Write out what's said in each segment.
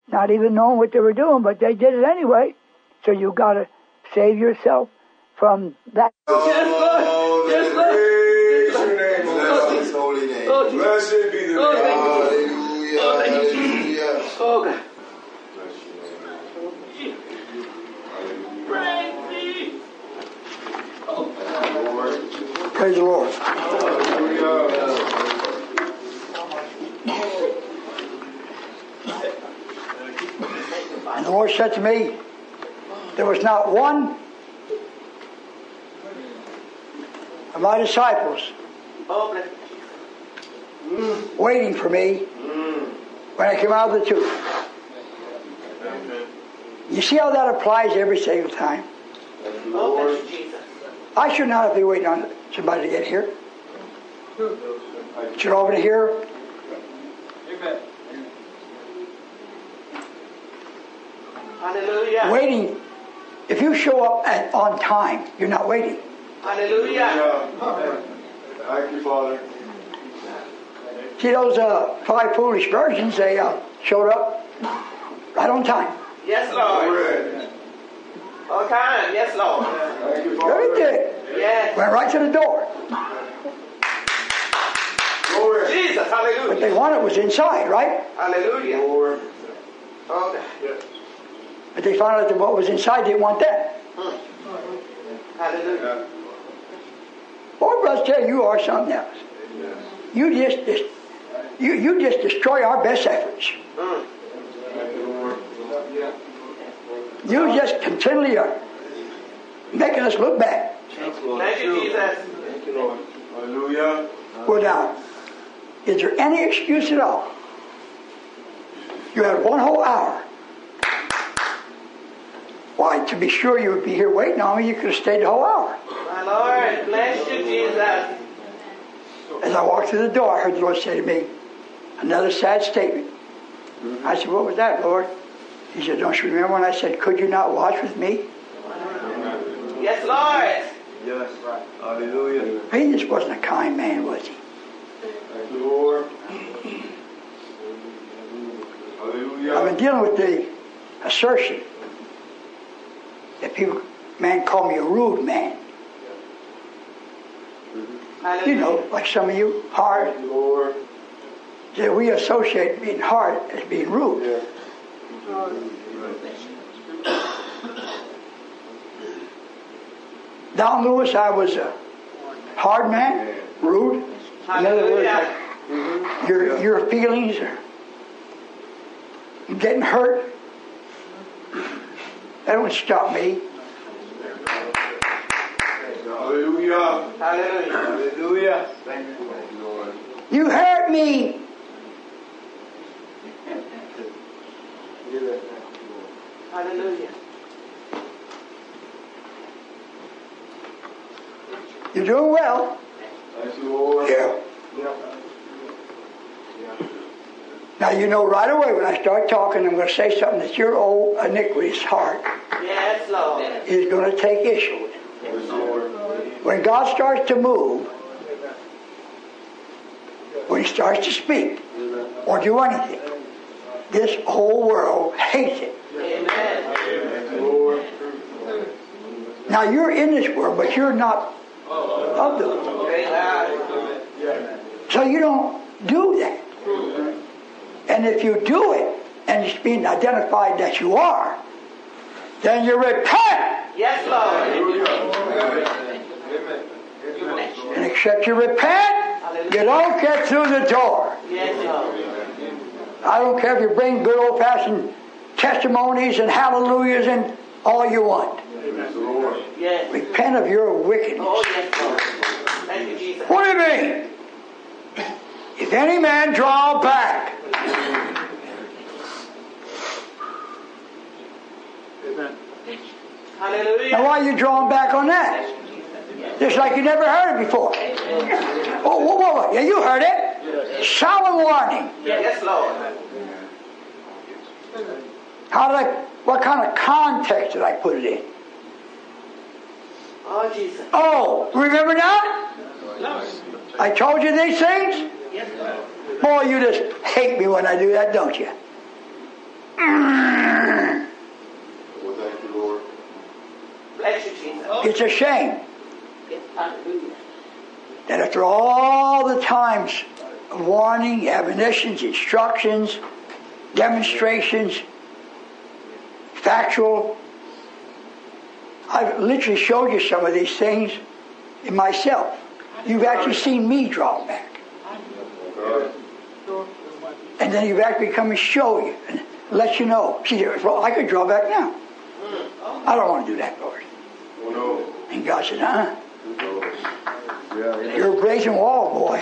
not even knowing what they were doing, but they did it anyway. So you got to save yourself from that. Yes, Lord. Praise your name, bless his holy name. Blessed be the God. Hallelujah. Hallelujah. Oh, God. Praise the Lord. And the Lord said to me, there was not one of my disciples waiting for me when I came out of the tomb. You see how that applies every single time? I should not be waiting on somebody to get here. Should all be here. Amen. Hallelujah. Waiting. If you show up on time, you're not waiting. Hallelujah. Thank you, Father. See those 5 foolish virgins? They showed up right on time. Yes, Lord. On time. Yes, Lord. Thank you, Very Father. good. Yes. Went right to the door. Glory. Jesus. Hallelujah. What they wanted was inside, right? Hallelujah. Lord. Oh, God. Yes. But they found out that what was inside didn't want that. Hallelujah. Boy, brother, tell you are something else. Yes. You just destroy our best efforts. Thank you, Lord. You just continually are making us look bad. Thank you, Jesus. Thank you, Lord. Hallelujah. Well, now, is there any excuse at all? You had 1 whole hour. Why, to be sure you would be here waiting on me, you could have stayed the whole hour. My Lord, bless you, Jesus. As I walked through the door, I heard the Lord say to me, another sad statement. I said, what was that, Lord? He said, don't you remember when I said, could you not watch with me? Yes, Lord. Yes. Hallelujah. He just wasn't a kind man, was he? Thank you, Lord. Hallelujah. I've been dealing with the assertion that man call me a rude man. You know, like some of you, hard. Thank you, Lord. That we associate being hard as being rude. Yeah. Don Lewis, I was a hard man, rude. In other words, like your feelings are getting hurt. That don't stop me. Hallelujah. Hallelujah. Hallelujah. Thank you, Lord. You hurt me. Hallelujah. You're doing well. Thank you, Lord. Yeah. Yeah. Now you know right away when I start talking, I'm going to say something that your old iniquitous heart Yes, Lord. is going to take issue with. Yes, Lord. When God starts to move, when He starts to speak or do anything, this whole world hates it. Amen. Thank you, Lord. Now you're in this world, but you're not of the world. Praise God. So you don't do that. And if you do it, and it's being identified that you are, then you repent. Yes, Lord. And except you repent, you don't get through the door. Yes, Lord. I don't care if you bring good old-fashioned testimonies and hallelujahs and all you want. Yes. Repent of your wickedness. Oh, yes, Lord. Thank you, Jesus. What do you mean? If any man draw back. Hallelujah. Now why are you drawing back on that? Just like you never heard it before. Oh, whoa. Yeah, you heard it. Solemn warning. Yes, Lord. What kind of context did I put it in? Oh, Jesus. Oh, remember now? I told you these things? Yes, Lord. Boy, you just hate me when I do that, don't you? It's a shame that after all the times of warning, admonitions, instructions, demonstrations, factual, I've literally showed you some of these things in myself. You've actually seen me draw back. And then you've actually come and show you and let you know. See, well, I could draw back now. I don't want to do that, Lord. And God said, you're a brazen wall, boy.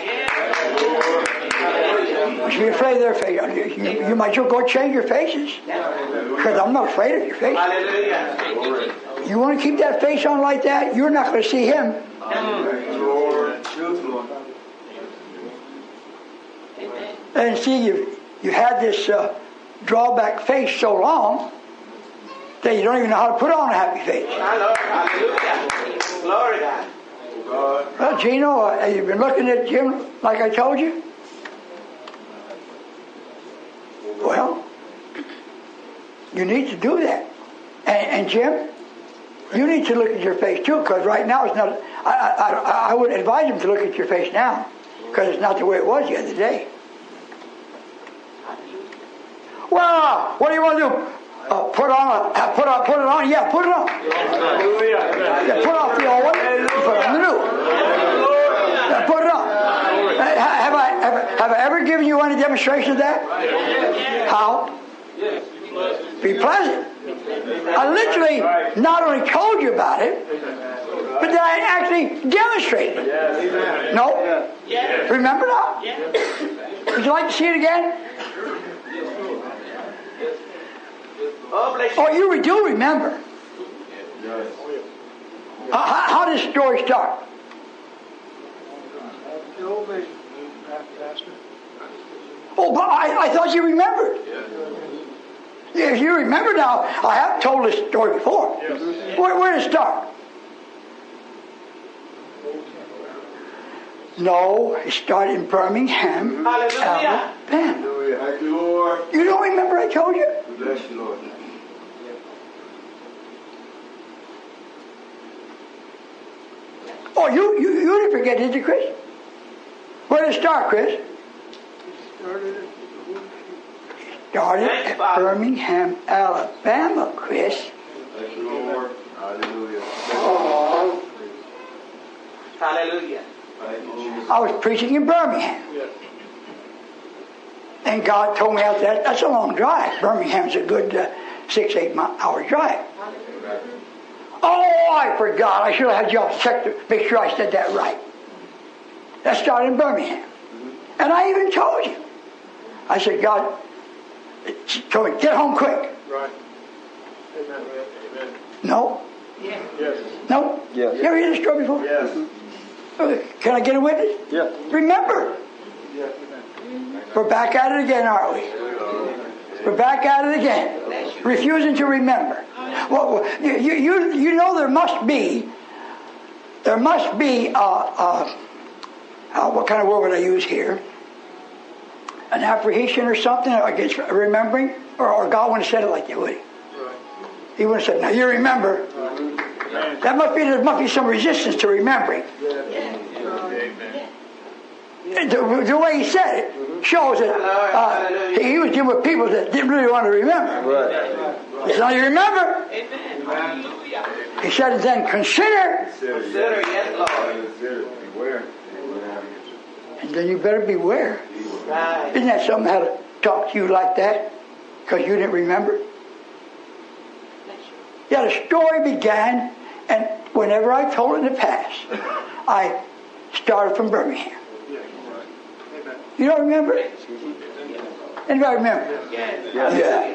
You should be afraid of their face. You might just go change your faces. Because I'm not afraid of your face. You want to keep that face on like that, you're not going to see Him. And see, you had this drawback face so long that you don't even know how to put on a happy face. Hallelujah. Glory God. Well, Gino, have you been looking at Jim like I told you? Well, you need to do that. And Jim, you need to look at your face too, because right now it's not. I would advise him to look at your face now, because it's not the way it was the other day. Well, what do you want to do? Put it on? Yeah, put it on. Yeah, put off the old one. Put on the new. Yeah, put it on. Have I ever given you any demonstration of that? How? Be pleasant. I literally not only told you about it, but then I actually demonstrated it. No? Remember now? Would you like to see it again? Oh, you do remember. How does the story start? Oh, but I thought you remembered. If you remember now, I have told this story before. Where did it start? No, it started in Birmingham, Alabama. You don't remember I told you? Bless you, Lord. Oh, you didn't forget, did you, Chris? Where did it start, Chris? Started at Birmingham, Alabama, Chris. Thank you, Lord. Hallelujah. Hallelujah. I was preaching in Birmingham. And God told me out there, that's a long drive. Birmingham's a good 6-8 hour drive. Oh, I forgot. I should have had y'all check to make sure I said that right. That started in Birmingham. And I even told you. I said, God, told me, get home quick. Right. Amen. No? Yes. No? Yes. You ever heard this story before? Yes. Okay. Can I get a witness? Yes. Remember. Yes. We're back at it again, aren't we? We're back at it again. Refusing to remember. Well, you know there must be what kind of word would I use here? An apprehension or something against remembering? Or God wouldn't have said it like that, would He? He wouldn't have said, now you remember. There must be some resistance to remembering. The way He said it shows that He was dealing with people that didn't really want to remember. He said, now you remember. He said, then consider. Consider, yes, Lord. Beware. And then you better beware. Right. Isn't that something how to talk to you like that? Because you didn't remember? Yeah, the story began, and whenever I told it in the past, I started from Birmingham. You don't remember? Anybody remember? Yeah.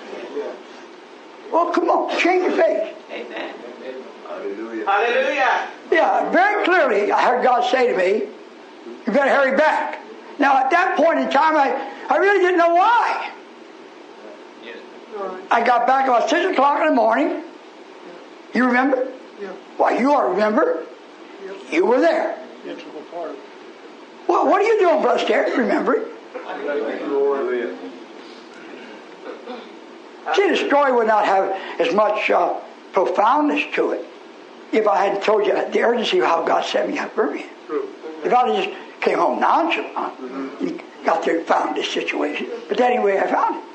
Well, come on, change your face. Amen. Hallelujah. Hallelujah. Yeah, very clearly I heard God say to me, you better hurry back. Now at that point in time, I really didn't know why. I got back about 6 o'clock in the morning. You remember? Yeah. Why, you all remember? You were there. Integral part. Well, what are you doing, Brother Terry? Remember it? Hallelujah. See, the story would not have as much profoundness to it if I hadn't told you the urgency of how God set me up Birmingham. If I just came home nonchalant and got there and found this situation. But anyway, I found it.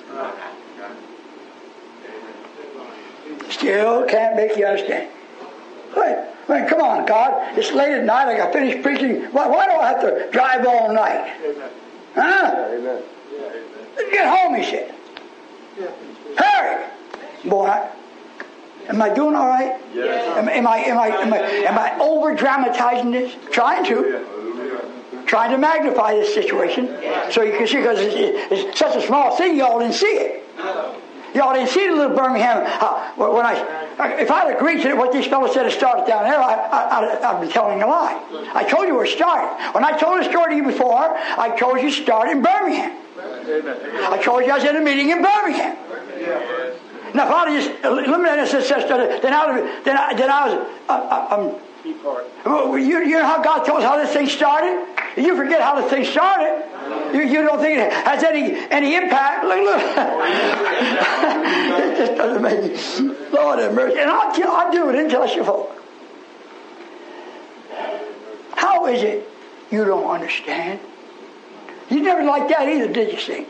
Still can't make you understand. Wait, come on, God. It's late at night. I got finished preaching. Why do I have to drive all night? Amen. Huh? Amen. Get home, he said. Hurry. Boy, am I doing all right? Yes. Am I over dramatizing this? Trying to magnify this situation so you can see, because it's such a small thing, y'all didn't see it. Y'all didn't see the little Birmingham. If I'd agreed to what these fellows said to start down there, I'd been telling a lie. I told you where it started. When I told the story to you before, I told you to start in Birmingham. I told you I was in a meeting in Birmingham. Now, if I'd just eliminated this, then I was. You know how God told us how this thing started? You forget how this thing started. You don't think it has any impact. Look. It just doesn't make it. Lord have mercy. And I'll do it until I fall. How is it you don't understand? You never liked that either, did you, saints?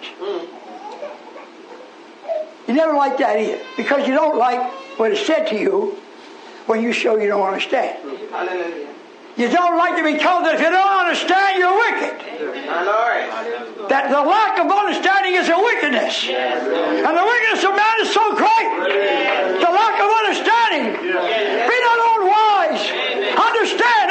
You never liked that either. Because you don't like what is said to you when you show you don't understand. Hallelujah. You don't like to be told that if you don't understand, you're wicked. That the lack of understanding is a wickedness. And the wickedness of man is so great. The lack of understanding. Be not unwise. Understand.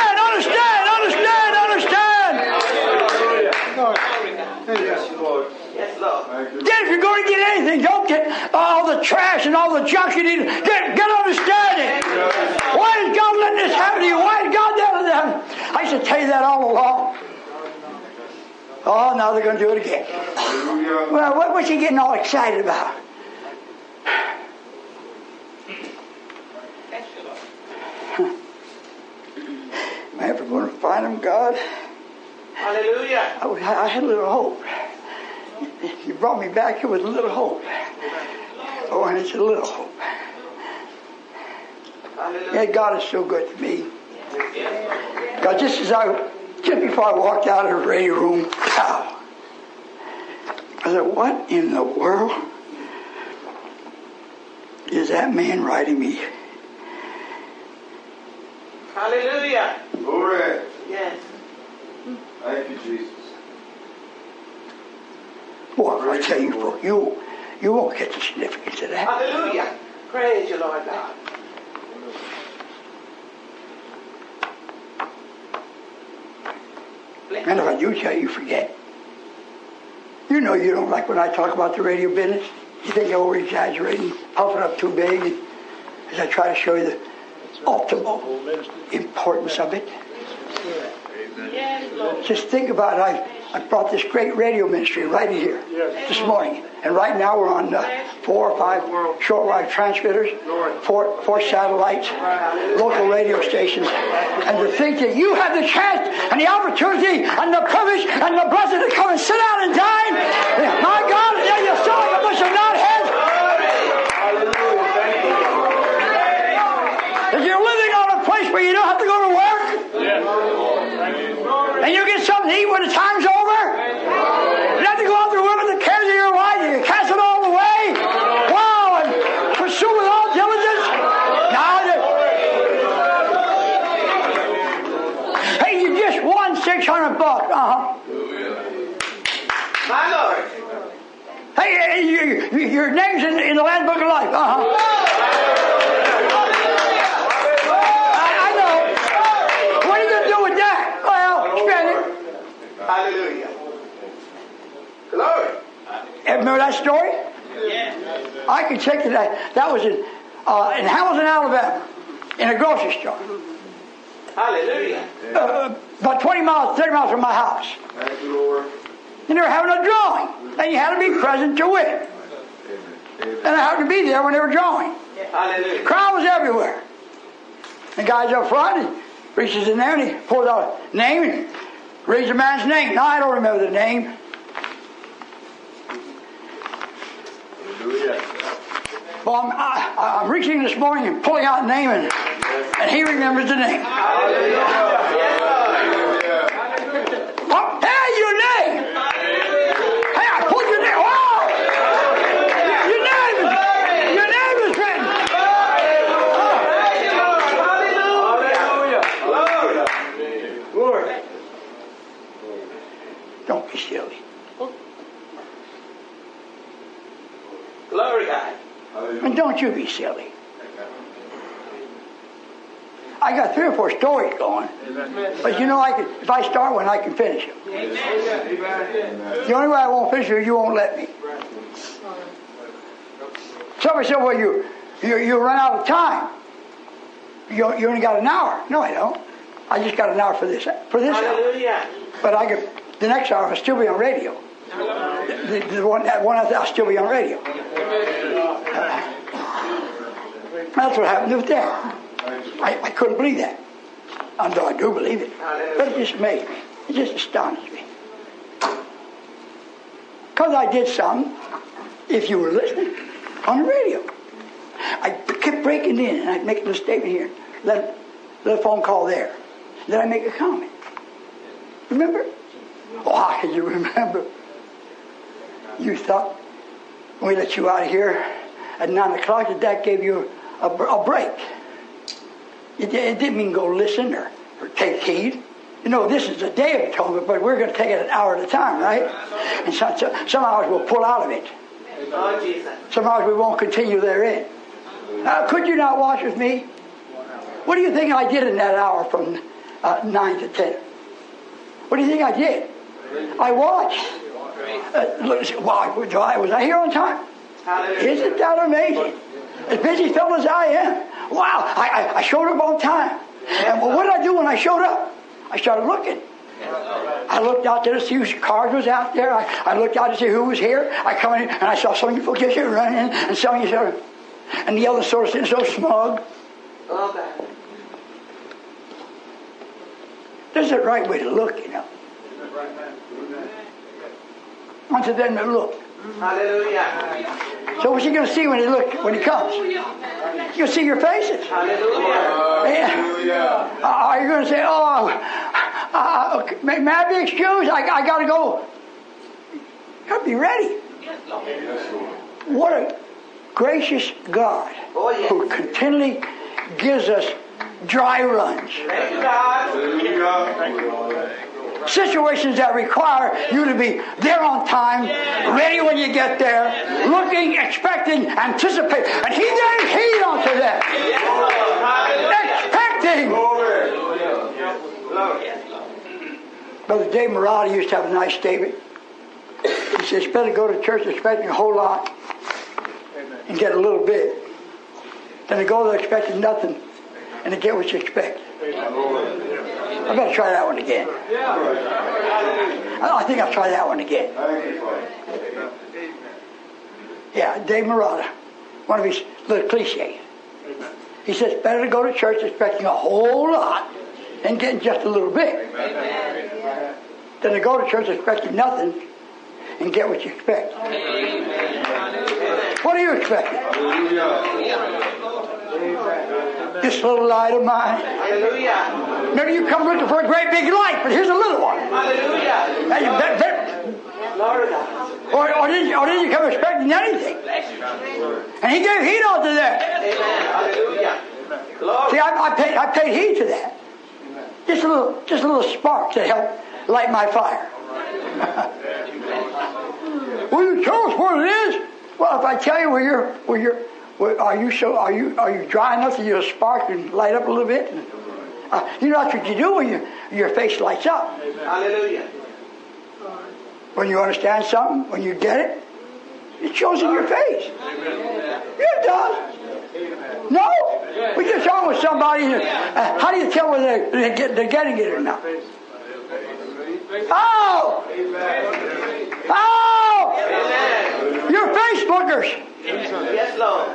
Then if you're going to get anything, don't get all the trash and all the junk you need. Get understanding. Why is God letting this happen to you? Why is God letting this happen? I used to tell you that all along. Oh, now they're going to do it again. Well, what's he getting all excited about? Am I ever going to find him, God? Hallelujah. I had a little hope. You brought me back here with a little hope. Oh, and it's a little hope. Yeah, God is so good to me. God, just before I walked out of the radio room, wow. I said, what in the world is that man writing me? Hallelujah. Glory. Yes. Thank you, Jesus. Boy, I tell you, folks, you won't get the significance of that. Hallelujah. Praise you, Lord God. And if I do tell you, forget. You know you don't like when I talk about the radio business. You think I over-exaggerating, puff it up too big, and as I try to show you the ultimate importance of it. Just think about it. I brought this great radio ministry right here this morning. And right now we're on 4 or 5 shortwave transmitters, 4 satellites, local radio stations. And to think that you have the chance and the opportunity and the privilege and the blessing to come and sit down and dine. My God, you're so like a bunch of knotheads. If you're living on a place where you don't have to go to work, and you get something to eat when the time's over, you have to go out there with the cares of your life, and you cast it all away. Wow, and pursue with all diligence. Hey, you just won $600. My Lord. Hey, your name's in the Lamb's Book of Life. I know. What are you going to do with that? Well, spend it. Hallelujah. Glory. Remember that story? Yeah. I can take you that. That was in Hamilton, Alabama, in a grocery store. Hallelujah. About 30 miles from my house. Thank you, Lord. And they were having a drawing. And you had to be present to win. And I happened to be there when they were drawing. Hallelujah. The crowd was everywhere. The guy's up front and reaches in there and he pulls out a name and reads the man's name. Now I don't remember the name. Hallelujah. Well, I'm reaching this morning and pulling out a name and And He remembers the name. Oh, hey, your name! Hey, I pulled your name. Wow! Your name is written. Glory. Don't be silly. Glory, God. And don't you be silly. I got 3 or 4 stories going, but you know, if I start one, I can finish them. The only way I won't finish it is you won't let me. Somebody said, "Well, you run out of time. You only got an hour." No, I don't. I just got an hour for this hour. But the next hour I'll still be on radio. That one I'll still be on radio. That's what happened with that. I couldn't believe that. Although I do believe it. But it just amazed me. It just astonished me. Because I did something, if you were listening, on the radio. I kept breaking in and I'd make a statement here. Let a phone call there. Then I'd make a comment. Remember? Oh, how could you remember? You thought when we let you out of here at 9 o'clock that gave you a break. It didn't mean go listen or take heed. You know, this is the Day of Atonement, but we're going to take it an hour at a time, right? And some hours we'll pull out of it. Some hours we won't continue therein. Could you not watch with me? What do you think I did in that hour from 9 to 10? What do you think I did? I watched. Was I here on time? Isn't that amazing? As busy fellow as I am. Wow, I showed up on time. And what did I do when I showed up? I started looking. I looked out there to see whose cars was out there. I looked out to see who was here. I come in and I saw some of you folks just running in, and some of you sort of, and the others sort of sitting so smug. This is the right way to look, you know. Once it doesn't look. Hallelujah. So what's he going to see when he comes? He's going to see your faces. Hallelujah. Are you going to say, may I be excused? I got to go. You got to be ready. What a gracious God who continually gives us dry runs. Thank you, God. Situations that require you to be there on time, ready when you get there, looking, expecting, anticipating. And he gave heed unto that. Expecting. Brother Dave Murata used to have a nice statement. He says, it's better go to church expecting a whole lot and get a little bit than to go there expecting nothing and to get what you expect. I better try that one again. I think I'll try that one again. Yeah, Dave Murata, one of his little cliches. He says, better to go to church expecting a whole lot and getting just a little bit than to go to church expecting nothing and get what you expect. What are you expecting? This little light of mine. Hallelujah. Maybe you come looking for a great big light, but here's a little one. Hallelujah. Or did you come expecting anything? And he gave heed unto that. Amen. Hallelujah. Glory. See, I paid heed to that. Just a little spark to help light my fire. Will you tell us what it is? Well, if I tell you are you dry enough that you'll spark and light up a little bit? You know that's what you do when your face lights up. Hallelujah. When you understand something, when you get it, it shows in your face. It does. No? We get on with somebody. How do you tell whether they're getting it or not? Oh! Oh! You're Facebookers. Yes, Lord.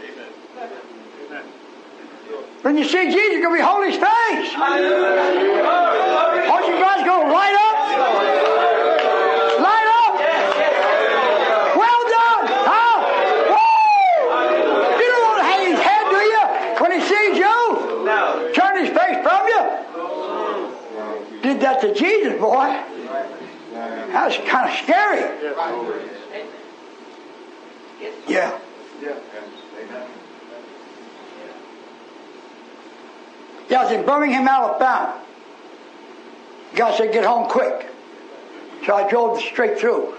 When you see Jesus, you're going to behold His face. Aren't you guys going to light up? Light up! Well done! Huh? Woo! You don't want to hang His head, do you? When He sees you? No. boy. That was kind of scary. Yeah. Yeah, I was in Birmingham, Alabama. God said, get home quick. So I drove straight through.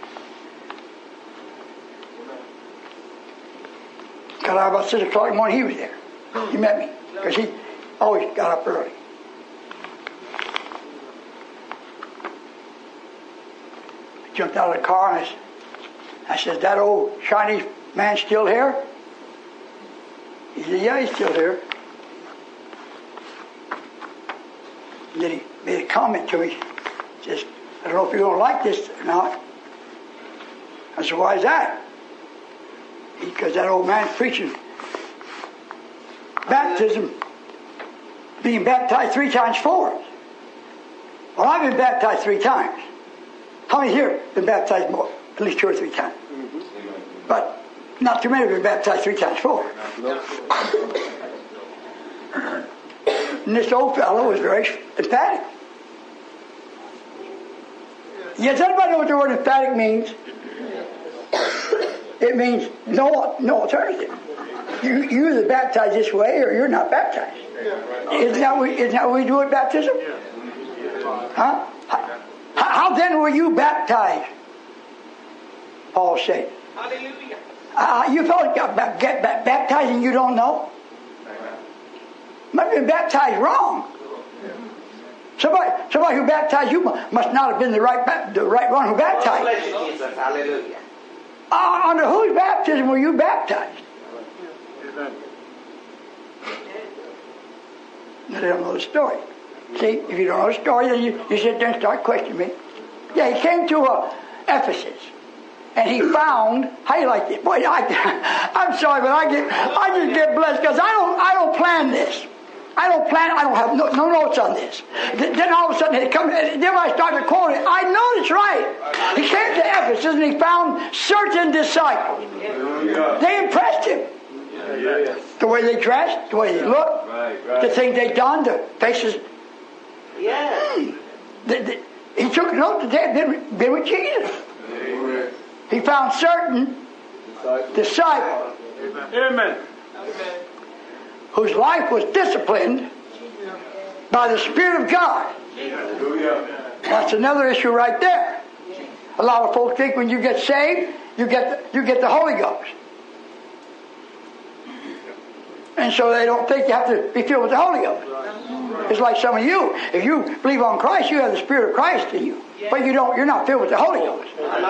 Got out about 6 o'clock in the morning, he was there. He met me. Because he always got up early. I jumped out of the car and I said, that old Chinese man still here? He said, yeah, he's still here. And then he made a comment to me. He says, I don't know if you're going to like this or not. I said, why is that? Because that old man's preaching baptism, being baptized 3 times forward. Well, I've been baptized 3 times. How many here have been baptized more? At least 2 or 3 times. But not too many have been baptized 3 times forward. And this old fellow was very emphatic. Does anybody know what the word emphatic means? It means no alternative. You either baptize this way or you're not baptized. Isn't that what we do at baptism? Huh? How then were you baptized? Paul said. Hallelujah. You fellas get baptized and you don't know? Might have been baptized wrong. Somebody who baptized you must not have been the right one who baptized. Hallelujah. Under whose baptism were you baptized? They don't know the story. See, if you don't know the story, then you sit there and start questioning me. Yeah, he came to Ephesus, and he found. How do you like this? Boy, I'm sorry, but I just get blessed because I don't plan this. I don't have no notes on this. Then all of a sudden they come. Then when I started quoting, I know it's right. He came to Ephesus and he found certain disciples. They impressed him. The way they dressed, the way they looked, the things they done, the faces. He took note that they had been with Jesus. He found certain disciples. Amen. Whose life was disciplined by the Spirit of God. That's another issue right there. A lot of folks think when you get saved, you get the Holy Ghost. And so they don't think you have to be filled with the Holy Ghost. It's like some of you. If you believe on Christ, you have the Spirit of Christ in you. But you're not filled with the Holy Ghost.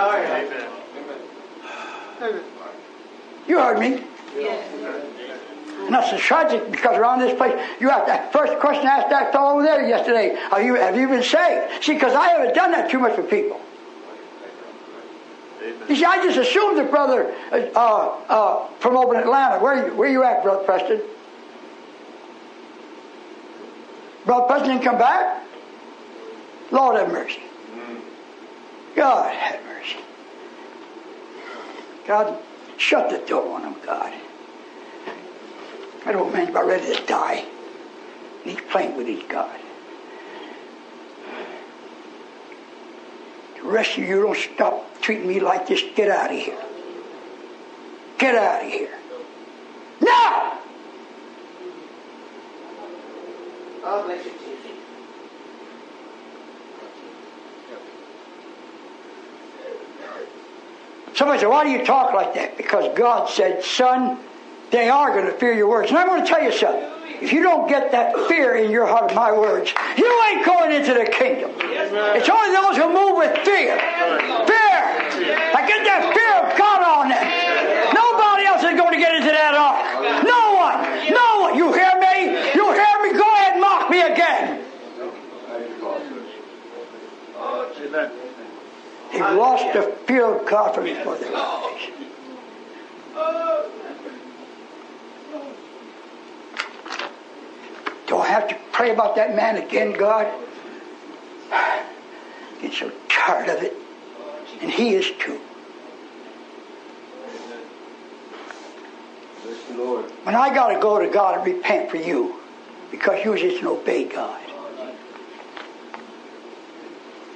You heard me. And that's the tragic, because around this place, you have that first question I asked that fellow over there yesterday, have you been saved? See, because I haven't done that too much for people. You see, I just assumed the brother from over in Atlanta. Where you at, Brother Preston? Brother Preston didn't come back? Lord have mercy. God have mercy. God, shut the door on him, God. That old man's about ready to die. And he's playing with his God. The rest of you don't stop treating me like this. Get out of here. Get out of here. Now! Oh, bless you, Jesus. Somebody said, why do you talk like that? Because God said, son, they are going to fear your words. And I'm going to tell you something. If you don't get that fear in your heart of my words, you ain't going into the kingdom. It's only those who move with fear. Fear. I get that fear of God on them. Nobody else is going to get into that ark. No one. No one. You hear me? You hear me? Go ahead and mock me again. He lost the fear of God from his mother. Do I have to pray about that man again, God? I get so tired of it. And he is too. When I got to go to God and repent for you, because you just obey God.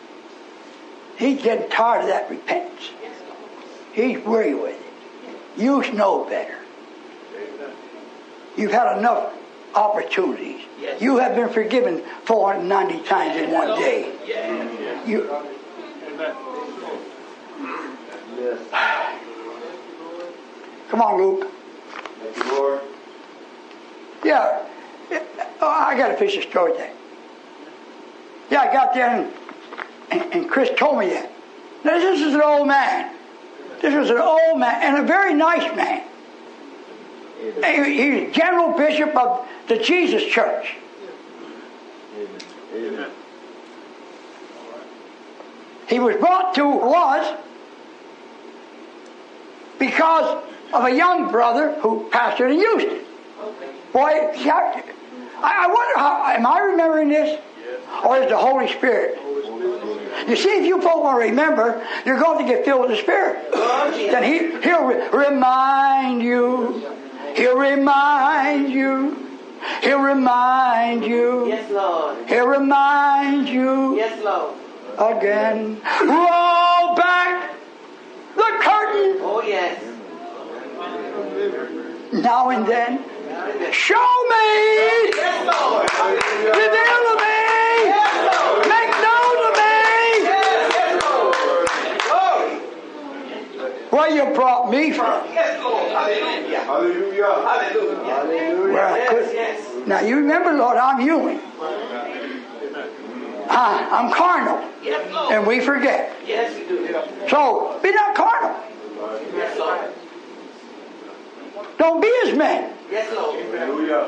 He's getting tired of that repentance. He's weary with it. You know better. You've had enough opportunities. You have been forgiven 490 times in one day. Come on, Luke. Thank you, Lord. Yeah. I got to finish the story there. Yeah, I got there and Chris told me that. Now, this is an old man. This was an old man and a very nice man. He's general bishop of the Jesus Church. Amen. He was brought to because of a young brother who pastored in Houston. Boy, I wonder how, am I remembering this? Or is the Holy Spirit? You see, if you folk will remember, you're going to get filled with the Spirit. Then He'll remind you. He'll remind you. He'll remind you. Yes, Lord. He'll remind you. Yes, Lord. Again. Roll back the curtain. Oh, yes. Now and then. Show me. Yes, Lord. Reveal to me. Yes, Lord. Make known to me. Yes, Lord. Where you brought me from. Yes, Lord. Hallelujah. Hallelujah. Hallelujah. Where I could. Yes. Now you remember, Lord, I'm human. I'm carnal. Yes, Lord. And we forget. Yes, we do. So be not carnal. Yes, Lord. Don't be as men. Yes, Lord. Hallelujah.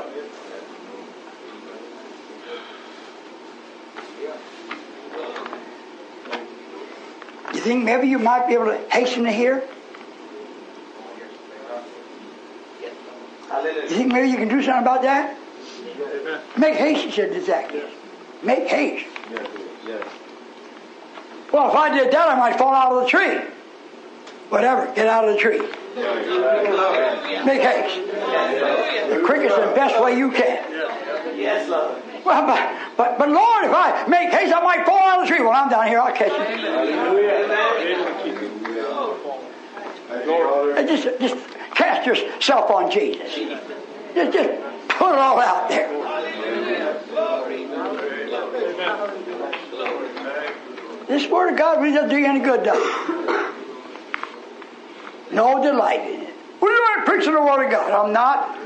You think maybe you might be able to hasten to hear? Hallelujah. You think maybe you can do something about that? Make haste, said Zacchaeus. Make haste. Yes. Well, if I did that, I might fall out of the tree. Whatever, get out of the tree. Make haste. The quickest and best way you can. Yes, Lord. Well, but Lord, if I make haste, I might fall out of the tree. Well, I'm down here, I'll catch you. And just cast yourself on Jesus. Just put it all out there. This Word of God really doesn't do you any good, does it? No delight in it. Well, you aren't preaching the Word of God. I'm not.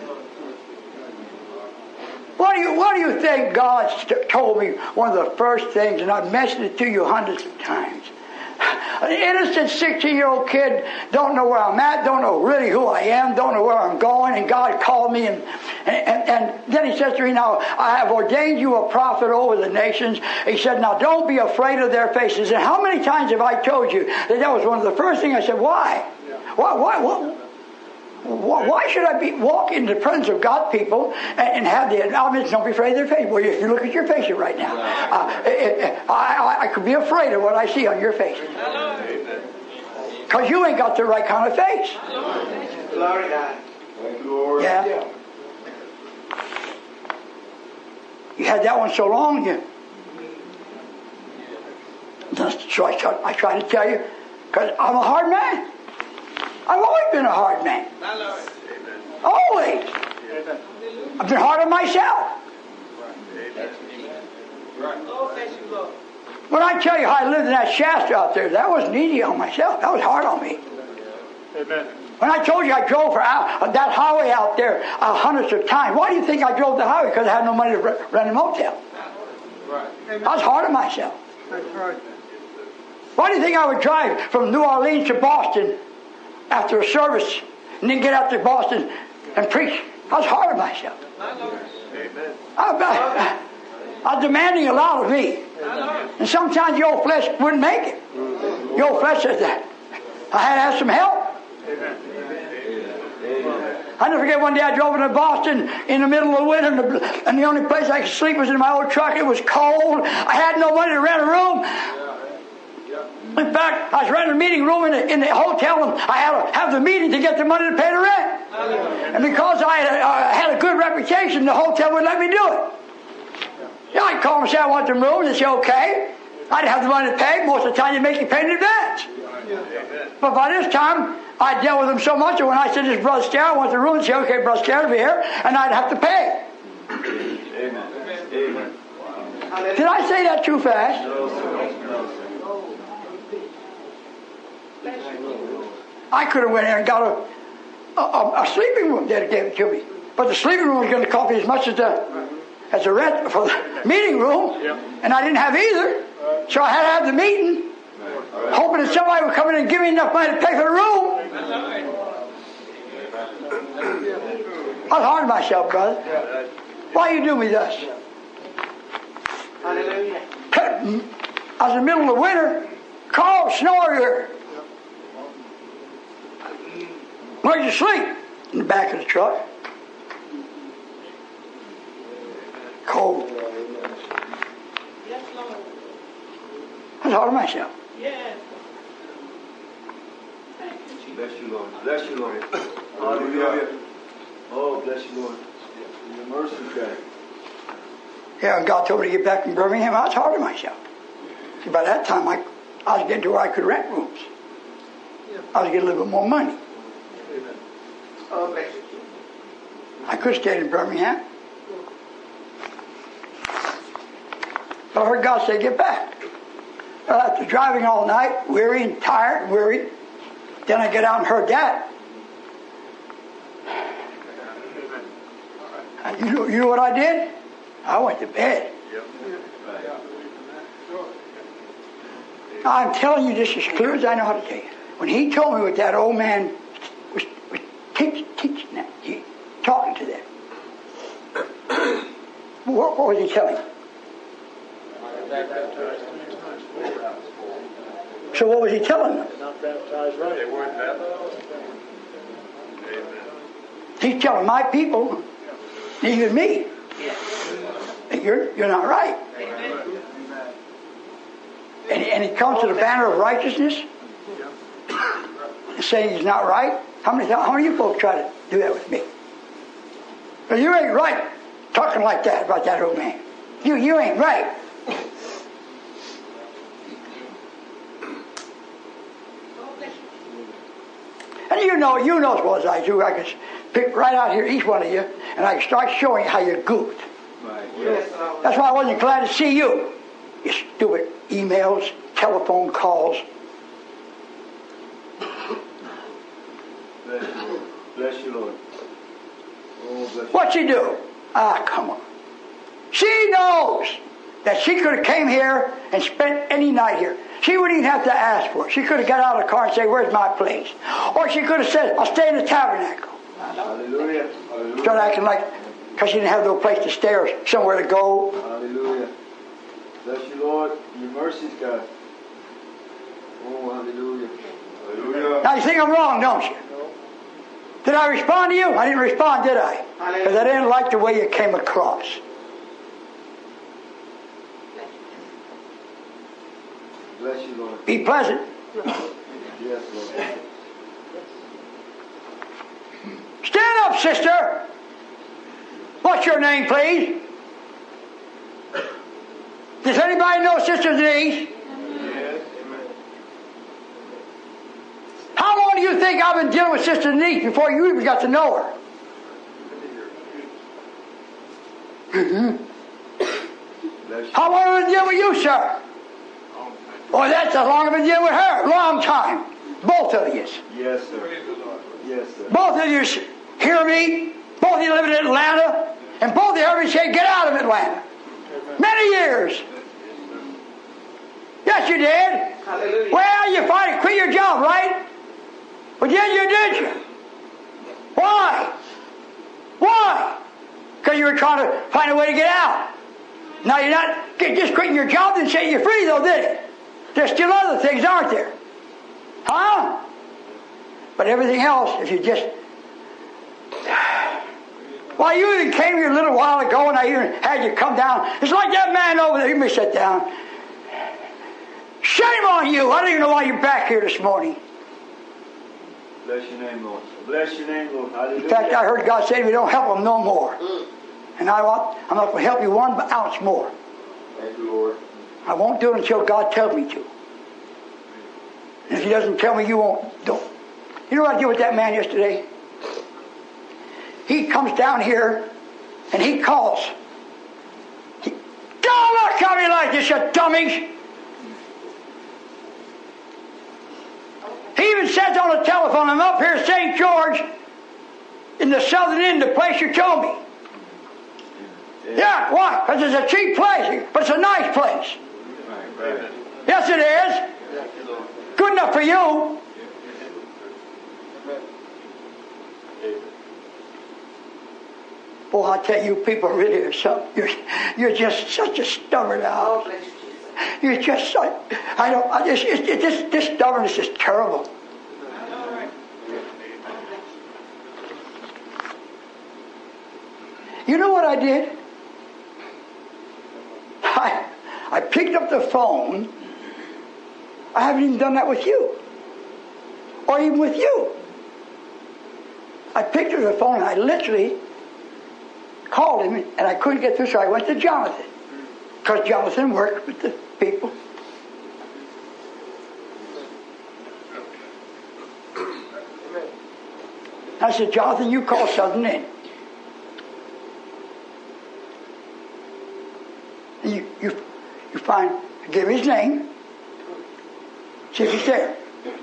What do you think God told me? One of the first things, and I've mentioned it to you hundreds of times. An innocent 16-year-old kid, don't know where I'm at, don't know really who I am, don't know where I'm going, and God called me, and then He says to me, now, I have ordained you a prophet over the nations. He said, now don't be afraid of their faces. And how many times have I told you that was one of the first things I said, why? Why should I walk in the presence of God people and have the acknowledgement, don't be afraid of their face? Well, if you look at your faces right now, I could be afraid of what I see on your faces. Because you ain't got the right kind of face. Glory to God. Thank you, Lord. Yeah. You had that one so long, so I try to tell you, because I'm a hard man. I've always been a hard man. Always. I've been hard on myself. When I tell you how I lived in that Shasta out there, that wasn't easy on myself. That was hard on me. Amen. When I told you I drove for that highway out there hundreds of times, why do you think I drove the highway? Because I had no money to rent a motel. I was hard on myself. That's right. Why do you think I would drive from New Orleans to Boston after a service and then get out to Boston and preach? I was hard on myself. I was demanding a lot of me. And sometimes the old flesh wouldn't make it. The old flesh said that. I had to have some help. I never forget one day I drove into Boston in the middle of the winter and the only place I could sleep was in my old truck. It was cold. I had no money to rent a room. In fact, I was renting a meeting room in the hotel, and I had to have the meeting to get the money to pay the rent. And because I had a good reputation, the hotel would let me do it. Yeah, I'd call them and say I want the room. They'd say, okay. I didn't have the money to pay. Most of the time, you make you pay in advance. But by this time, I dealt with them so much that when I said this Brother Starr, I went to the room and said, okay, Brother Starr will be here, and I'd have to pay. Amen. Amen. Did I say that too fast? I could have went there and got a sleeping room dedicated to me. But the sleeping room was going to cost me as much as the rent for the meeting room, and I didn't have either. So I had to have the meeting, hoping that somebody would come in and give me enough money to pay for the room. I was hard on myself, brother. Why you do me thus? Hallelujah. I was in the middle of the winter, cold, snow here. Where'd you sleep? In the back of the truck. Cold. I was hard on myself. Bless you, Lord. Bless you, Lord. Hallelujah. Oh, bless you, Lord. Your mercy, God. Yeah, and God told me to get back from Birmingham. I was hard on myself. See, by that time, I was getting to where I could rent rooms. I was getting a little bit more money. Oh, bless you. I could have stayed in Birmingham. But I heard God say, get back. After driving all night, weary and tired and weary, then I get out and heard that. And you know what I did? I went to bed. I'm telling you this as clear as I know how to tell you. When he told me what that old man was teaching them, talking to them, what was he telling them? So what was he telling them? Not baptized right. They weren't baptized. He's telling my people, even me, that you're not right. And he comes to the banner of righteousness, saying he's not right. How many of you folks try to do that with me? But you ain't right talking like that about that old man. You ain't right. And you know as well as I do, I can pick right out here each one of you, and I can start showing you how you goofed. Right. Yes. That's why I wasn't glad to see you. You stupid emails, telephone calls. Bless you, Lord. Bless you, Lord. Oh, bless you. What'd she do? Ah, come on. She knows that she could have came here and spent any night here. She wouldn't even have to ask for it. She could have got out of the car and said, where's my place? Or she could have said, I'll stay in the tabernacle. Hallelujah. Hallelujah. Start acting like, because she didn't have no place to stay or somewhere to go. Hallelujah. Bless you, Lord. Your mercies, God. Oh, hallelujah. Hallelujah. Now you think I'm wrong, don't you? Did I respond to you? I didn't respond, did I? Because I didn't like the way you came across. Bless you, Lord. Be pleasant. Yes, Lord. Stand up, sister. What's your name, please? Does anybody know Sister Denise? Yes. How long do you think I've been dealing with Sister Denise before you even got to know her? How long have I been dealing with you, sir? Well, that's how long I've been dealing with her. Long time. Both of you. Yes, sir. Yes, sir. Both of you hear me. Both of you live in Atlanta. And both of you heard me say, get out of Atlanta. Many years. Yes, you did. Hallelujah. Well, you finally quit your job, right? But did you? Why? Why? Because you were trying to find a way to get out. Now you're not just quitting your job and setting you free, though, did it? There's still other things, aren't there? Huh? But everything else, if you just... Why, you even came here a little while ago and I even had you come down. It's like that man over there. You may sit down. Shame on you. I don't even know why you're back here this morning. Bless your name, Lord. Bless your name, Lord. Hallelujah. In fact, I heard God say to me, don't help them no more. And I'm not going to help you one ounce more. Thank you, Lord. I won't do it until God tells me to. And if He doesn't tell me, you won't do it. You know what I did with that man yesterday? He comes down here and he calls. Don't look at me like this, you dummies! He even says on the telephone, I'm up here at St. George in the southern end, the place you told me. Yeah, why? Because it's a cheap place, but it's a nice place. Yes, it is. Good enough for you. Boy, I tell you, people really are something. You're just such a stubborn house. You're just so. This stubbornness is terrible. You know what I did? I picked up the phone. I haven't even done that with you. Or even with you. I picked up the phone and I literally called him and I couldn't get through, so I went to Jonathan. Because Jonathan worked with the people. I said, Jonathan, you call Southern Inn. You find, give his name, see if he's there.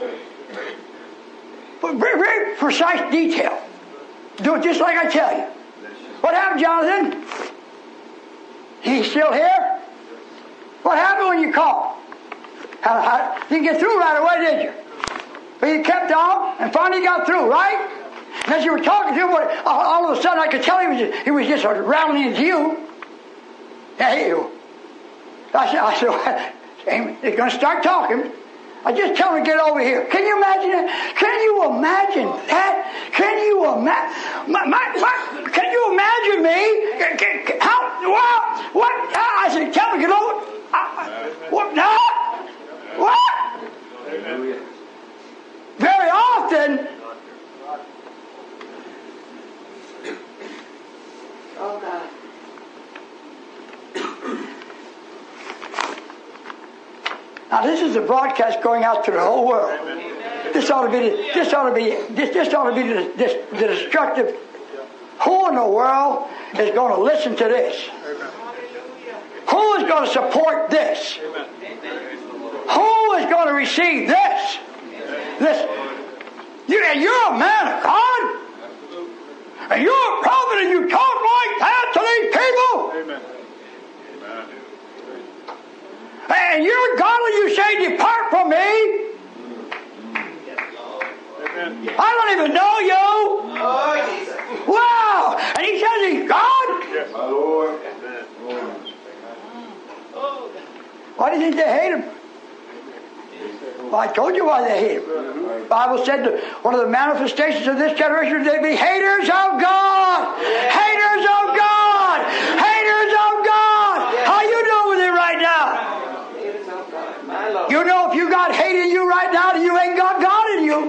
But very precise detail. Do it just like I tell you. What happened, Jonathan? He's still here? What happened when you called? You didn't get through right away, did you? But you kept on and finally got through, right? And as you were talking to him, all of a sudden I could tell he was just rattling into you. Hey, I said, they're going to start talking. I just tell them to get over here. Can you imagine that? Can you imagine that? Can you imagine? Can you imagine me? How? Well, what? I said, tell me to get over. What? No? What? Very often. Oh God. Now this is a broadcast going out to the whole world. This ought to be the destructive. Who in the world is going to listen to this? Who is going to support this? Who is going to receive this? You're a man of God, and you're a prophet, and you talk like that to these people. Amen. And you're godly, you say, depart from me. Amen. I don't even know you. Wow. And he says he's God? Yes. My Lord. Why do you think they hate him? Well, I told you why they hate him. The Bible said that one of the manifestations of this generation, they be haters of God. Haters of God. Haters of God. How you doing with it right now? You know if you got hate in you right now, you ain't got God in you.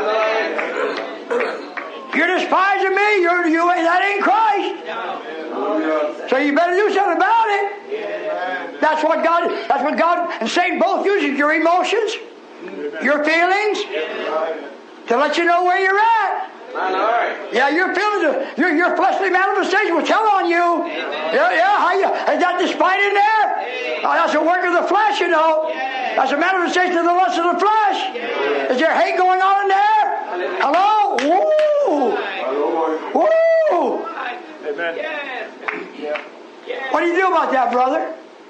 You're despising me. That ain't Christ. So you better do something about it. That's what God and Satan both uses your emotions, your feelings, to let you know where you're at. Yeah, your feelings, your fleshly manifestation will tell on you. Yeah, how you, is that the spite in there? Oh, that's a work of the flesh, you know. That's a manifestation of the lust of the flesh. Is there hate going on in there? Hello? Woo! Woo! Amen. What do you do about that, brother?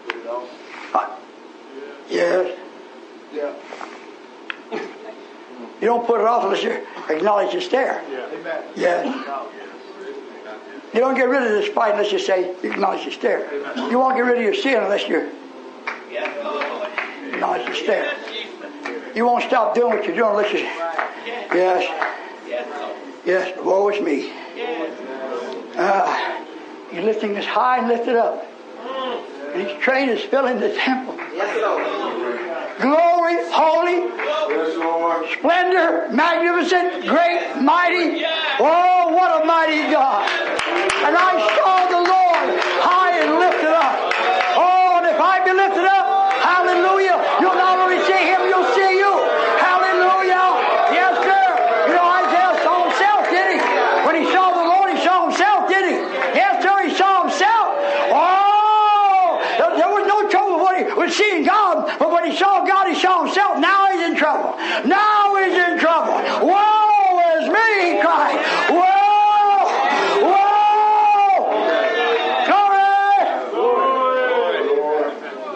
Yes. Yeah. You don't put it off unless you acknowledge it's there. Yeah. Yes. You don't get rid of the spite unless you say, acknowledge it's there. You won't get rid of your sin unless you acknowledge it's there. You won't stop doing what you're doing unless you yes, woe is me. You're lifting this high and lift it up. And His train is filling the temple. Glory, holy, splendor, magnificent, great, mighty. Oh, what a mighty God. And I saw the Lord high and lifted up. Oh, and if I be lifted up, Hallelujah. You'll not only see him, you'll see you. Hallelujah. Yes, sir. You know, Isaiah saw himself, did he? When he saw the Lord, he saw himself, did he? Yes, sir, he saw himself. Oh, there was no trouble when he was seeing God, but when he saw God, he saw himself. Now he's in trouble. Now he's in trouble. Woe is me, he cried. Woe! Woe! Glory!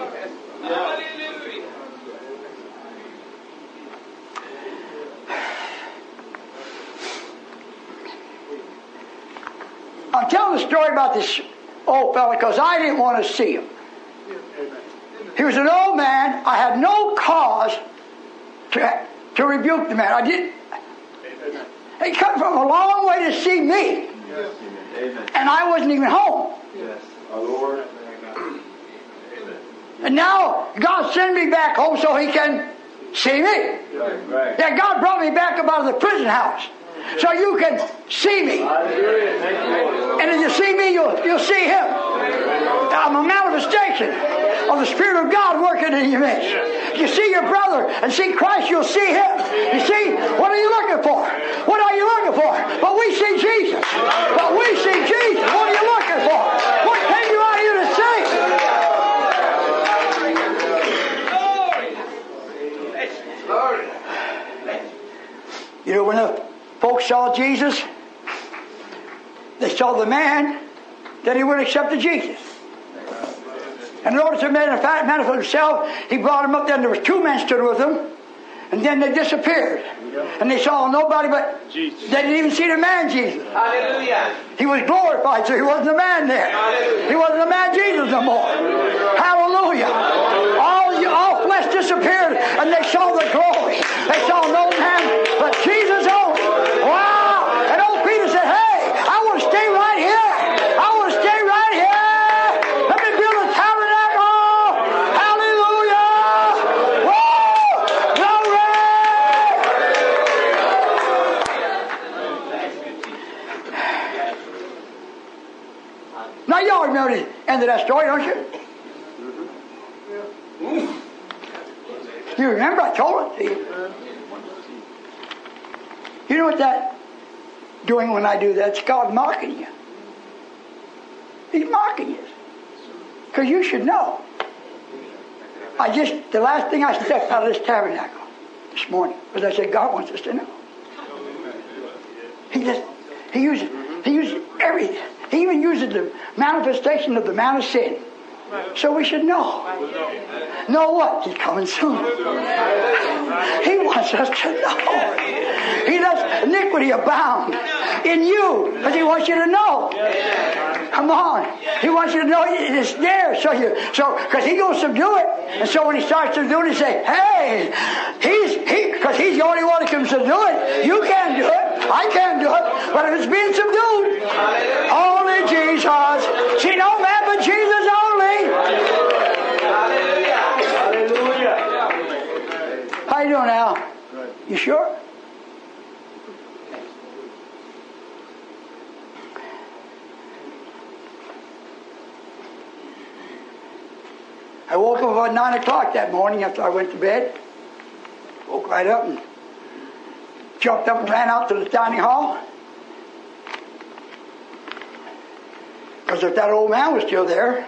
I'm telling the story about this old fella because I didn't want to see him. He was an old man. I had no cause to rebuke the man. I didn't. He come from a long way to see me. And I wasn't even home. Our Lord. And now God sent me back home so he can see me. Yeah, God brought me back up out of the prison house so you can see me. And if you see me, you'll see him. I'm a manifestation of the Spirit of God working in your midst. You see your brother and see Christ, you'll see him. You see, what are you looking for? What are you looking for? But we see Jesus. But we see Jesus. What are you looking for? What came you out here to see? You know, when the folks saw Jesus, they saw the man, then he wouldn't accept the Jesus. And in order to manifest himself, he brought him up. Then there was two men stood with him, and then they disappeared. And they saw nobody but Jesus. They didn't even see the man Jesus. Hallelujah. He was glorified, so he wasn't the man there. Hallelujah. He wasn't the man Jesus no more. Hallelujah. All flesh disappeared, and they saw the glory. They saw no man but Jesus only. Wow. And old Peter said, hey, I want to stay right here. I want to stay right here. Let me build a tabernacle. Hallelujah. Whoa. Glory. Now y'all remember the end of that story, don't you? You remember? I told it to you. You know what that's doing when I do that? It's God mocking you. He's mocking you. Because you should know. The last thing I stepped out of this tabernacle this morning was I said, God wants us to know. He uses everything. He even uses the manifestation of the man of sin. So we should know. Know what? He's coming soon. He wants us to know. He lets iniquity abound in you because he wants you to know. Come on. He wants you to know it's there. Because he's going to subdue it. And so when he starts to do it, he say, hey, because he's the only one that can subdue it. You can't do it. I can't do it. But if it's being subdued, only Jesus. See, no man but Jesus only. Hallelujah. How you doing, Al? You sure? I woke up about 9 o'clock that morning after I went to bed. Woke right up and jumped up and ran out to the dining hall. Because if that old man was still there,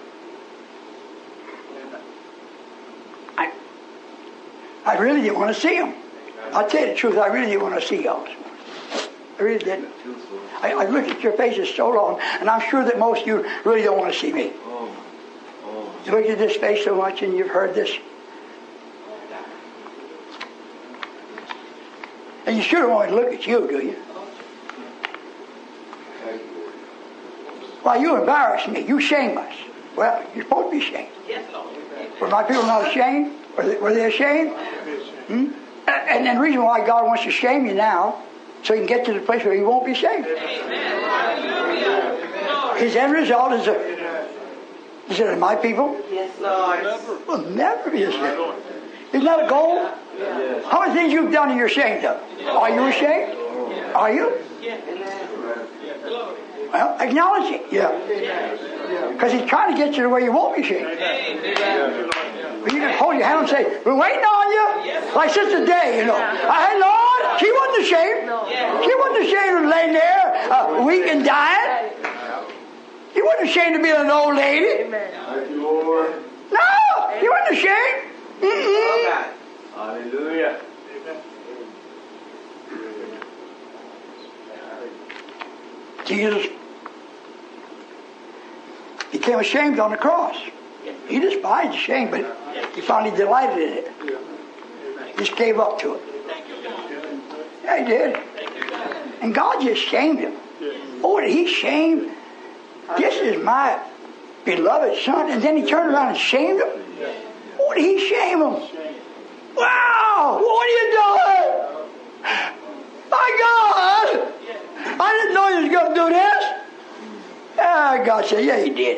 I really didn't want to see him. I'll tell you the truth, I really didn't want to see y'all this morning. I really didn't. I looked at your faces so long, and I'm sure that most of you really don't want to see me. You look at this face so much, and you've heard this. And you sure don't want to look at you, do you? Why, you embarrass me. You shame us. Well, you're supposed to be ashamed. Were my people not ashamed? Were they ashamed? And the reason why God wants to shame you now, so you can get to the place where you won't be ashamed. His end result is that my people will never be ashamed. Isn't that a goal? How many things you've done and you're ashamed of? Are you ashamed? Are you? Well, acknowledge it. Yeah. Because he's trying to get you to where you won't be ashamed. You can hold your hand and say, we're waiting on you. Like Sister Day, you know. Hey, Lord, she wasn't ashamed. She wasn't ashamed of laying there weak and dying. She wasn't ashamed of being an old lady. Thank you, Lord. No, she wasn't ashamed. Mm-mm. Hallelujah. Jesus became ashamed on the cross. He despised the shame, but he finally delighted in it. He just gave up to it. Yeah, he did. And God just shamed him. Oh, did he shame? This is my beloved son. And then he turned around and shamed him. Oh, did he shame him? Wow! What are you doing? My God! I didn't know you was going to do this. Ah, God said, yeah, he did.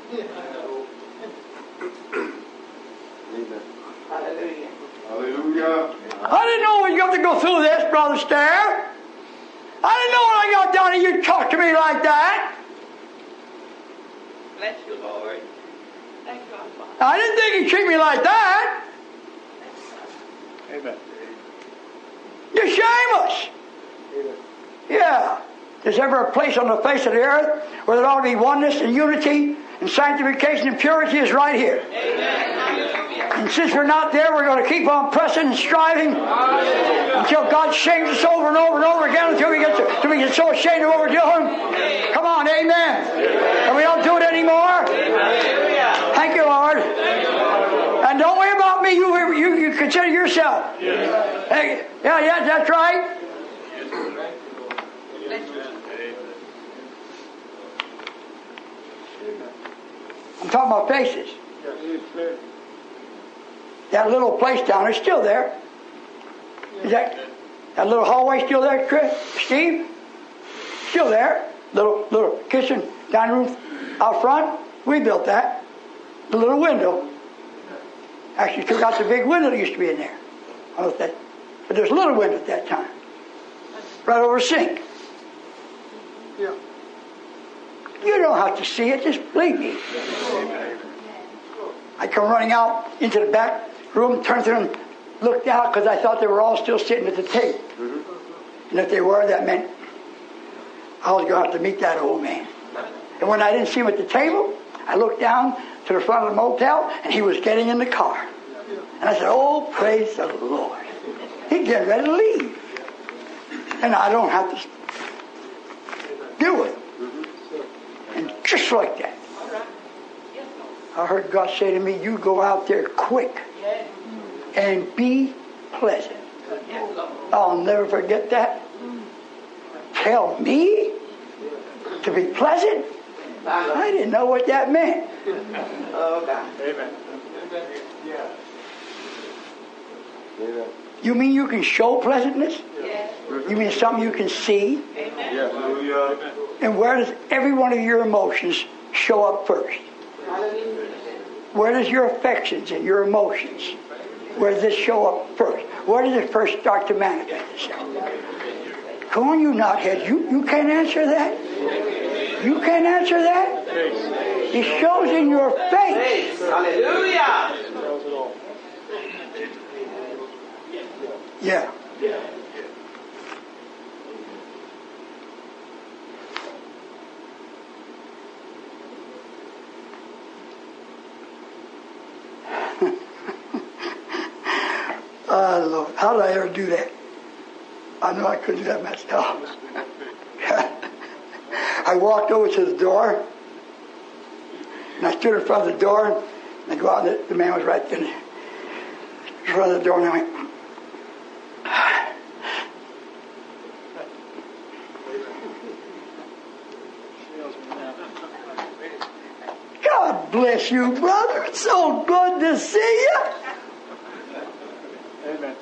Hallelujah. I didn't know we was going to go through this, Brother Stair. I didn't know when I got down here you'd talk to me like that. Bless you, Lord. Thank God, Father. I didn't think he'd treat me like that. Amen. You shame us. Yeah. There's ever a place on the face of the earth where there ought to be oneness and unity and sanctification and purity is right here. And since we're not there, we're going to keep on pressing and striving until God shames us over and over and over again until we get so ashamed of what we're doing. Come on, amen. And we don't do it anymore. Thank you, Lord. And don't worry about me. You consider yourself. Hey, yeah, that's right. I'm talking about faces. That little place down there is still there. Is that little hallway still there, Chris? Steve? Still there. Little kitchen, dining room out front. We built that. The little window. Actually took out the big window that used to be in there. I don't know if that, but there's a little window at that time. Right over the sink. Yeah. You don't have to see it, just believe me. I come running out into the back room, turned through and looked out because I thought they were all still sitting at the table. And if they were, that meant I was going to have to meet that old man. And when I didn't see him at the table, I looked down to the front of the motel and he was getting in the car. And I said, oh, praise the Lord. He's getting ready to leave. And I don't have to do it. And just like that, I heard God say to me, you go out there quick and be pleasant. I'll never forget that. Tell me to be pleasant? I didn't know what that meant. Oh, God. Amen. You mean you can show pleasantness? Yes. You mean something you can see? Amen. Hallelujah. And where does every one of your emotions show up first? Where does your affections and your emotions, where does this show up first? Where does it first start to manifest itself? Come on, you knotheads. You can't answer that? You can't answer that? It shows in your face. Hallelujah. Yeah. Lord, how did I ever do that? I know I couldn't do that myself. I walked over to the door, and I stood in front of the door, and I go out, and the man was right there in front of the door, and I went, God bless you, brother. It's so good to see you. Amen.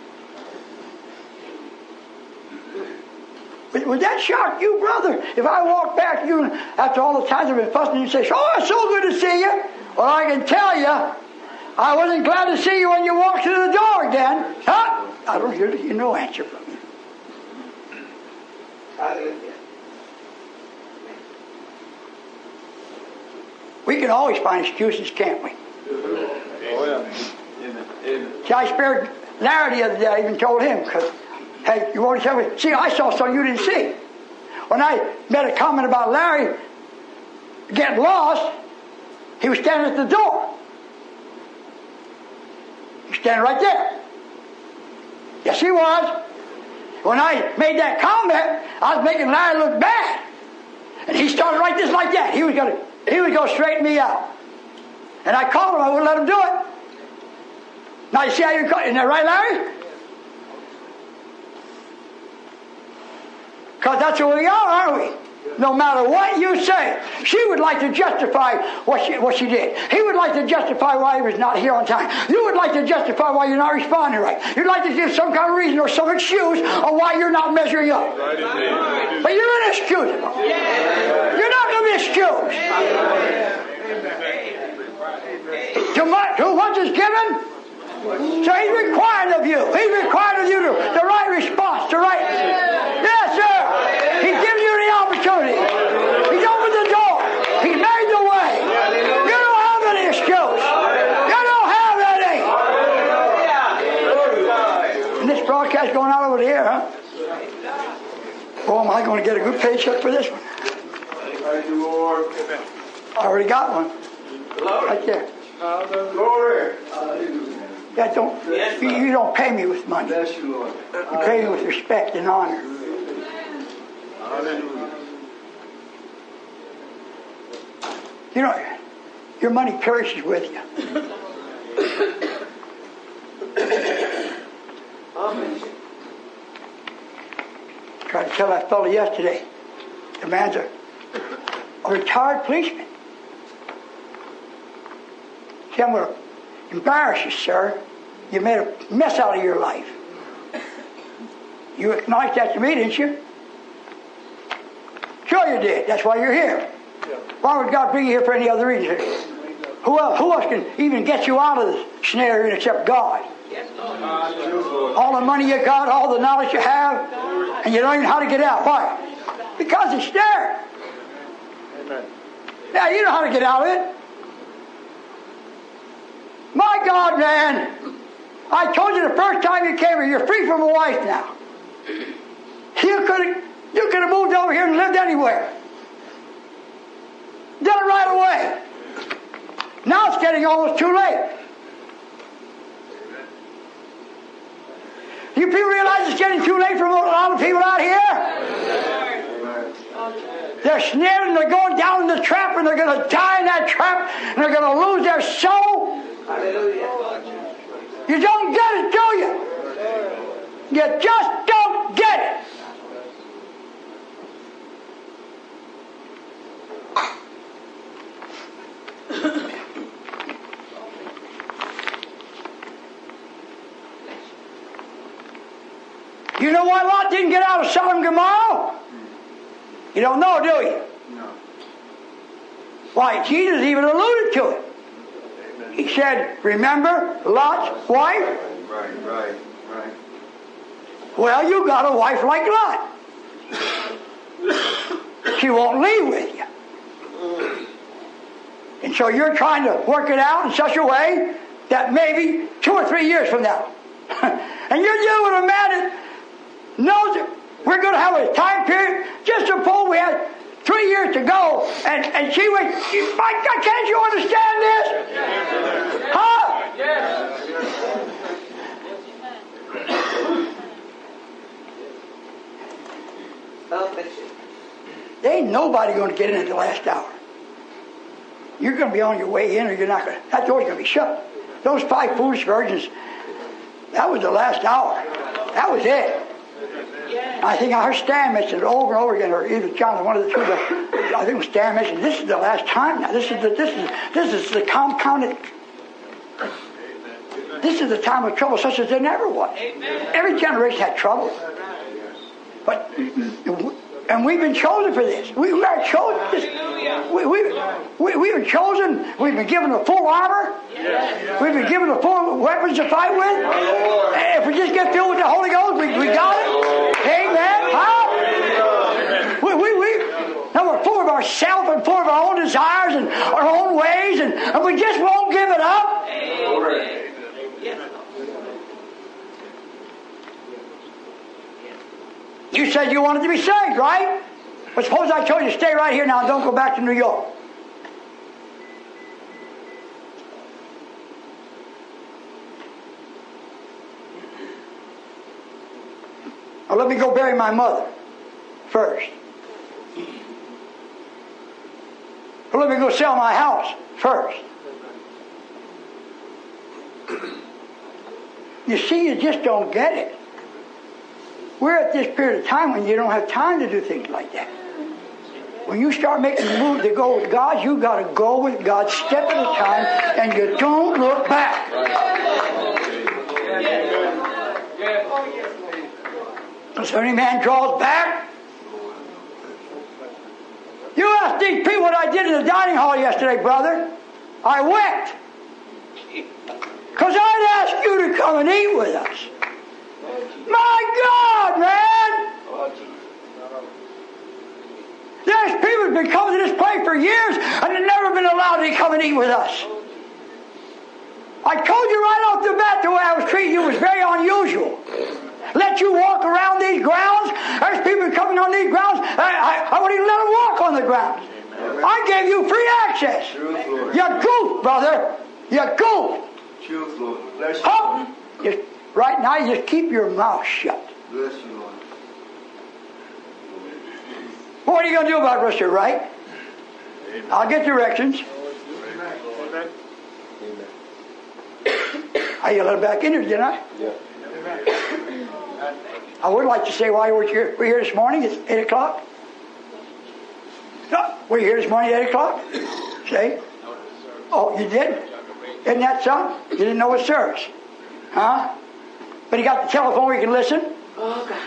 Would that shock you, brother? If I walk back to you after all the times I've been fussing and say, oh, it's so good to see you. Well, I can tell you, I wasn't glad to see you when you walked through the door again. Huh? I don't hear no answer from you. Hallelujah. We can always find excuses, can't we? Oh, yeah. See, I spared Larry the other day. I even told him, because, hey, you want to tell me? See, I saw something you didn't see. When I made a comment about Larry getting lost, he was standing at the door. He was standing right there. Yes, he was. When I made that comment, I was making Larry look bad. And he started right just like that. He was going to straighten me out. And I called him. I wouldn't let him do it. Now, you see how you're caught? Isn't that right, Larry? Because that's who we are, aren't we? No matter what you say. She would like to justify what she did. He would like to justify why he was not here on time. You would like to justify why you're not responding right. You'd like to give some kind of reason or some excuse on why you're not measuring up. But you're inexcusable. You're not going to be excused. Too much is given, so he's required of you. He's required of you the right response, the right. Yes, sir. He's giving you the opportunity. He's opened the door. He's made the way. You don't have any excuse. You don't have any. And this broadcast going out over here, huh? Oh, am I going to get a good paycheck for this one? Thank you, Lord. I already got one. Right there. Glory. Yeah, you don't pay me with money. Bless you, Lord. You pay me with respect and honor. Hallelujah. You know, your money perishes with you. Tried to tell that fellow yesterday. The man's a retired policeman. See, I'm going to embarrass you, sir. You made a mess out of your life. You acknowledged that to me, didn't you? Sure you did. That's why you're here. Why would God bring you here for any other reason? Who else can even get you out of the snare except God? All the money you got, all the knowledge you have, and you don't even know how to get out. Why? Because it's there. Now, you know how to get out of it. My God, man, I told you the first time you came here, you're free from a wife now. You could have moved over here and lived anywhere. Done it right away. Now it's getting almost too late. You people realize it's getting too late for a lot of people out here? They're snared and they're going down in the trap and they're going to die in that trap and they're going to lose their soul. You don't get it, do you? You just don't get it. You know why Lot didn't get out of Sodom and Gomorrah? You don't know, do you? No. Why, Jesus even alluded to it. He said, remember Lot's wife? Right. Well, you got a wife like Lot. She won't leave with you. And so you're trying to work it out in such a way that maybe 2 or 3 years from now, and you're dealing with a man that knows that we're going to have a time period. Just suppose we had 3 years to go, and she went, my God, can't you understand this? Huh? There ain't nobody going to get in at the last hour. You're going to be on your way in, or you're not going to. That door's going to be shut. Those 5 foolish virgins, that was the last hour. That was it. I think I heard Stan mention it over and over again, or either John, one of the two. But I think it was Stan mentioned this is the last time now. This is the compounded. This is the time of trouble such as there never was. Every generation had trouble, but and we've been chosen for this. We are chosen. We've been chosen. We've been given the full armor. We've been given the full weapons to fight with. If we just get filled with the Holy Ghost, we got it. Amen. Huh? Now we're full of ourselves and full of our own desires and our own ways, and we just won't give it up. Amen. Yes, Lord. You said you wanted to be saved, right? But suppose I told you to stay right here now and don't go back to New York. Now let me go bury my mother first. Or let me go sell my house first. You see, you just don't get it. We're at this period of time when you don't have time to do things like that. When you start making the move to go with God, you got to go with God step at a time, and you don't look back. So any man draws back. You ask these people what I did in the dining hall yesterday, brother. I wept. Because I'd ask you to come and eat with us. My God, man! There's people who've been coming to this place for years and have never been allowed to come and eat with us. I told you right off the bat the way I was treating you was very unusual. Let you walk around these grounds. There's people coming on these grounds. I wouldn't even let them walk on the grounds. I gave you free access. You goof, brother. You goof. Truth, Lord. Bless you. Huh? Just, right now, you just keep your mouth shut. Bless you, Lord. What are you going to do about it, Russia, right? I'll get directions. I let it back in here, didn't I? Yeah. I would like to say why we're here this morning. It's 8 o'clock. No, we're here this morning at 8 o'clock. Say? Oh, you did? Isn't that something? You didn't know what service. Huh? But you got the telephone where you can listen? Oh, God.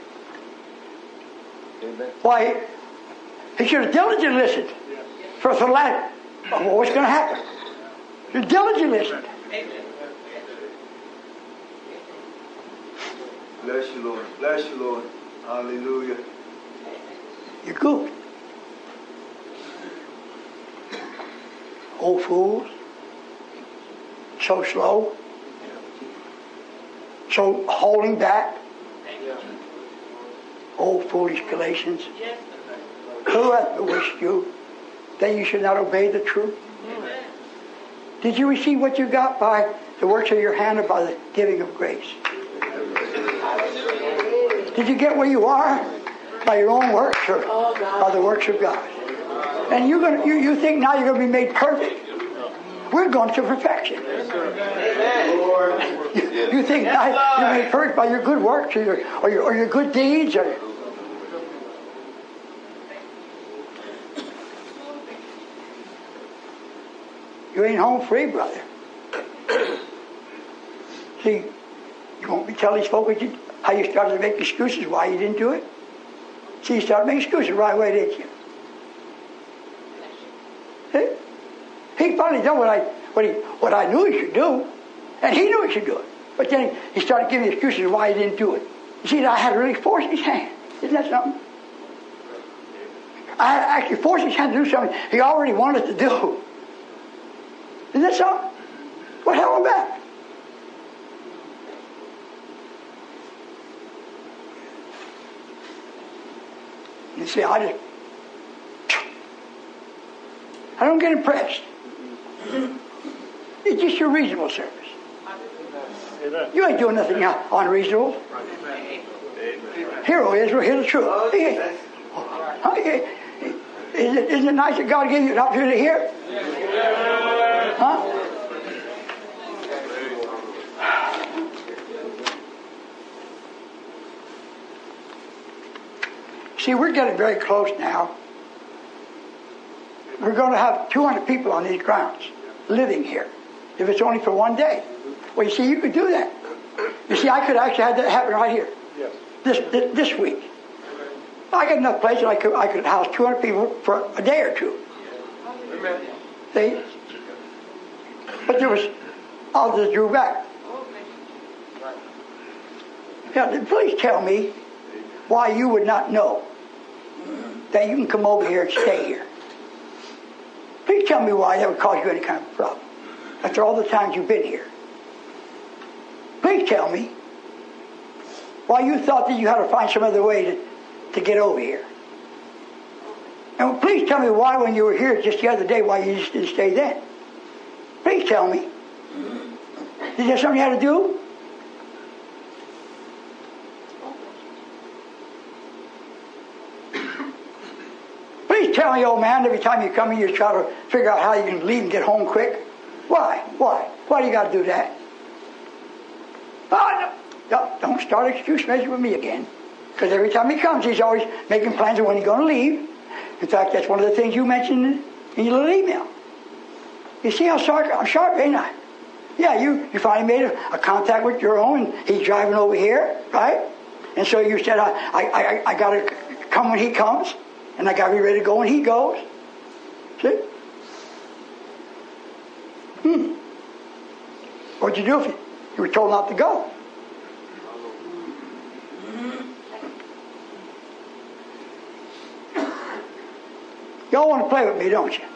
Why, he should have diligently listened. For the last, what's going to happen? He diligently listened. Amen. Bless you, Lord. Bless you, Lord. Hallelujah. You're good. Old fools. So slow. So holding back. Old foolish Galatians. Yes. Who hath bewitched you that you should not obey the truth? Amen. Did you receive what you got by the works of your hand or by the giving of grace? Did you get where you are by your own works or by the works of God? And you think now you're going to be made perfect? We're going to perfection. You think now you're made perfect by your good works or your good deeds? Or you ain't home free, brother. See, you won't be telling these folks how you started to make excuses why you didn't do it. See, you started making excuses right away, didn't you? See? He finally done what I knew he should do, and he knew he should do it. But then he started giving excuses why he didn't do it. You see, I had to really force his hand. Isn't that something? I had to actually force his hand to do something he already wanted to do. Isn't that something? What held him back? You see, I don't get impressed. It's just your reasonable service. You ain't doing nothing unreasonable. Hero Israel, hear the truth. Isn't it nice that God gave you an opportunity to hear? Huh? See, we're getting very close now. We're going to have 200 people on these grounds living here, if it's only for one day. Well, you see, you could do that. You see, I could actually have that happen right here. This week. I got enough place that I could house 200 people for a day or two. See? But there was others that drew back. Now, please tell me why you would not know that you can come over here and stay here. Please tell me why that would cause you any kind of problem. after all the times you've been here. Please tell me why you thought that you had to find some other way to get over here. And please tell me why, when you were here just the other day, why you just didn't stay then. Please tell me. Is there something you had to do? Please tell me, old man, every time you come here, you try to figure out how you can leave and get home quick. Why? Why? Why do you got to do that? Oh, no, don't start excuse making with me again. Because every time he comes, he's always making plans of when he's going to leave. In fact, that's one of the things you mentioned in your little email. You see how I'm sharp, ain't I? Yeah, you finally made a contact with Jerome, and he's driving over here, right? And so you said, I got to come when he comes, and I got to be ready to go when he goes. See? What'd you do if you were told not to go? Y'all want to play with me, don't you?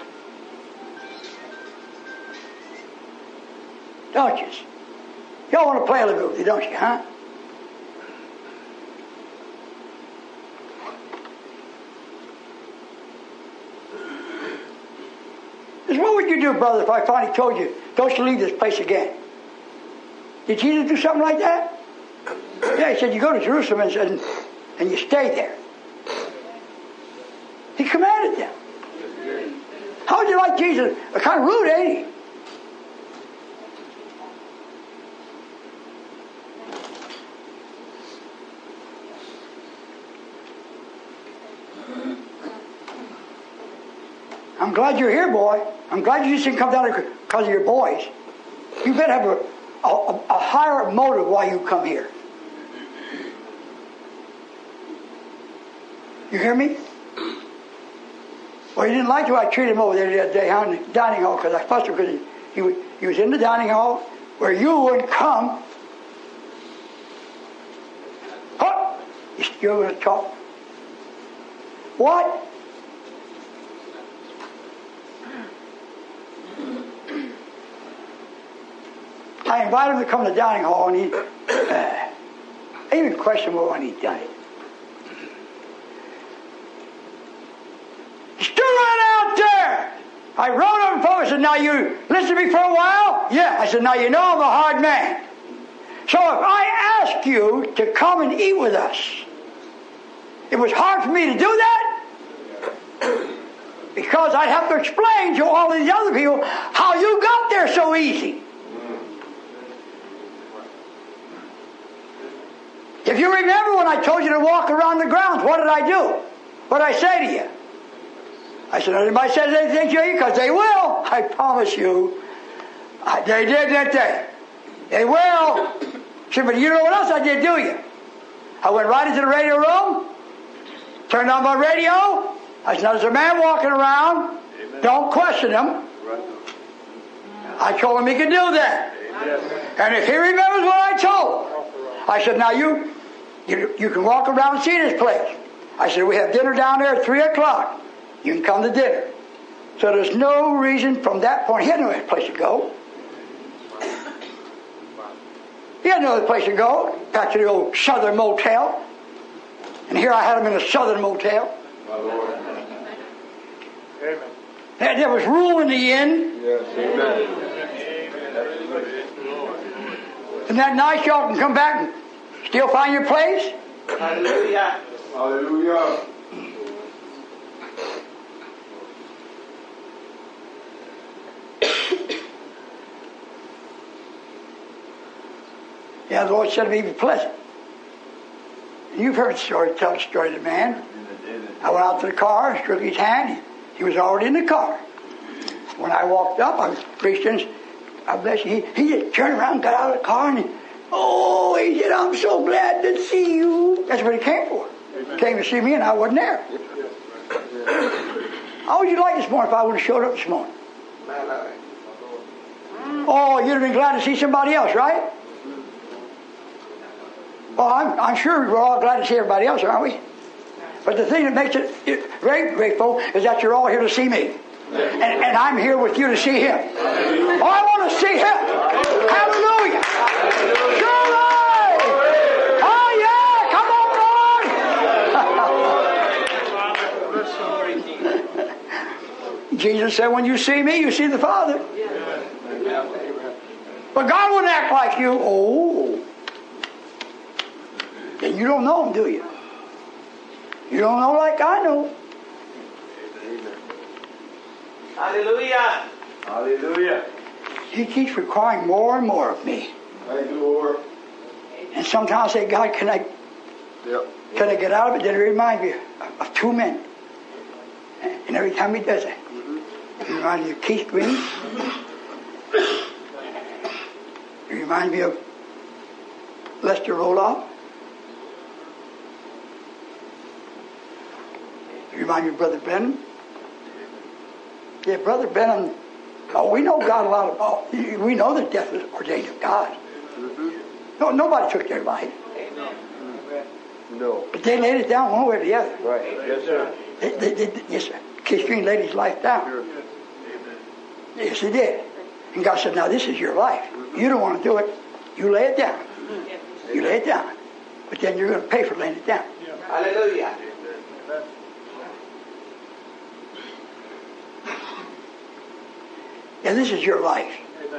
Don't you? Y'all want to play a little bit with me, don't you, huh? What would you do, brother, if I finally told you, don't you leave this place again? Did Jesus do something like that? Yeah, he said, you go to Jerusalem and you stay there. He commanded them. How would you like Jesus? Kind of rude, ain't he? I'm glad you're here, boy. I'm glad you just didn't come down here because of your boys. You better have a higher motive why you come here. You hear me? Well, he didn't like the way I treated him over there the other day in the dining hall, because I fussed him because he was in the dining hall where you wouldn't come. Huh? You're going to talk. What? I invited him to come to the dining hall, and he even questionable when he'd done it. Still right out there! I wrote up and I said, now you listen to me for a while? Yeah. I said, now you know I'm a hard man. So if I ask you to come and eat with us, it was hard for me to do that? Because I'd have to explain to all these other people how you got there so easy. If you remember when I told you to walk around the grounds, what did I do? What did I say to you? I said, anybody says anything to you? Because they will. I promise you. They did, didn't they? They will. I said, but you know what else I did, do you? I went right into the radio room, turned on my radio. I said, now there's a man walking around. Amen. Don't question him. I told him he could do that. Amen. And if he remembers what I told, I said, now you can walk around and see this place. I said, we have dinner down there at 3 o'clock. You can come to dinner. So there's no reason from that point. He had no other place to go. He had no other place to go. Back to the old Southern Motel. And here I had him in a Southern Motel. My Lord. Amen. And there was room in the inn. Yes, amen. Isn't that nice? Y'all can come back and still find your place? Hallelujah. Hallelujah. Yeah, the Lord said to me, be pleasant. And you've heard the story, tell the story of the man. I went out to the car, shook his hand. He was already in the car. When I walked up, I reached in, I bless you, he just turned around, got out of the car, and he said, I'm so glad to see you. That's what he came for. Amen. Came to see me, and I wasn't there. How would you like this morning if I would have showed up this morning? Oh, you'd have been glad to see somebody else, right? Well, I'm sure we're all glad to see everybody else, aren't we? But the thing that makes it very grateful is that you're all here to see me. And I'm here with you to see Him. Oh, I want to see Him. Hallelujah. Surely. Oh, yeah. Come on, Lord. Jesus said, when you see me, you see the Father. But God wouldn't act like you. Oh. Then you don't know Him, do you? You don't know like I know. Hallelujah. Hallelujah. He keeps requiring more and more of me. Thank you, Lord. And sometimes I say, God, can I get out of it? Then it reminds me of two men. And every time He does it, it reminds me of Keith Green. It reminds me of Lester Roloff. It reminds me of Brother Benham. Yeah, Brother Benham. Oh, we know God a lot about. We know that death was ordained of God. No, nobody took their life. No. But they laid it down one way or the other. Right. Yes, sir. Yes, sir. Keith Green laid his life down. Sure. Yes, he did. And God said, now this is your life. You don't want to do it. You lay it down. You lay it down. But then you're going to pay for laying it down. Hallelujah. Yeah, this is your life.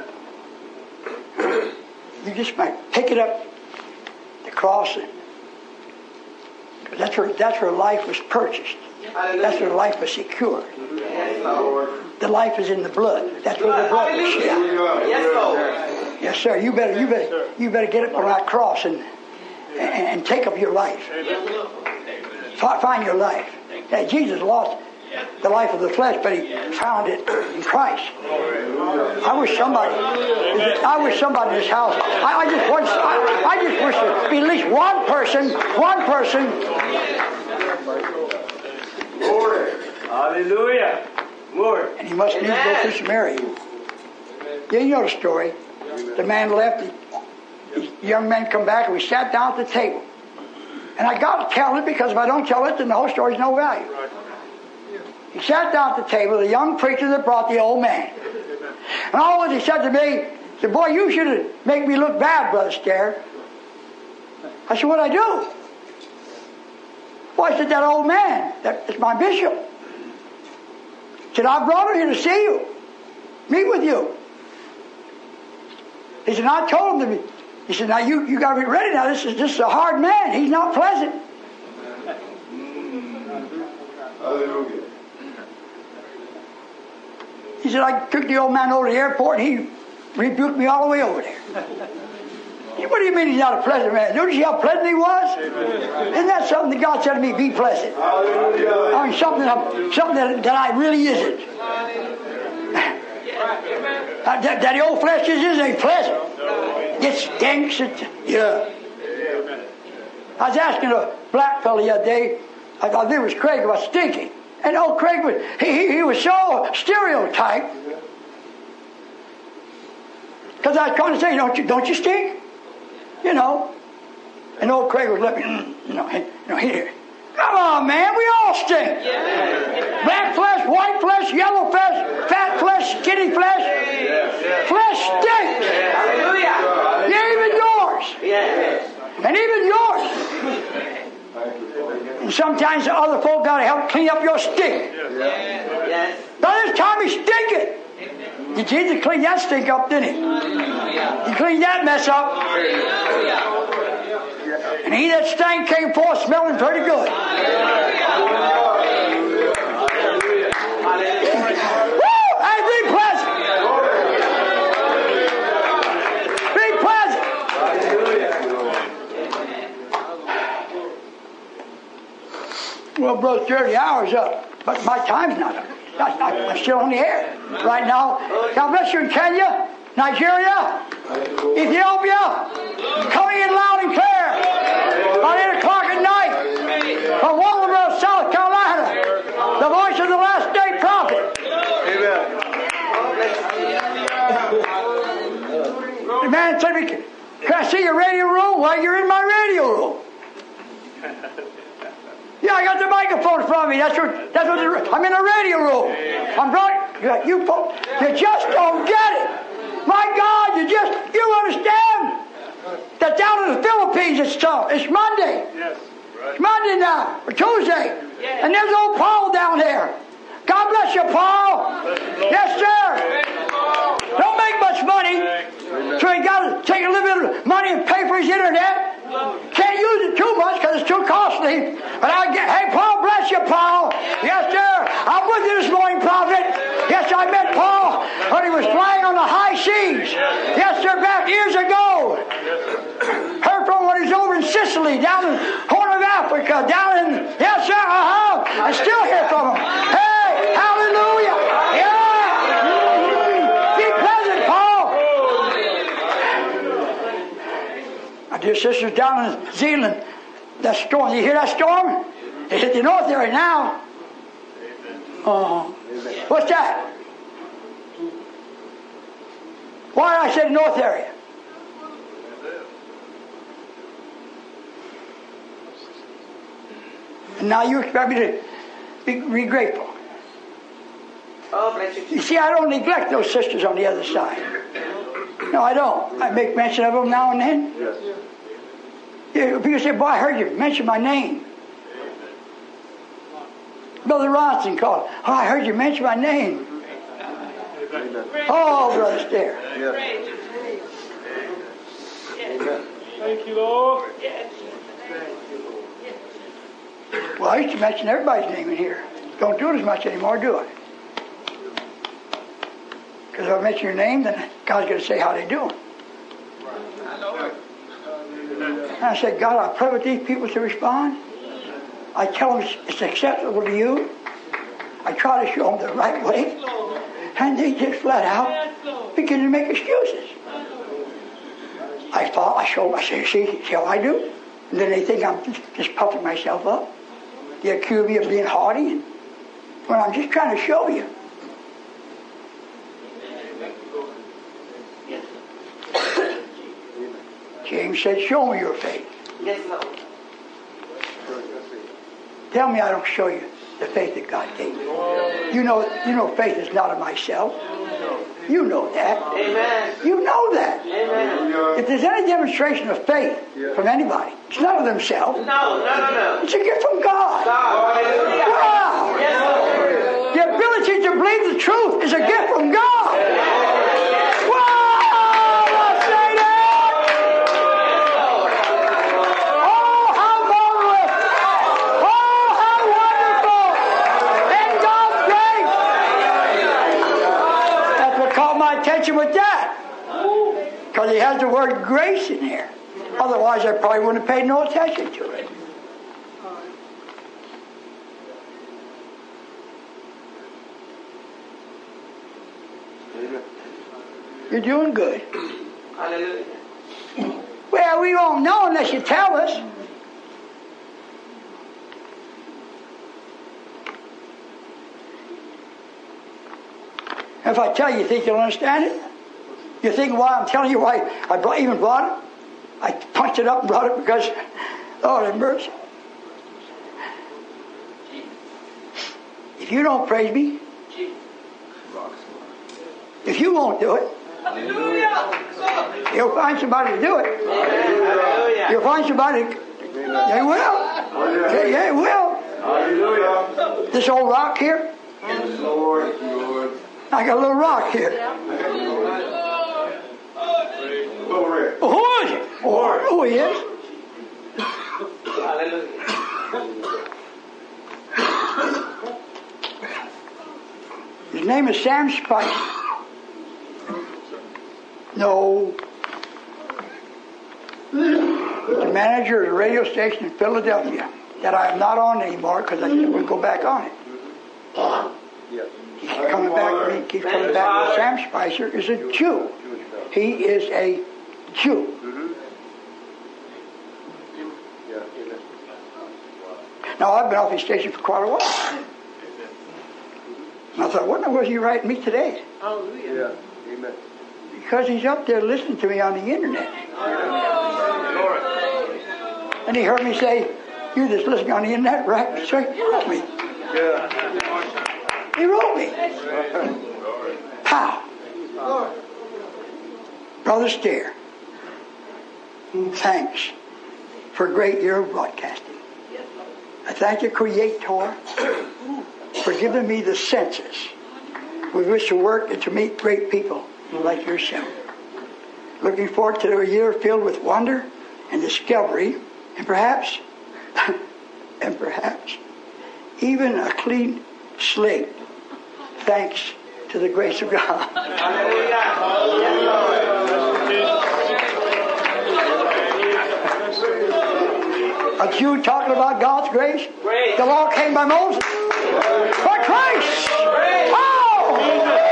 You just might pick it up, the cross, and that's where life was purchased. That's where life was secured. Yes, Lord. The life is in the blood. That's where the blood was shed. Yes, Lord. Yes, sir. You better get up on that cross and take up your life. Find your life. Now, Jesus lost the life of the flesh, but He found it in Christ. I wish somebody in this house. I just wish there be at least one person. Lord. Hallelujah. Lord. And he must needs go through Samaria. Yeah, you know the story. The man left. The young man come back, and we sat down at the table. And I got to tell it, because if I don't tell it, then the whole story's no value. He sat down at the table, the young preacher that brought the old man. And all he said to me, he said, boy, you should make me look bad, Brother Stair. I said, what'd I do? Well, I said, that old man, that's my bishop. He said, I brought him here to see you, meet with you. He said, I told him to be. He said, now you got to be ready now. This is a hard man. He's not pleasant. Hallelujah. He said, I took the old man over to the airport, and he rebuked me all the way over there. What do you mean he's not a pleasant man? Don't you see how pleasant he was? Isn't that something that God said to me, be pleasant? I mean, something that I really isn't. That the old flesh ain't pleasant. It stinks. Yeah. I was asking a black fellow the other day, I think it was Craig, about stinking. And old Craig was he was so stereotyped. Because I was trying to say, don't you stink? You know. And old Craig was looking, here. Come on, man, we all stink. Black flesh, white flesh, yellow flesh, fat flesh, skinny flesh. Flesh stinks. Hallelujah. Yeah, even yours. Yes. And even yours. And sometimes the other folk got to help clean up your stink. Yes. By this time he's stinking. Did Jesus clean that stink up, didn't he? He cleaned that mess up. And he that stank came forth smelling pretty good. Woo! Hey, be pleasant. Be pleasant. Well, Brother Jerry, the hour's up, but my time's not up. I'm still on the air right now. God bless you in Kenya, Nigeria, Ethiopia, coming in loud and clear about 8 o'clock at night from Walterboro, South Carolina, the voice of the last day prophet. The man said, can I see your radio room? Well, you're in my radio room. Yeah, Yeah, I got the microphone from me. I'm in the radio room. You folks, you just don't get it. My God, you understand that down in the Philippines it's tough. It's Monday. Yes. It's Monday now, or Tuesday. And there's old Paul down there. God bless you, Paul. Yes, sir. Don't make much money. So he got to take a little bit of money and pay for his internet. Can't use it too much because it's too costly. But hey, Paul, bless you, Paul. Yes, sir. I'm with you this morning, prophet. Yes, I met Paul when he was flying on the high seas. Yes, sir, back years ago. Heard from when he was over in Sicily, down in the Horn of Africa, yes, sir, I still hear from him. Hey, hallelujah. Yeah. Be pleasant, Paul. My dear sisters down in New Zealand, that storm, you hear that storm? It hit the north area now. What's that? Why did I say the north area? And now you expect me to be grateful. Oh, bless you. You see, I don't neglect those sisters on the other side. No, I don't. I make mention of them now and then. Yes. Yeah, people say, boy, I heard you mention my name. Brother Ronson called. Oh, I heard you mention my name. Oh, Brother Stair. Yes. Thank you, Lord. Well, I used to mention everybody's name in here. Don't do it as much anymore, do I? Because if I mention your name, then God's going to say how they doing. And I said, God, I pray with these people to respond. I tell them it's acceptable to you. I try to show them the right way. And they just flat out begin to make excuses. I say, see how I do? And then they think I'm just puffing myself up. They accuse me of being haughty. And when I'm just trying to show you. James said, show me your faith. Yes, Lord. Tell me I don't show you the faith that God gave me. You know faith is not of myself. You know that. Amen. You know that. Amen. If there's any demonstration of faith from anybody, it's not of themselves. No. It's a gift from God. Hallelujah. Wow. Yes, Lord. The ability to believe the truth is a gift from God. Wow! Let's say that. Oh, how marvelous! Oh, how wonderful! And God's grace. That's what caught my attention with that. Because he has the word grace in here. Otherwise, I probably wouldn't have paid no attention to it. You're doing good. Hallelujah. Well, we won't know unless you tell us. If I tell you, you think you'll understand it? You think why I'm telling you why I even brought it? I punched it up and brought it because, oh, the mercy. If you don't praise me, if you won't do it, you'll find somebody to do it. Hallelujah. You'll find somebody. They will. They will. Hallelujah. This old rock here. Lord. I got a little rock here. Glory. Who is it? Who he is? Hallelujah. His name is Sam Spice. No. He's the manager of a radio station in Philadelphia that I am not on anymore because I just wouldn't go back on it. Keeps coming back. Sam Spicer is a Jew. He is a Jew. Now, I've been off his station for quite a while. And I thought, what was he writing me today? Hallelujah. Amen. Because he's up there listening to me on the internet. And he heard me say, You just listening on the internet, right? So he wrote me. He wrote me. Pow. Brother Stair, thanks for a great year of broadcasting. I thank the Creator for giving me the senses with which to work and to meet great people like yourself. Looking forward to a year filled with wonder and discovery, and perhaps even a clean slate, thanks to the grace of God. A Jew talking about God's grace. The law came by Moses. But grace! Oh!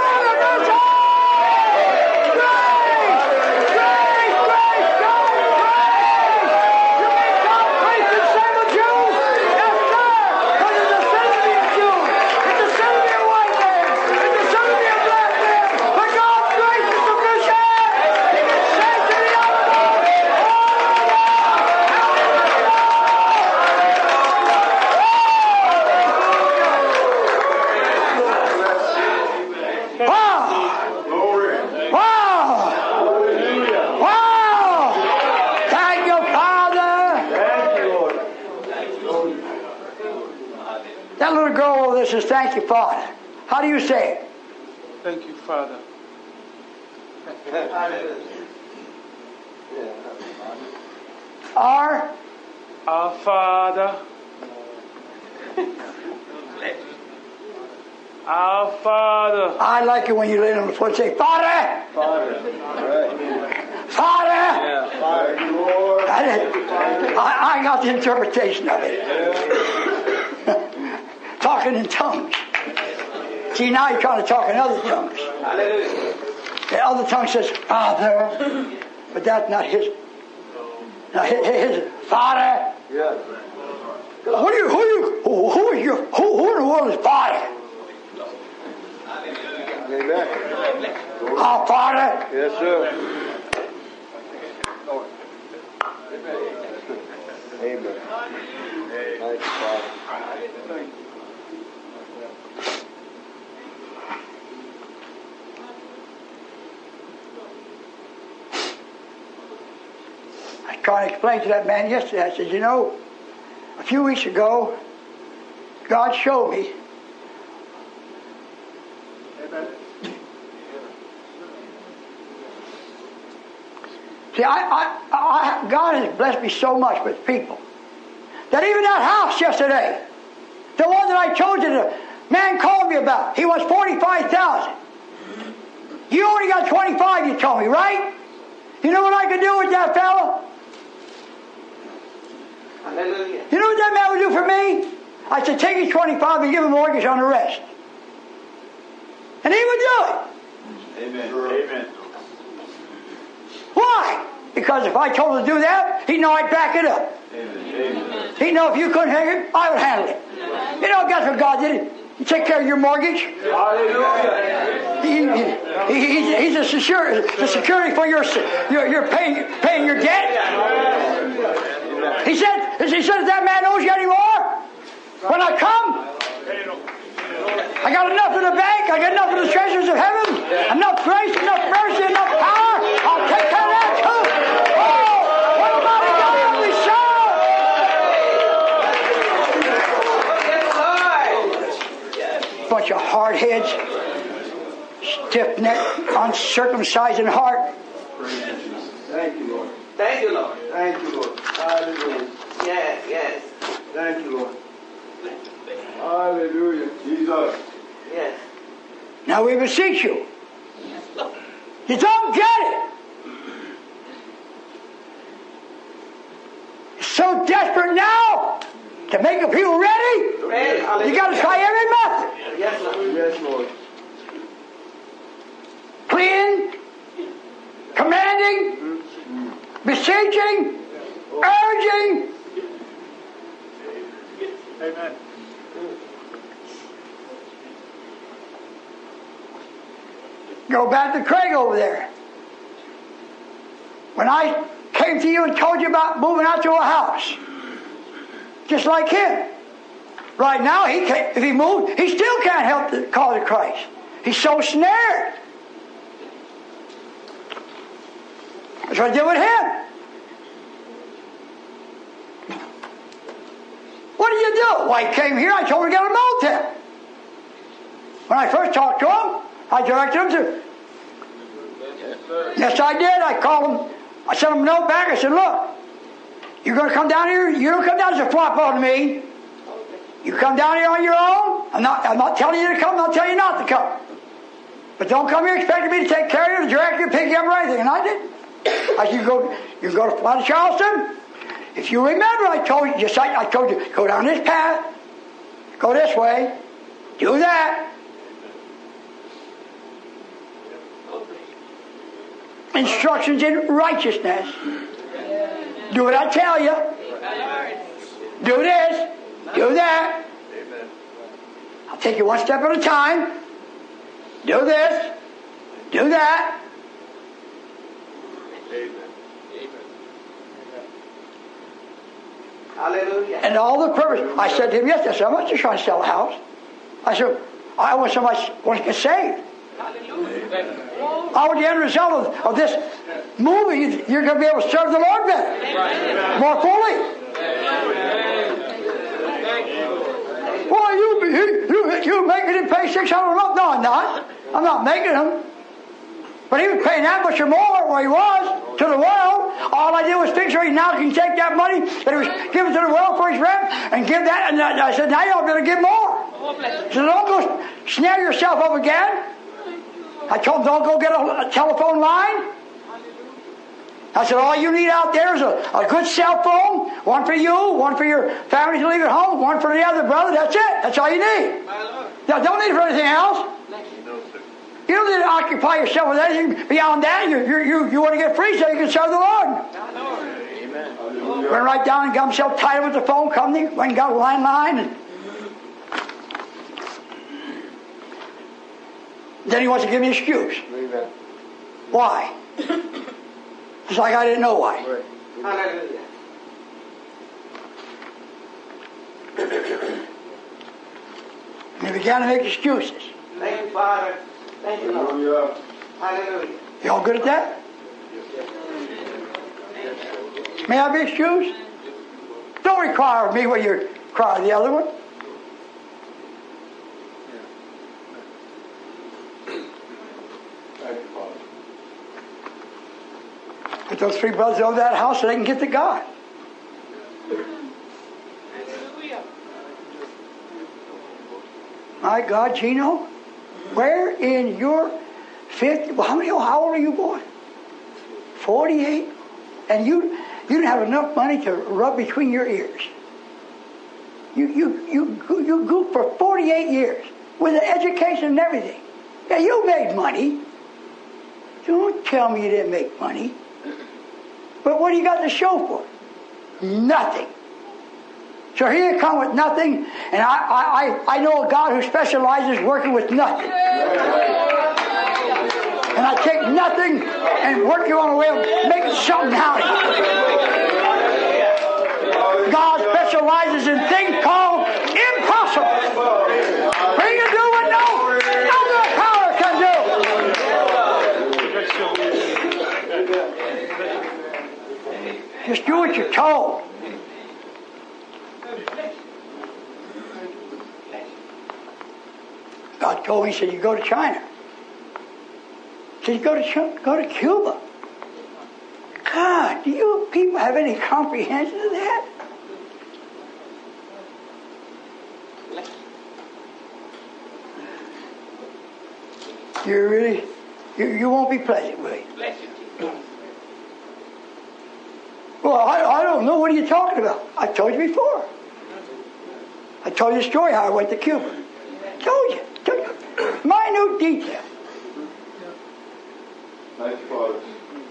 That little girl over there says, thank you, Father. How do you say it? Thank you, Father. Our Father. Our Father. I like it when you lay on the floor and say, Father! Father. Father! Yeah, Father, Lord. I got the interpretation of it. Talking in tongues. See, now you're trying to talk in other tongues. The other tongue says, Father. But that's not his. Now, his Father. Yeah. Who in the world is Father? Amen. Our Father. Yes, sir. Amen. Thank you, Father. I was trying to explain to that man yesterday. I said, a few weeks ago, God showed me. See, God has blessed me so much with people that even that house yesterday, the one that I told you, the man called me about, he wants $45,000. You only got 25, you told me, right? You know what I could do with that fella? Hallelujah. You know what that man would do for me? I said, take his 25 and give him a mortgage on the rest. And he would do it. Amen. Amen. Why? Because if I told him to do that, he'd know I'd back it up. Amen. He'd know if you couldn't handle it, I would handle it. You know, that's what God did. He take care of your mortgage. Hallelujah. He's the security for your paying your debt. He said, if that man owes you anymore, when I come, I got enough in the bank, I got enough in the treasures of heaven, enough grace, enough mercy, enough power. I'll take care of that too. Oh, what about the God we serve? Bunch of hardheads, stiff-necked, uncircumcised in heart. Thank you, Lord. Thank you, Lord. Thank you, Lord. Hallelujah. Yes. Thank you, Lord. Hallelujah. Jesus. Yes. Now we beseech you. You don't get it. You're so desperate now to make the people ready. You got to try every method. Yes, Lord. Yes, Lord. Pleading, commanding, beseeching, urging. Amen. Go back to Craig over there. When I came to you and told you about moving out to a house, just like him. Right now, he can't, if he moved, he still can't help the cause of Christ. He's so snared. That's what I did with him. What did you do? Well, he came here, I told him to get a motel. When I first talked to him, I directed him to. Yes, I did. I called him. I sent him a note back. I said, look, you're going to come down here. You don't come down as a flop on me. You come down here on your own. I'm not telling you to come. I'm not telling you not to come. But don't come here expecting me to take care of you, to direct you, pick you up or anything. And I did. I said, you go to Florida, Charleston. If you remember, I told you, go down this path. Go this way. Do that. Instructions in righteousness. Do what I tell you. Do this. Do that. I'll take you one step at a time. Do this. Do that. Hallelujah. And all the purpose. I said to him yesterday, I'm not just trying to sell a house. I said, I want somebody who get saved. I want the end result of this movie, you're going to be able to serve the Lord better, more fully. Well, you making him pay $600 a month? No, I'm not. I'm not making him. But he was paying that much or more where he was to the world. All I did was fix sure he now can take that money that he was giving to the world for his rent and give that. And I said, now you're going to give more. So don't go snare yourself up again. I told him, don't go get a telephone line. I said, all you need out there is a good cell phone, one for you, one for your family to leave at home, one for the other brother. That's it. That's all you need. Now, don't need it for anything else. You don't need to occupy yourself with anything beyond that. You want to get free so you can serve the Lord. Amen. Went right down and got himself tied with the phone company. Went and got a line. And then he wants to give me an excuse. Amen. Why? It's like I didn't know why. Hallelujah. And he began to make excuses. Thank you, Father. Thank you, Lord. Hallelujah. You all good at that? May I be excused? Don't require of me what you require of the other one. Get those three brothers over that house so they can get to God. My God, Gino, where in your 50, how old are you, boy? 48? And you didn't have enough money to rub between your ears. You goofed for 48 years with an education and everything. Yeah, you made money. Don't tell me you didn't make money. But what do you got to show for it? Nothing. So here you come with nothing, and I know a God who specializes working with nothing. And I take nothing and work you on a way of making something out of it. God specializes in things called impossible. He can do what no other power can do. Just do what you're told. God told me, he said, you go to China. He said, you go to Cuba. God, do you people have any comprehension of that? You really, you won't be pleasant, will you? Well, I don't know. What are you talking about? I told you before. I told you the story how I went to Cuba. Told you. Minute detail. Thank you, Father.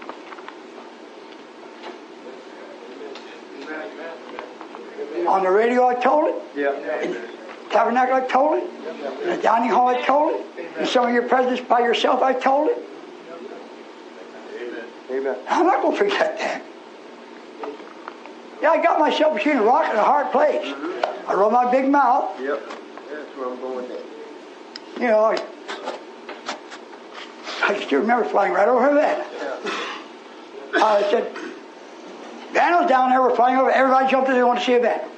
On the radio I told it. Yeah. In the tabernacle I told it. In the dining hall I told it. In some of your presidents by yourself I told it. Amen. I'm not going to forget that. Yeah, I got myself between a rock and a hard place. I run my big mouth. Yep. That's where I'm going next. You know, I still remember flying right over that. I said, Vandals down there were flying over. Everybody jumped in. They wanted to see a vandal.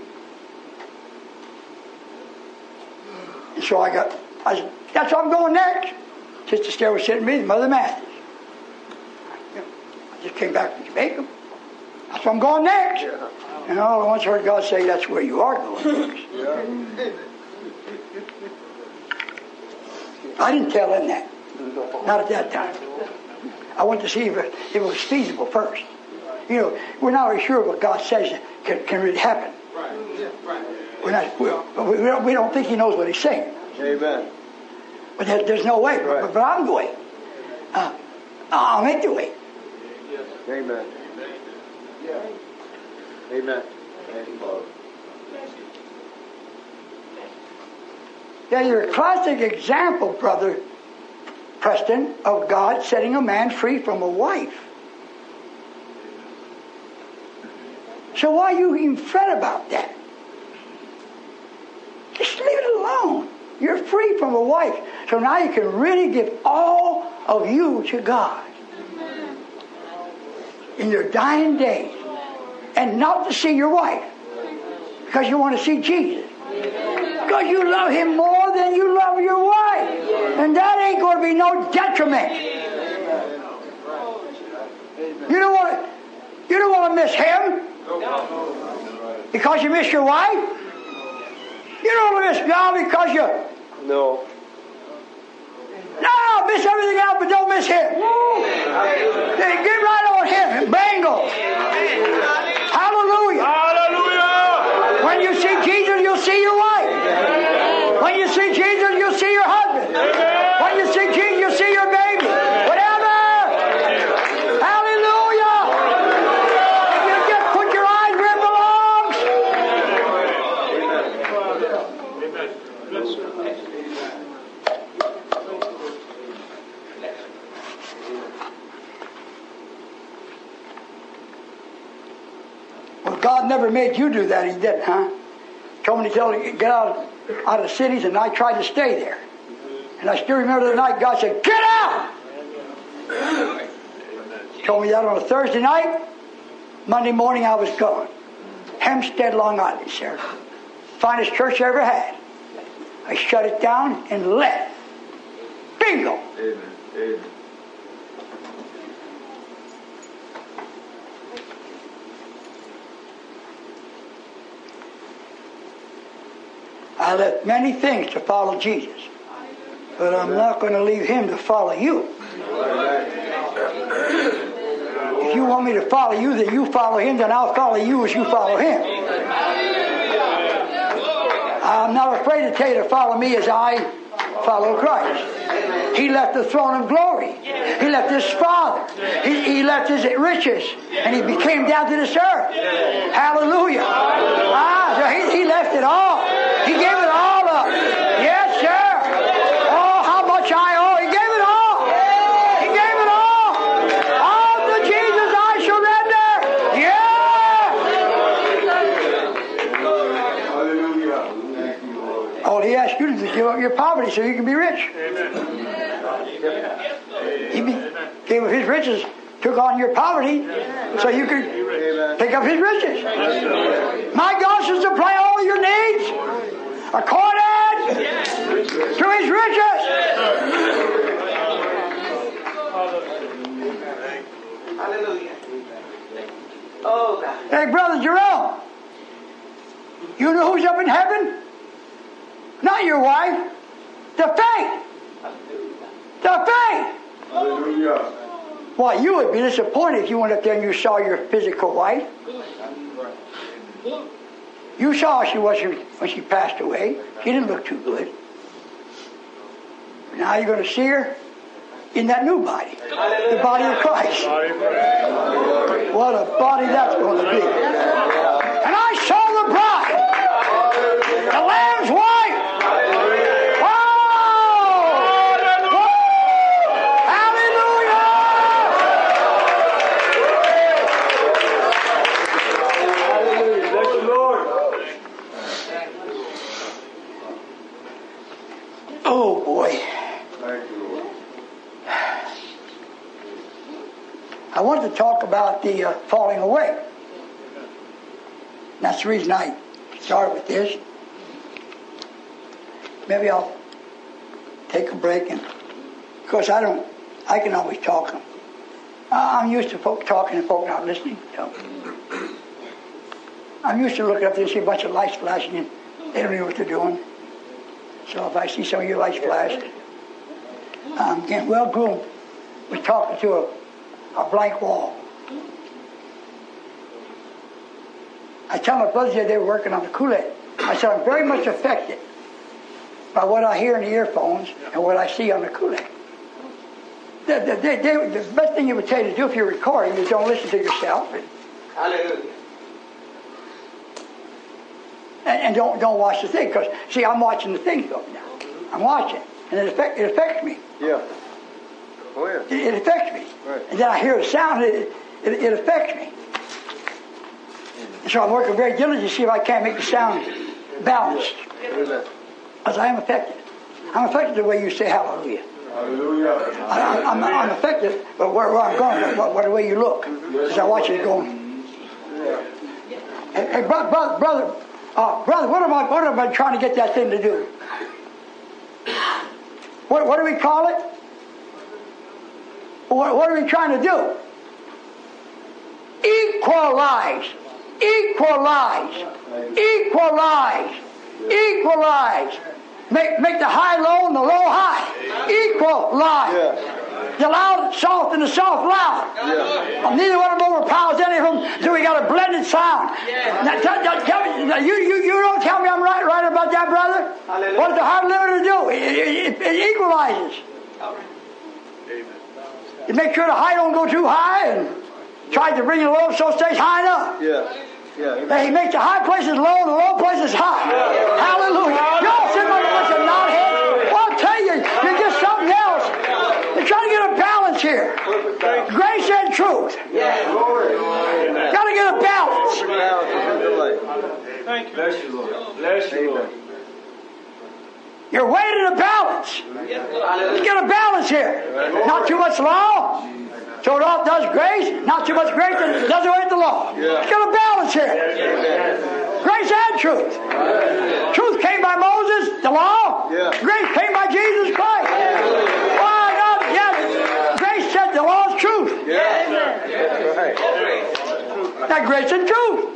And so I said, that's where I'm going next. Sister Stare was sitting with me, Mother Matthews. I just came back from Jamaica. That's where I'm going next. Yeah. And all I once heard God say, that's where you are going next. Yeah. I didn't tell them that. Not at that time. I went to see if it was feasible first. You know, we're not really sure what God says can really happen. We're not. We don't think He knows what He's saying. Amen. But there's no way. Right. But I'm going. I'll make the way. Amen. Amen. Thank you, Father. Yeah, you're a classic example, Brother Preston, of God setting a man free from a wife. So why you even fret about that? Just leave it alone. You're free from a wife. So now you can really give all of you to God in your dying days. And not to see your wife. Because you want to see Jesus. Because you love Him more than you love your wife. And that ain't going to be no detriment. You don't want to miss Him because you miss your wife. You don't want to miss God because you... No. No, miss everything else, but don't miss Him. Get right on Him. Bangle. Hallelujah. Hallelujah. When you see Jesus, you'll see your wife. When you see Jesus, you'll see your husband. When you see Jesus, you'll see your baby. Whatever. Hallelujah. If you just put your eyes where it belongs. Well, God never made you do that. He didn't, huh? Told me to tell you, get out of cities, and I tried to stay there. And I still remember the night God said, get out! Told me that on a Thursday night. Monday morning I was gone. Hempstead, Long Island, sir. Finest church I ever had. I shut it down and left. Bingo! Amen. Amen. I left many things to follow Jesus. But I'm not going to leave Him to follow you. If you want me to follow you, then you follow Him, then I'll follow you as you follow Him. I'm not afraid to tell you to follow me as I follow Christ. He left the throne of glory. He left His Father. He left His riches. And He became down to this earth. Hallelujah. So he left it all. He gave it all up. Yes, sir. Oh, how much I owe. He gave it all. He gave it all. All to Jesus I surrender. Yeah. All He asked you to do is give up your poverty so you can be rich. He gave up His riches, took on your poverty so you could pick up His riches. My God shall supply all your needs according to His riches. Hallelujah. Oh, God. Hey, Brother Jerome, you know who's up in heaven? Not your wife. The faith. The faith. Hallelujah. Why, you would be disappointed if you went up there and you saw your physical wife. You saw how she was when she passed away. She didn't look too good. Now you're going to see her in that new body. The body of Christ. What a body that's going to be. And I saw the bride. The Lamb's wife. Hallelujah! Oh boy. Thank you, Lord. I wanted to talk about the falling away. That's the reason I started with this. Maybe I'll take a break, and of course I can always talk. I'm used to folk talking and folk not listening. So I'm used to looking up there and see a bunch of lights flashing, and they don't know what they're doing. So if I see some of your lights flashed, I'm getting well groomed. We're talking to a blank wall. I tell my brothers that they were working on the Kool-Aid. I said, I'm very much affected by what I hear in the earphones and what I see on the Kool-Aid. The best thing you would tell you to do if you're recording is don't listen to yourself. Hallelujah. And don't watch the thing. Because, see, I'm watching the thing go now. I'm watching. And it affects me. Yeah. Oh, yeah. It affects me. Right. And then I hear the sound, it affects me. And so I'm working very diligently to see if I can't make the sound balanced. Because I am affected. I'm affected the way you say hallelujah. Hallelujah. I'm affected, but where I'm going, but the way you look. Because I watch it going. Hey, brother, what am I trying to get that thing to do? What do we call it? What are we trying to do? Equalize. Make the high low and the low high. Equalize. Yeah. The loud soft and the soft loud. Yeah. Neither one of them overpowers any of them, so we got a blended sound. Yeah. Now, tell me, you don't tell me I'm right about that, brother. Hallelujah. What does the hard limiter do? It equalizes. Amen. You make sure the high don't go too high, and try to bring it low so it stays high enough. Yeah. He makes the high places low and the low places high. Yeah. Hallelujah. Y'all sit like a bunch of knotheads. Well, I'll tell you, you're just something else. You're trying to get a balance here. Grace and truth. Yeah. Got to get a balance. Thank you. Bless you, Lord. Bless you, Lord. You're weighted a balance. Let's get a balance here. Not too much law. So it all does grace, not too much grace, and it doesn't away the law. It's got a balance here. Grace and truth. Truth came by Moses, the law. Grace came by Jesus Christ. Why not? Yes. Grace said the law is truth. That grace and truth.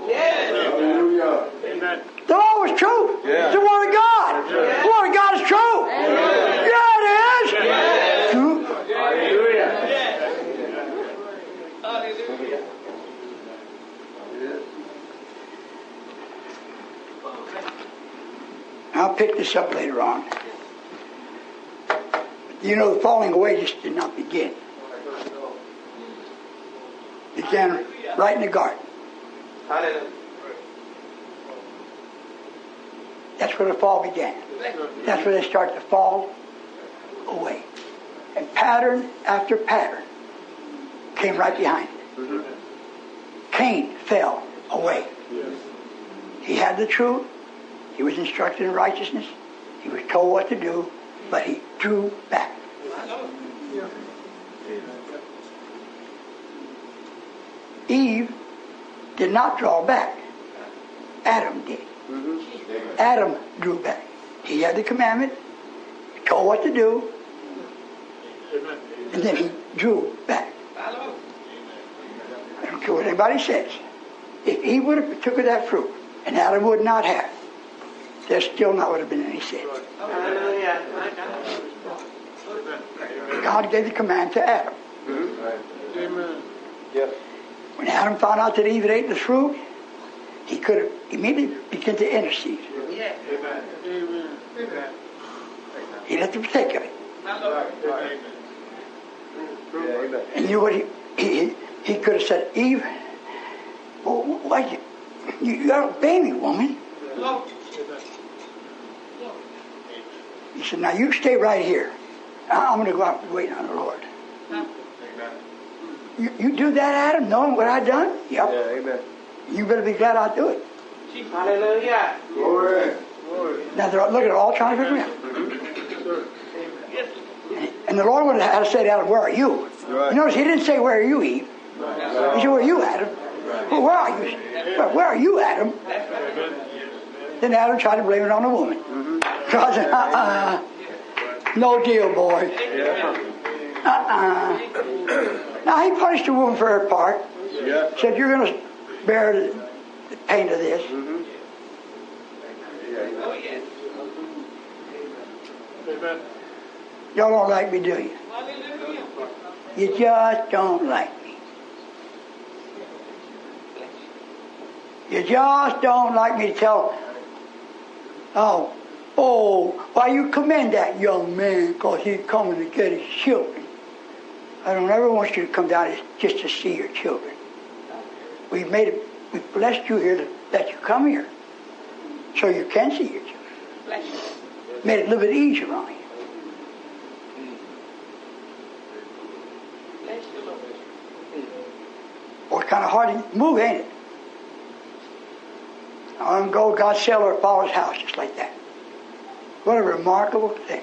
The law was truth. It's the Word of God. The Word of God is true. Yeah, it is. True. I'll pick this up later on. You know, the falling away just did not begin. It began right in the garden. That's where the fall began. That's where they start to fall away. And pattern after pattern came right behind it. Cain fell away. He had the truth. He was instructed in righteousness. He was told what to do, but he drew back. Eve did not draw back. Adam did. Adam drew back. He had the commandment, told what to do, and then he drew back. I don't care what anybody says. If Eve would have took of that fruit, and Adam would not have, there still not would have been any sin. God gave the command to Adam. Amen. When Adam found out that Eve had eaten the fruit, he could have immediately begun to intercede. He let them take of it. And you know what he could have said, Eve, well, why you got a baby, woman. He said, now you stay right here. I'm going to go out and wait on the Lord. You do that, Adam, knowing what I done? Yep. Yeah, amen. You better be glad I'll do it. Hallelujah. Glory. Now they're all trying to figure it out. And the Lord would have had to say to Adam, where are you? Right. Notice he didn't say, where are you, Eve? Right. He said, where are you, Adam? Well, where are you? Where are you, Adam? Then Adam tried to blame it on the woman. God said, no deal, boy. Now he punished the woman for her part. Yeah. Said, you're going to bear the pain of this. Y'all don't like me, do you? You just don't like me. You just don't like me to tell. Why you commend that young man because he's coming to get his children. I don't ever want you to come down just to see your children. We blessed you here to let you come here so you can see your children. Made it a little bit easier on you. Well, it's kind of hard to move, ain't it? On go, God sell our father's house just like that. What a remarkable thing.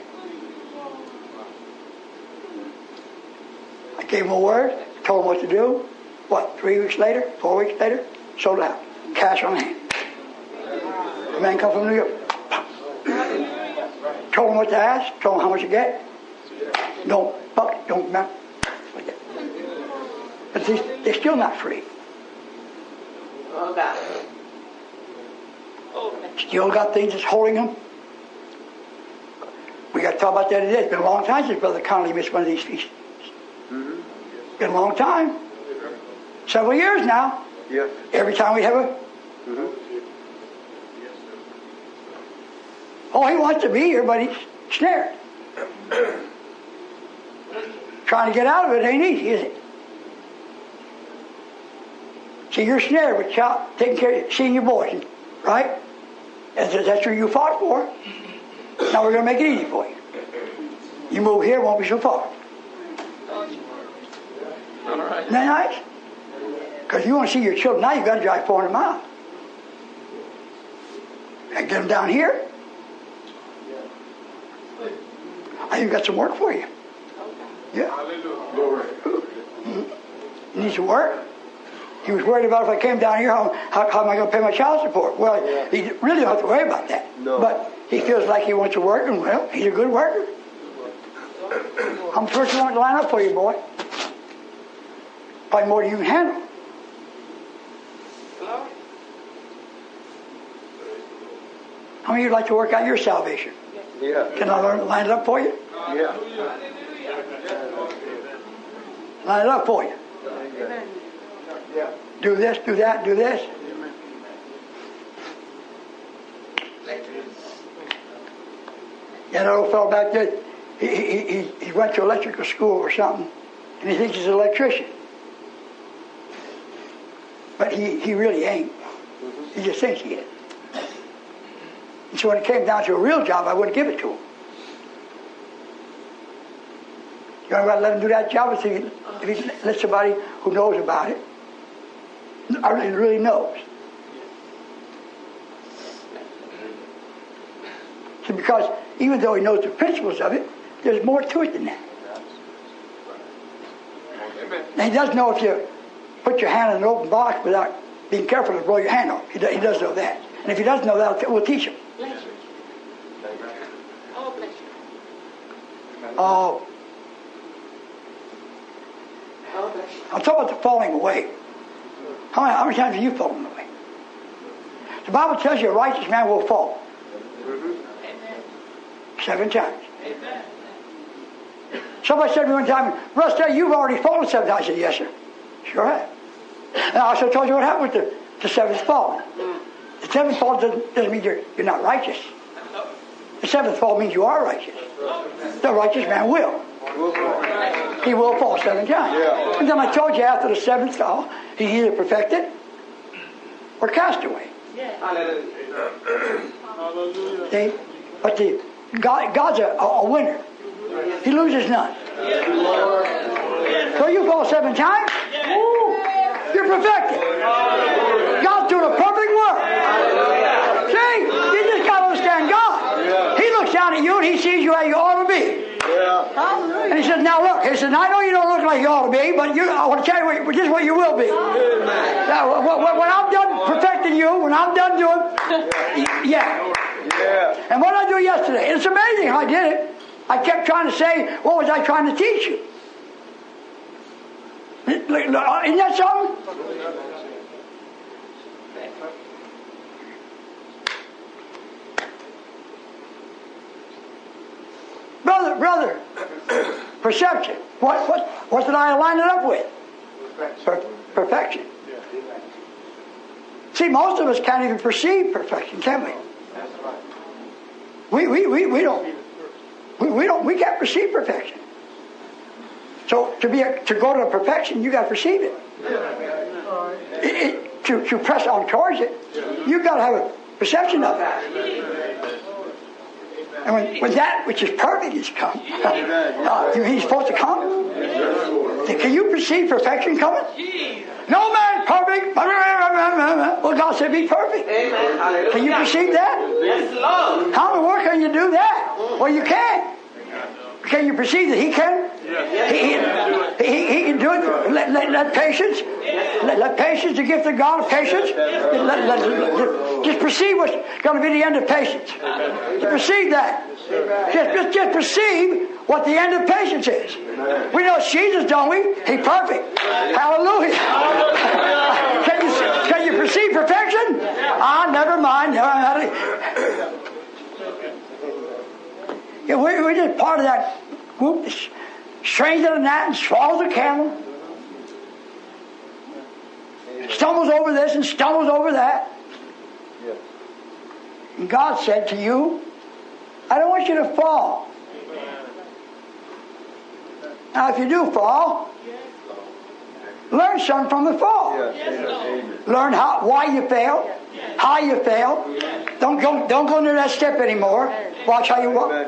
I gave him a word, told him what to do. What, 3 weeks later, 4 weeks later, sold out. Cash on hand. The man come from New York. Told him what to ask, told him how much to get. Don't buck, don't mount. Like that. But they're still not free. Still got things that's holding them. We got to talk about that today. It's been a long time since Brother Connolly missed one of these feasts. It's been a long time. Several years now. Yeah. Every time we have a... Oh, he wants to be here, but he's snared. Trying to get out of it ain't easy, is it? See, you're snared with child, taking care of seeing your boys, right? That's what you fought for. Now we're going to make it easy for you. You move here, it won't be so far. Isn't that nice? Because you want to see your children now, you've got to drive 400 miles. And get them down here. I even got some work for you. Yeah. He needs to work. He was worried about if I came down here, how am I going to pay my child support? Well, he really don't have to worry about that. No. But he feels like he wants to work, and well, he's a good worker. I'm the first one to line up for you, boy. Probably more than you can handle. How many of you would like to work out your salvation? Yeah. Can I line it up for you? Yeah. Line it up for you. Yeah. Do this, do that, do this. That old fellow back there, he went to electrical school or something, and he thinks he's an electrician. But he really ain't. He just thinks he is. And so when it came down to a real job, I wouldn't give it to him. You want to let him do that job if he let somebody who knows about it, really knows. So because even though he knows the principles of it, there's more to it than that. And he does know if you put your hand in an open box without being careful to blow your hand off. He does know that. And if he doesn't know that, we'll teach him. Oh. I'm talking about the falling away. How many times have you fallen away? The Bible tells you a righteous man will fall. 7 times. Somebody said to me one time, Russ, you've already fallen 7 times. I said, yes, sir. Sure have. And I also told you what happened with the 7th fall. The 7th fall doesn't mean you're not righteous. The 7th fall means you are righteous. The righteous man will. He will fall 7 times. Yeah. And then I told you after the 7th fall, he's either perfected or cast away. See? But God's a winner. He loses none. So you fall 7 times, you're perfected. God's doing a perfect work. See? You just got to understand God. He looks down at you and He sees you how you ought to be. Yeah. And he says, now look, he says, I know you don't look like you ought to be, but I want to tell you just what you will be. Now, when I'm done perfecting you, when I'm done doing, yeah. And what did I do yesterday? It's amazing how I did it. I kept trying to say, what was I trying to teach you? Isn't that something? Brother, perception. What did I line it up with? Perfection. See, most of us can't even perceive perfection, can we? We don't. We can't perceive perfection. So to go to perfection, you got to perceive it. To press on towards it, you got to have a perception of it. And when that which is perfect is come, he's supposed to come. Can you perceive perfection coming? No man perfect. Well, God said be perfect. Can you perceive that? How in the world can you do that? Well, you can. Can you perceive that He can? He can do it. Let patience. Let patience, the gift of God of patience. Just perceive what's going to be the end of patience. Just perceive that. Just perceive what the end of patience is. We know it's Jesus, don't we? He's perfect. Hallelujah. Can you perceive perfection? Never mind. We're just part of that group that strains at a gnat and swallows a camel. Stumbles over this and stumbles over that. And God said to you, I don't want you to fall. Now if you do fall, learn something from the fall. Learn why you failed, how you failed. Don't go near that step anymore. Watch how you walk.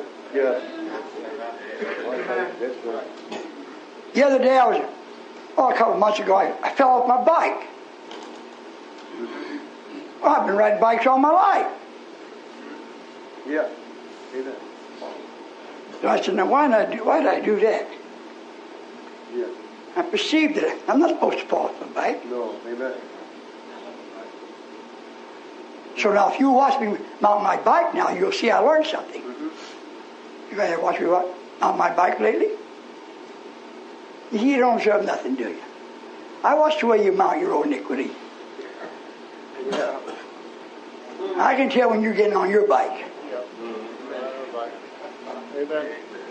The other day a couple of months ago, I fell off my bike. Well, I've been riding bikes all my life. Yeah. Amen. So I said, now why did I do that? Yeah. I perceived that I'm not supposed to fall off my bike. No. Amen. So now if you watch me mount my bike now, you'll see I learned something. You guys ever watch me mount my bike lately? You don't observe nothing, do you? I watch the way you mount your own iniquity. Yeah. I can tell when you're getting on your bike. Amen.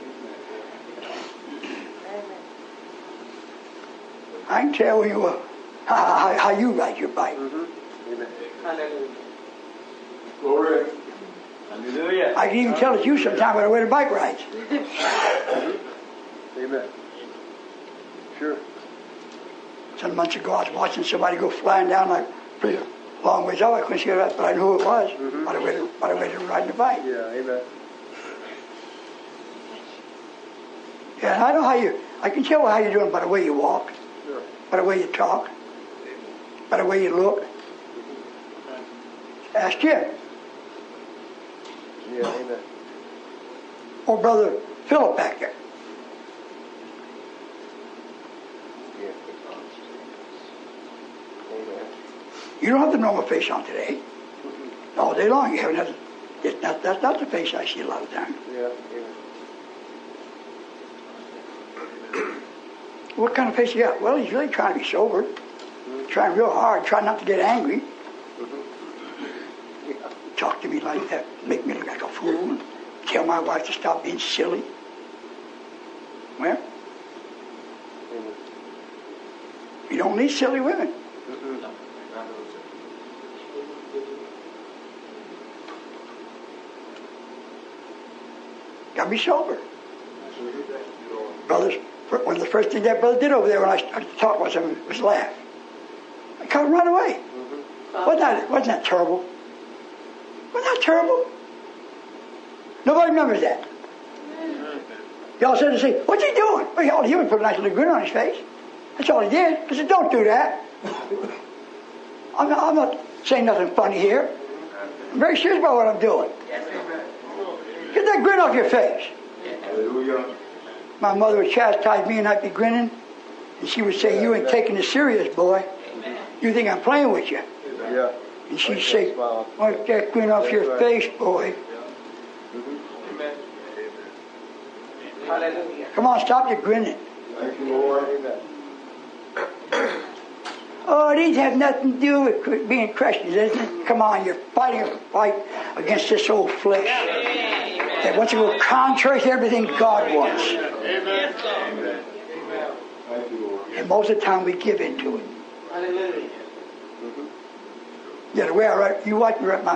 I can tell when how you ride your bike. Amen. Glory. Hallelujah. I can even tell it's you sometimes by the way the bike rides. Amen. Sure. Some months ago, I was watching somebody go flying down like pretty long ways up. I couldn't see it, but I knew who it was by the way they were riding the bike. Yeah. Amen. Yeah, and I know I can tell how you're doing by the way you walk, Sure. by the way you talk, by the way you look. Ask Jim. Yeah. Amen. Or Brother Philip back there. Yeah. Amen. You don't have the normal face on today. All day long you haven't had. That's not the face I see a lot of times. Yeah. Amen. What kind of face you got? Well, he's really trying to be sober. Trying real hard. Trying not to get angry. Talk to me like that. Make me look like a fool. And tell my wife to stop being silly. Well, you don't need silly women. Got to be sober. Brothers, one of the first things that brother did over there when I started to talk with him was laugh. I cut him right away. Wasn't that terrible? Wasn't that terrible? Nobody remembers that. Y'all said to say, what's he doing? Well, all he did was put a nice little grin on his face. That's all he did. I said, don't do that. I'm not saying nothing funny here. I'm very serious about what I'm doing. Get that grin grin off your face. Hallelujah. My mother would chastise me and I'd be grinning. And she would say, you ain't taking this serious, boy. You think I'm playing with you. Yeah. And she'd say, wipe that grin off your face, boy. Hallelujah. Come on, stop your grinning. Thank you, Lord. Amen. Oh, these have nothing to do with being Christians, isn't it? Come on, you're fighting a fight against this old flesh that wants to go contrary to everything God wants. Amen. Thank you, Lord. And most of the time we give into it. Hallelujah. Yeah, the way I ride, you watch me ride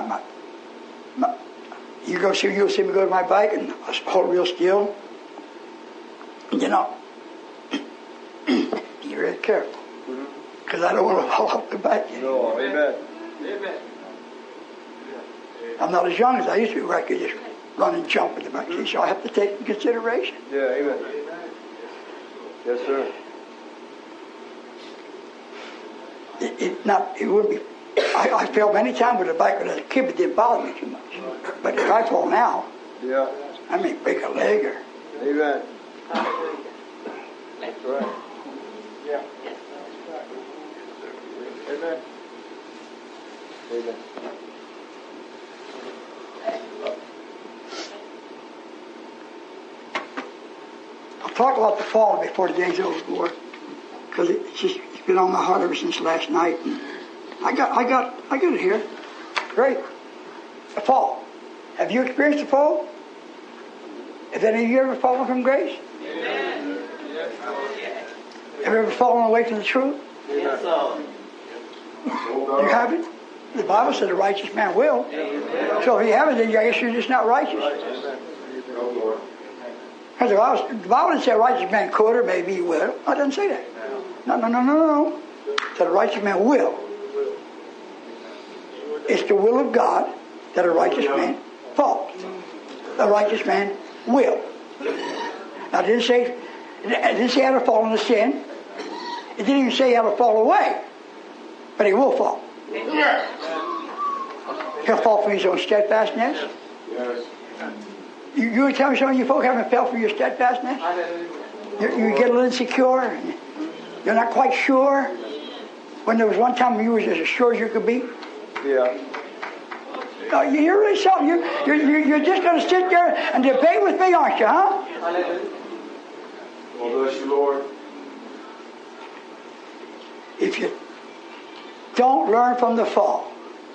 you'll see me go to my bike and I hold real still. You know, be really careful. Because I don't want to fall off the bike anymore. No, amen. Amen. I'm not as young as I used to be where I could just run and jump with the bike. So I have to take in consideration. Yeah, amen. Yes, sir. It wouldn't be. I fell many times with a bike when I was a kid, but it didn't bother me too much. But if I fall now, Yeah. I may break a leg or. Amen. Hallelujah. That's right. Yeah. Amen. Amen. I'll talk about the fall before the day's over, because it's been on my heart ever since last night. And I got it here. Great. The fall. Have you experienced the fall? Have any of you ever fallen from grace? Amen. Have you ever fallen away from the truth? Yes, sir. You haven't? The Bible says a righteous man will. So if you haven't, then I guess you're just not righteous. Because the Bible didn't say a righteous man could or maybe he will. No, it doesn't say that. No. It said a righteous man will. It's the will of God that a righteous man falls. A righteous man will. Now, it didn't say he had to fall into sin. It didn't even say he had to fall away. But he will fall. He'll fall from his own steadfastness. Yes. You would tell me some of you folk haven't fell from your steadfastness? You get a little insecure. And you're not quite sure. When there was one time when you were as sure as you could be. Yeah. No, you're really something. You're just going to sit there and debate with me, aren't you, huh? Well, bless you, Lord. If you don't learn from the fall,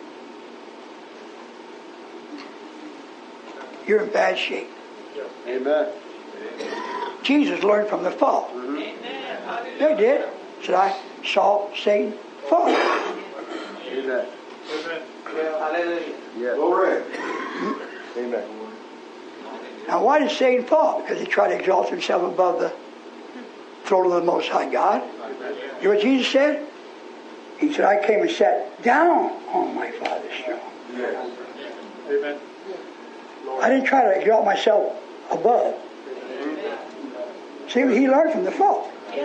you're in bad shape. Amen. Jesus learned from the fall. They did. Said, I saw Satan fall. Amen. Hallelujah. Yes. Glory. Amen. Now, why did Satan fall? Because he tried to exalt himself above the throne of the Most High God. You know what Jesus said? He said, I came and sat down on my Father's throne. Yes. Amen. I didn't try to exalt myself above. See, he learned from the fall. He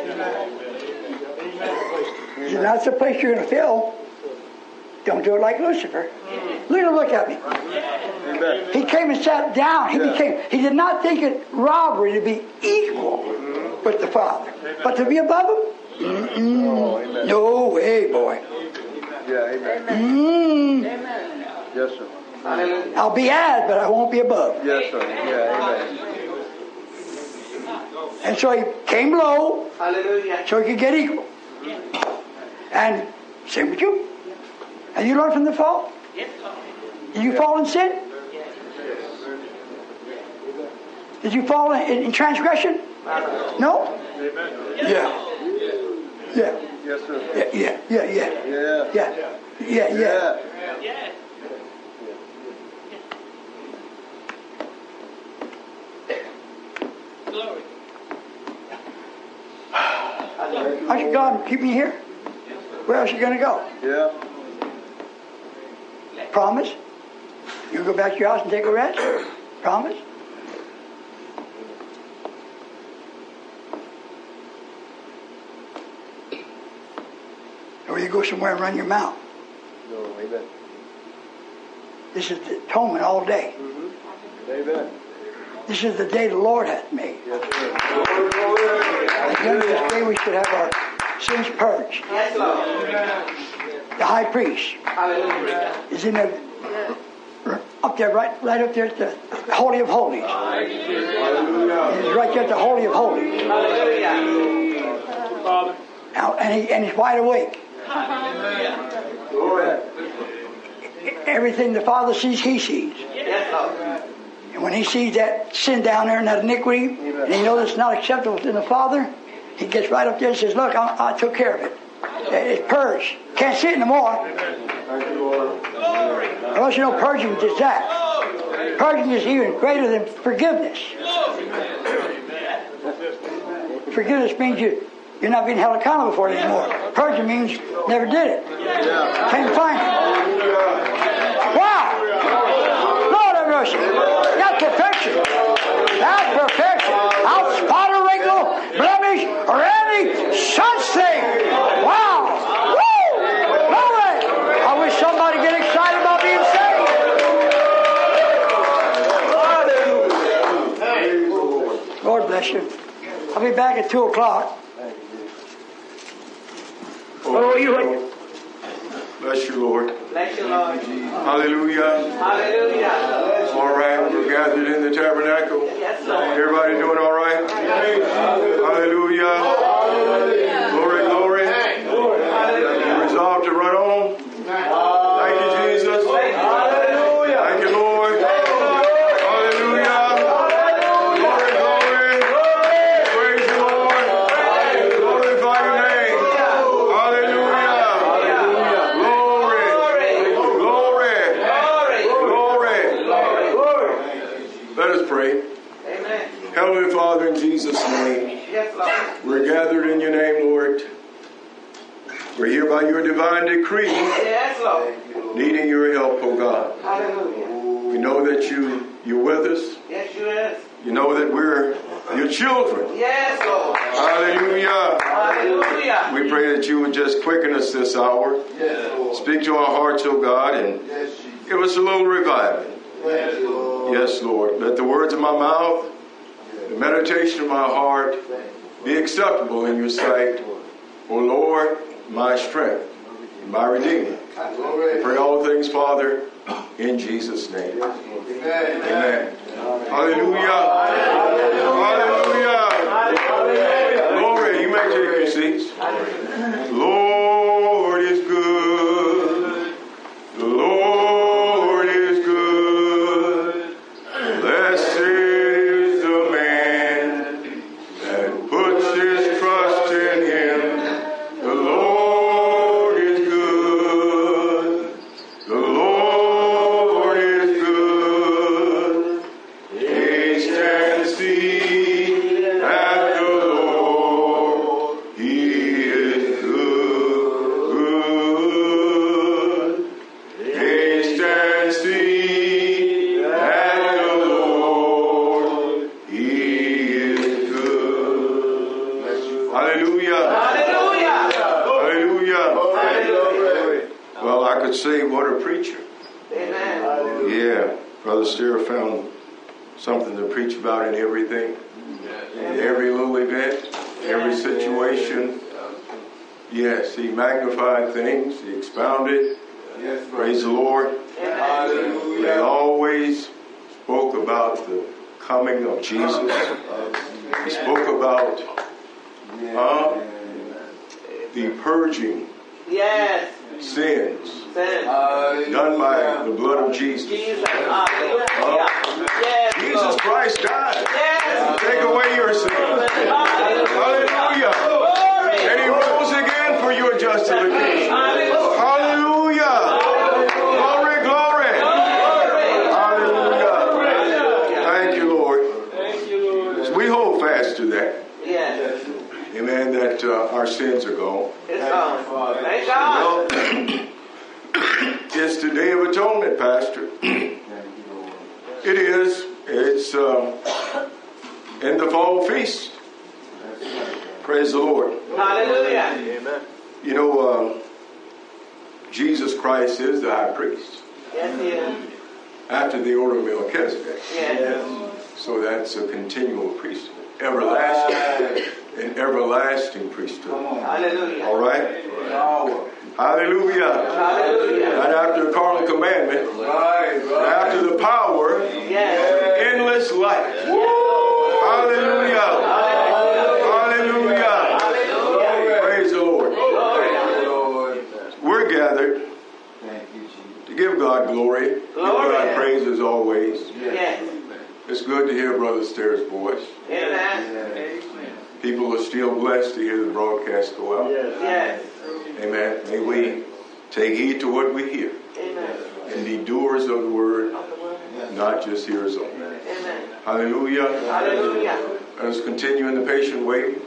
said, that's the place you're going to fill. Don't do it like Lucifer. Look at me. Amen. He came and sat down. He did not think it robbery to be equal with the Father. But to be above him? Oh, amen. No way, boy. Yeah, amen. Yes, sir. I'll be as, but I won't be above. Yes, sir. Yeah, amen. And so he came low Hallelujah. so he could get equal. And same with you. And you learn from the fall? Did you fall in sin? Did you fall in transgression? No? Yeah. Yeah. Yes, sir. Yeah. Glory. I should God keep me here. Where else are you going to go? Yeah. Promise? You go back to your house and take a rest? Promise? Or you go somewhere and run your mouth. No, amen. This is the atonement all day. Amen. This is the day the Lord hath made. At the end of this day we should have our sins purged. Yes, Lord. The high priest is in the up there, right up there at the Holy of Holies. He's right there at the Holy of Holies. Now, and he's wide awake. Everything the Father sees, he sees. And when he sees that sin down there and that iniquity, and he knows it's not acceptable to the Father, he gets right up there and says, look, I took care of it. It's purged. Can't see it no more. Unless you know purging is that. Purging is even greater than forgiveness. Forgiveness means you're not being held accountable for it anymore. Purging means never did it. Can't find it. Wow! Lord have mercy. That's perfection. That's perfection. Out spot or wrinkle, blemish, or any such thing. Wow! Woo! Glory! I wish somebody get excited about being saved. Lord bless you. I'll be back at 2 o'clock. Oh, you. Bless you, Lord. Bless you, Lord. Hallelujah. Hallelujah. All right, we're gathered in the tabernacle. Yes, Lord. Everybody doing all right? Hallelujah. Glory, glory. You resolved to run on? Thank you, Jesus. Hallelujah. Thank you, Lord. Hallelujah. Glory, glory. Praise the Lord. Glorify your name. Hallelujah. Glory. Glory. Let us pray. Amen. Heavenly Father, in Jesus' name, Yes, Lord. we're gathered in your name, Lord. We're here by your divine decree, Yes, Lord. needing your help, oh God. Hallelujah. We know that you're with us. Yes, you is. You know that we're your children. Yes, Lord. Hallelujah. Hallelujah. We pray that you would just quicken us this hour. Speak to our hearts, oh God, and give us a little reviving. Yes, Lord. Let the words of my mouth, the meditation of my heart be acceptable in your sight. O Lord, my strength, my Redeemer. I pray all things, Father, in Jesus' name. Amen. Hallelujah. Hallelujah. Glory. You may take your seats. Lord is good. The Lord is good. Blessed is the man that puts his trust in him. The Lord is good. The Lord is good. Taste and see that the Lord, He is good. Taste and see that the Lord, He is good. Hallelujah. Hallelujah. Hallelujah. Well, I could say, what a preacher. Amen. Yeah, Brother Steer found something to preach about in everything. In every little event, every situation. Yes, he magnified things, he expounded. Praise the Lord. They always spoke about the coming of Jesus. He spoke about the purging Yes. sins Sin. done by the blood of Jesus. Jesus. Hallelujah. Yes, Jesus Lord. Christ died Yes. to take away your sins. Hallelujah. And he rose again for your justification. Hallelujah. Glory, glory. Hallelujah. Thank you, Lord. So we hold fast to that. Yes. Amen. That our sins are gone. It's gone. Thank God. It's the Day of Atonement, Pastor. It is. It's in the fall feast. Praise the Lord. Hallelujah. Amen. You know, Jesus Christ is the high priest Yes, he is. after the order of Melchizedek. Yes. So that's a continual priesthood. Everlasting. An everlasting priesthood. Hallelujah. All right? Hallelujah. Hallelujah. Not after the carnal commandment. After the power. Yes. Endless life. Hallelujah. Hallelujah. Hallelujah. Praise the Lord. We're gathered to give God glory. Give God praise as always. Yes. It's good to hear Brother Stairs' voice. Amen. People are still blessed to hear the broadcast go out. Yes. Amen. May we take heed to what we hear Amen. and be doers of the word, Of the word. not just hearers only. Amen. Hallelujah. Hallelujah. Let us continue in the patient waiting.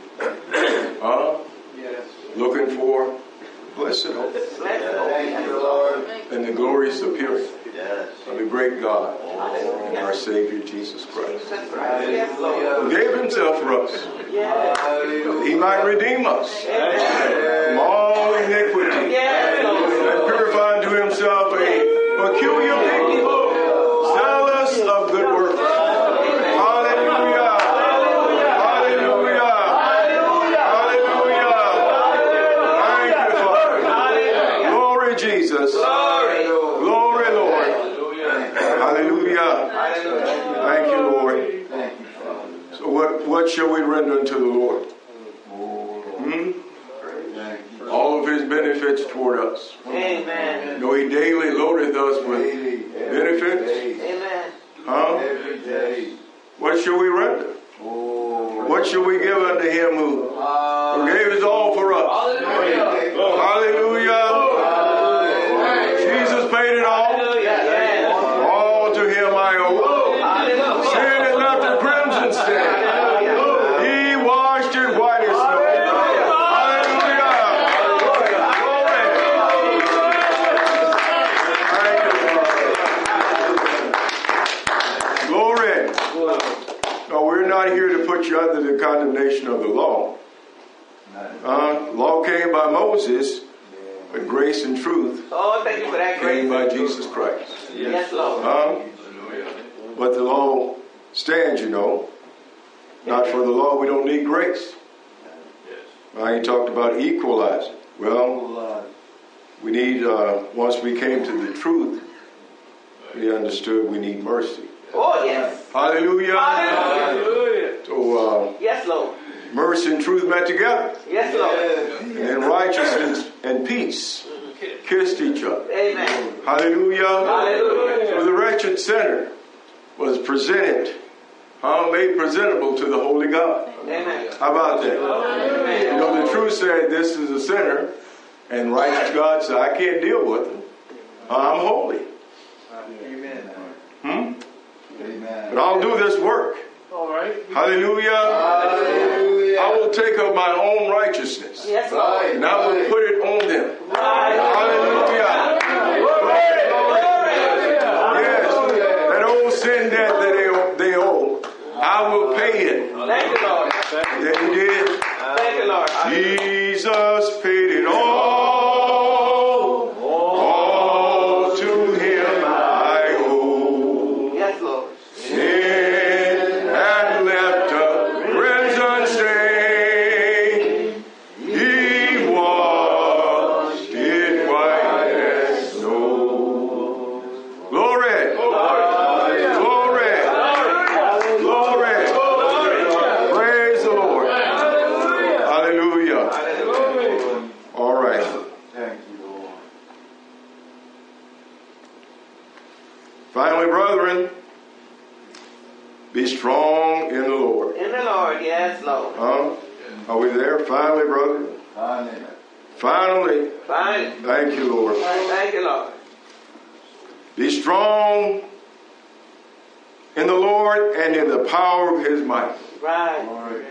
Looking for blessed hope Bless the Lord. and the glorious appearing of the great God and our Savior Jesus Christ, Yes, Lord. who gave himself for us, Yes. that he might redeem us from all iniquity Yes, Lord. and purify unto himself a peculiar people, zealous of good works. Hallelujah. Hallelujah. Hallelujah. Thank you, Father. Glory, Jesus. Glory, Lord. Hallelujah. Thank you, Lord. So what shall we render unto the Lord? All of his benefits toward us. Amen. Though he daily loadeth us with benefits. Amen. What shall we render? What shall we give unto him who gave his all for us? Hallelujah. Jesus paid it all. Yes. All to him I owe. Sin is not the crimson stain. He washed it white as snow. Here to put you under the condemnation of the law. Law came by Moses, but grace and truth Thank you for that came by grace. Jesus Christ. Yes, Lord. But the law stands, you know. Not for the law, we don't need grace. He talked about equalizing. Well, we need, once we came to the truth, we understood we need mercy. Oh, yes. Hallelujah. Hallelujah. So, Yes, Lord. mercy and truth met together. Yes, Lord. And then righteousness and peace kissed each other. Amen. Hallelujah. Hallelujah. So the wretched sinner was presented, made presentable to the Holy God. Amen. How about that? Amen. You know, the truth said this is a sinner, and righteous God said, I can't deal with him. I'm holy. Amen. But I'll do this work. All right. Hallelujah. Hallelujah. I will take up my own righteousness. Yes, Lord. And I will put it on them. Right. Hallelujah. Yes. That old sin debt that they owe, I will pay it. Thank you, Lord. That he did. Thank you, Lord. Jesus paid it all. All to him I owe. Yes, Lord. Sin had left a crimson stain. He washed it white as snow. Glory. Glory. Glory. Praise the Lord. Hallelujah. All right. Thank you, Lord. Finally, brethren, be strong in the Lord. In the Lord. Yes, Lord. Are we there? Finally, brethren. Amen. Finally. Fine. Thank you, Lord. Thank you, Lord. Be strong in the Lord and in the power of his might. Right.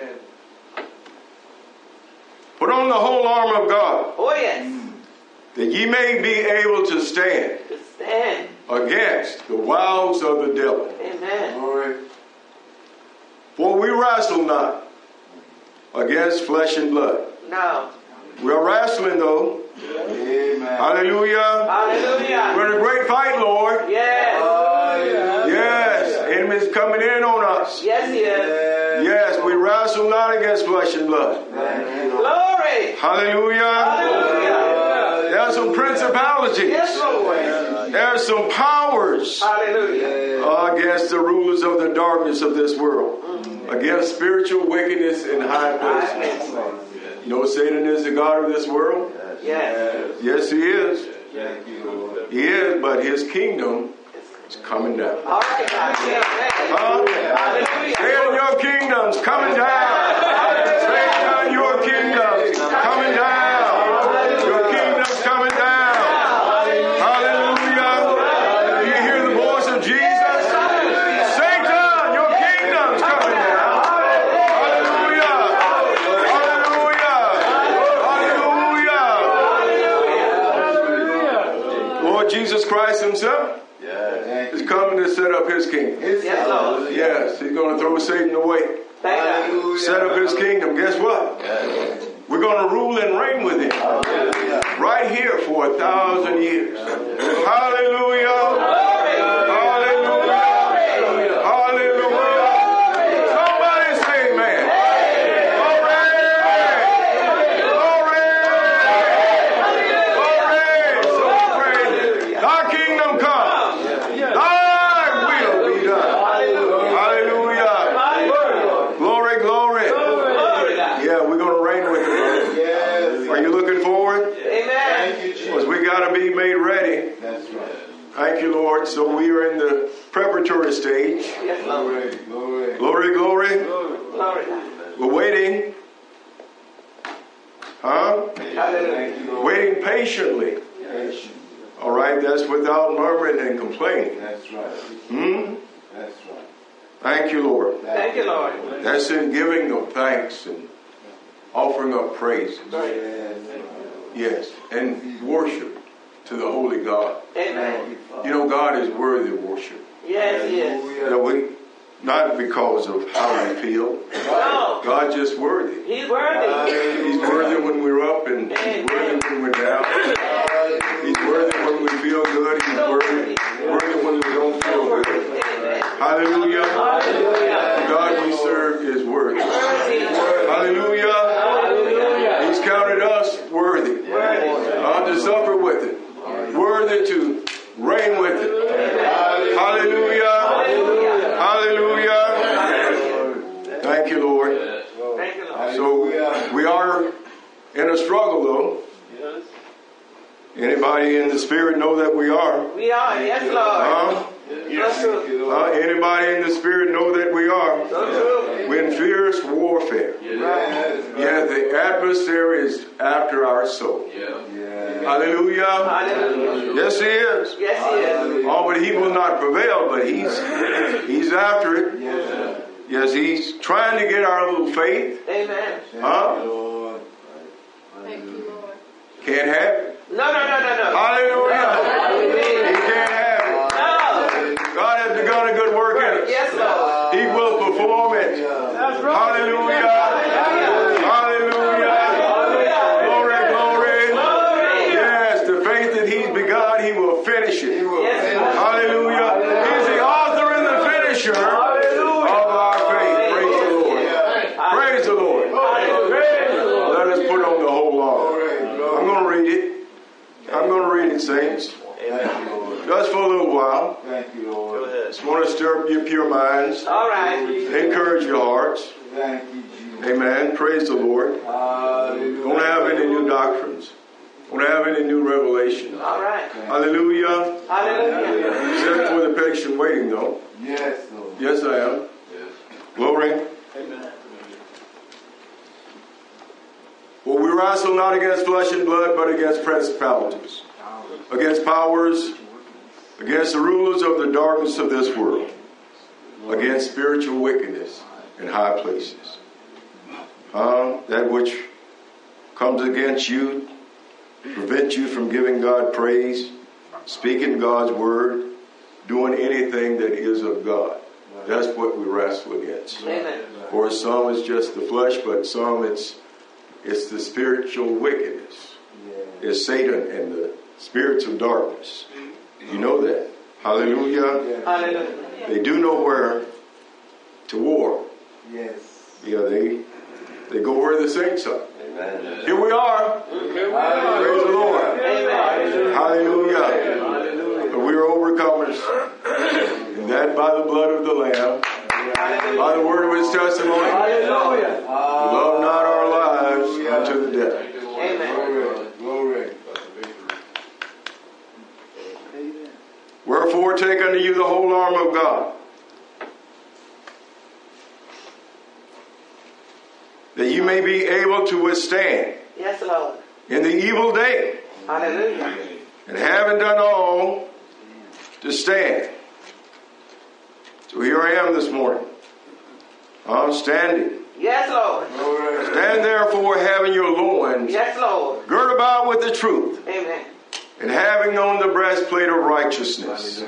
Put on the whole armor of God, Oh, yes. that ye may be able to stand To stand. against the wiles of the devil. Amen. Glory. For we wrestle not against flesh and blood. No. We are wrestling, though. Amen. Hallelujah. Hallelujah. We're in a great fight, Lord. Yes. Yes. Enemies coming in on us. Yes, He is. Yes, we wrestle not against flesh and blood. Glory. Hallelujah. Hallelujah. There are some principalities. Yes, Lord. There are some powers Hallelujah. against the rulers of the darkness of this world. Against spiritual wickedness in high places. You know Satan is the god of this world? Yes. Yes, he is. He is, but his kingdom is coming down. All right, God. Hallelujah. Satan, your kingdom's coming down. Satan, your kingdom's coming down. Your kingdom's coming down. Hallelujah. Do you hear the voice of Jesus? Satan, your kingdom's coming down. Hallelujah. Hallelujah. Hallelujah. Lord Jesus Christ himself is coming to set up his kingdom. Yes, Lord. Yes, he's going to throw Satan away. Thank you. Set up his kingdom. Guess what? We're going to rule and reign with him. Right here for 1,000 years. Hallelujah. Hallelujah. Hallelujah. Somebody say amen. Glory. Glory. Glory. Thy kingdom come. Thy will be done. Hallelujah. Glory, glory. Yeah, we're going to reign with him. Are you looking forward? Amen. Because we got to be made ready. That's right. Thank you, Lord. So we are in the preparatory stage. Yes, Lord. Glory. Glory, glory. Glory. We're waiting. Huh? Hallelujah. Waiting patiently. All right, that's without murmuring and complaining. That's right. That's right. Thank you, Lord. Thank you, Lord. That's in giving of thanks and offering up praise. Yes, and worship to the Holy God. Amen. You know, God is worthy of worship. Yes, He is. Not because of how we feel. No. God's just worthy. He's worthy. He's worthy when we're up and He's worthy when we're down. He's worthy when we feel good. He's worthy when we don't feel good. Hallelujah. The God we serve is worthy. Hallelujah. He's counted us worthy. To suffer with it. Worthy to reign with it. Hallelujah. Hallelujah. Thank you, Lord. Thank you, Lord. So we are in a struggle, though. Anybody in the spirit know that we are? We are. Yes, Lord. Anybody in the spirit know that we are? So true. We're in fierce warfare. Yeah, the adversary is after our soul. Hallelujah. Hallelujah. Yes, he is. Yes, He is. Oh, but he will not prevail, but he's after it. Yes, he's trying to get our little faith. Amen. Huh? Thank you, Lord. Can't have it. No. Hallelujah. He can't have it. No. God has begun a good work in us. Yes, Lord. He will perform it. Hallelujah. Hallelujah. Glory, glory. Yes, the faith that he's begun, he will finish it. Hallelujah. He's the author and the finisher of our faith. Praise the Lord. Praise the Lord. Let us put on the whole armor. I'm going to read it. I'm going to read it, saints. Just for a little while. Thank you, Lord. Just want to stir up your pure minds. All right. Encourage your hearts. Thank you, Jesus. Amen. Praise the Lord. Hallelujah. Don't have any new doctrines. Don't have any new revelations. All right. Hallelujah. Hallelujah. Except for the patient waiting, though. Yes, Lord. Yes, I am. Glory. For we wrestle not against flesh and blood, but against principalities, against powers, against the rulers of the darkness of this world, against spiritual wickedness in high places. That which comes against you, prevent you from giving God praise, speaking God's word, doing anything that is of God. That's what we wrestle against. Amen. For some it's just the flesh, but some it's the spiritual wickedness. It's Satan and the spirits of darkness. You know that. Hallelujah. Hallelujah. They do know where to war. Yes. Yeah, they go where the saints are. Amen. Here we are. Praise the Lord. Hallelujah. But we are overcomers. And that by the blood of the Lamb, by the word of his testimony. Love not our lives unto the death. Amen. Glory. Wherefore take unto you the whole arm of God, that you may be able to withstand Yes, Lord. in the evil day, Hallelujah. and having done all, to stand. So here I am this morning. I'm standing. Yes, Lord. Stand therefore, having your loins Yes, Lord. girt about with the truth, Amen. and having on the breastplate of righteousness,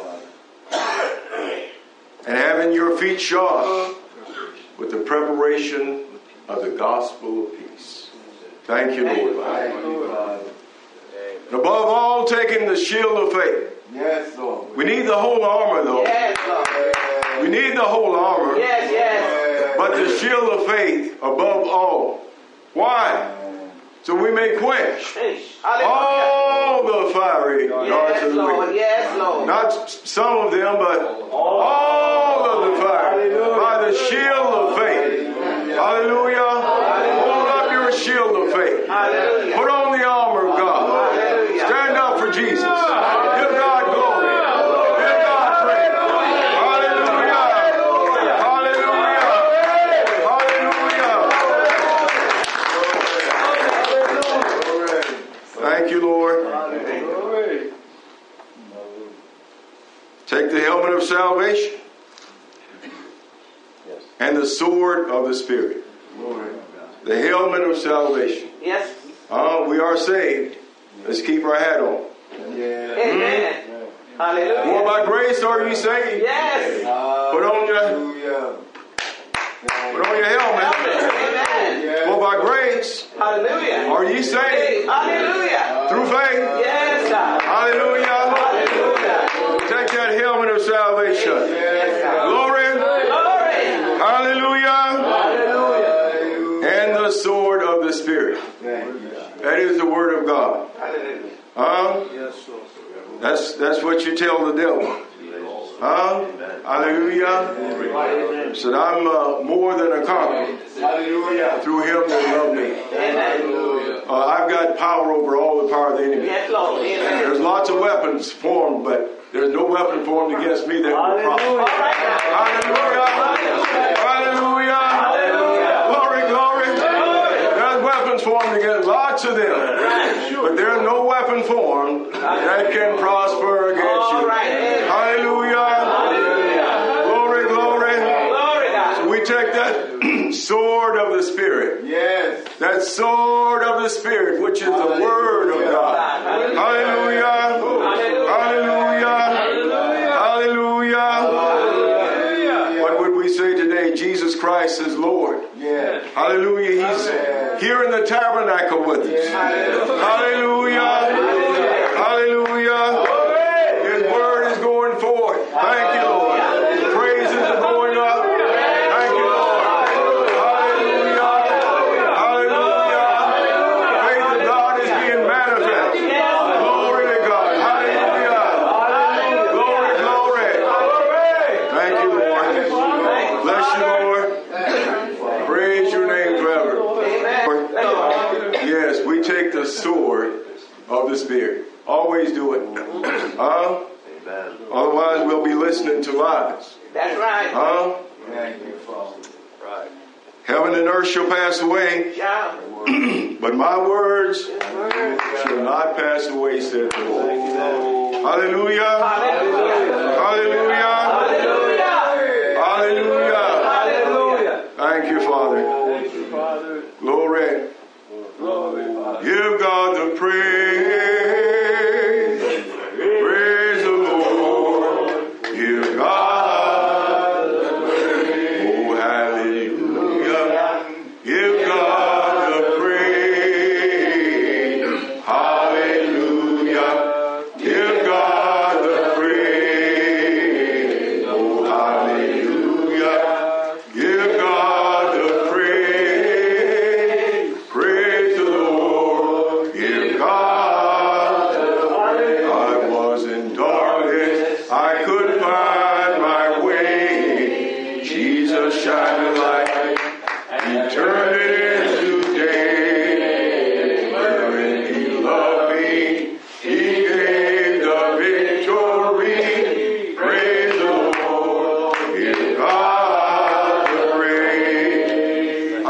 and having your feet shod with the preparation of the gospel of peace. Thank you, Lord. And above all, taking the shield of faith. Yes, Lord. We need the whole armor, though. Yes, Lord. We need the whole armor. Yes, yes. But the shield of faith above all. Why? So we may quench Hallelujah. all the fiery darts Yes, of the Lord. wicked. Yes, Lord. Not some of them, but all of the fire. By the shield of faith. Hallelujah. Hold up your shield of faith. Hallelujah. Put on the armor of God. Hallelujah. Stand up for Jesus. Give God glory. Give God praise. Hallelujah. Hallelujah. Hallelujah. Thank you, Lord. Take the helmet of salvation and the sword of the Spirit. The helmet of salvation. Yes. We are saved. Let's keep our hat on. Amen. Hallelujah. For by grace are you saved. Yes. Put on your helmet. Amen. For by grace Hallelujah. are ye saved Hallelujah. through faith. Yes, God. Hallelujah. Hallelujah. Take that helmet of salvation. Yes, God. Glory. Glory. Hallelujah. Hallelujah. And the sword of the Spirit. That is the word of God. Hallelujah. That's what you tell the devil. Hallelujah. Said I'm more than a conqueror through him that loved me. Amen. I've got power over all the power of the enemy. Yes, Lord. Amen. There's lots of weapons formed, but there's no weapon formed against me that will prosper. All right now. Hallelujah. Hallelujah. Glory, glory. There's weapons formed against lots of them. But there's no weapon formed that can prosper against All you. right. Hallelujah. Glory, glory. Glory, God. So we take that sword of the Spirit. Yes. That sword of the Spirit, which is the Word of God. Hallelujah. Hallelujah. Hallelujah. What would we say today? Jesus Christ is Lord. Yes. Hallelujah. He's here in the tabernacle with us. Hallelujah. Hallelujah. His word is going forth. Thank you, Lord. Praises are going up. Thank you, Lord. Hallelujah. Hallelujah. Faith of God is being manifest. Glory to God. Hallelujah. Glory, glory. Thank you, Lord. Bless you, Lord. Praise your name forever. Yes, we take the sword of the Spirit. Always do it. Otherwise, we'll be listening to lies. That's right. Thank you, Father. Heaven and earth shall pass away, Shout. but my words shall not pass away, said the Lord. Hallelujah. Hallelujah. Hallelujah. Hallelujah. Hallelujah. Hallelujah. Thank you, Father. Glory. Give God the praise. Praise the Lord. Give God the praise. Oh, hallelujah. Give God the praise. Hallelujah. Give God the praise. Oh, hallelujah.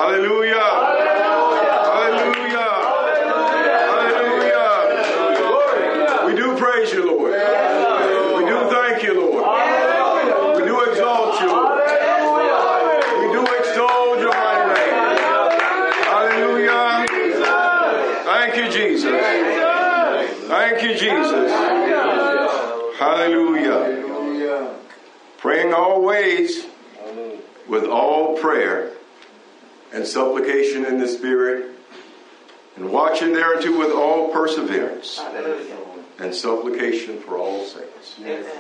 Hallelujah. Hallelujah. Hallelujah. We do praise you, Lord. We do thank you, Lord. We do exalt you, Lord. We do extol your mighty name. Hallelujah. Thank you, Jesus. Thank you, Jesus. Hallelujah. Praying always with all prayer and supplication in the Spirit, and watching thereunto with all perseverance and supplication for all saints.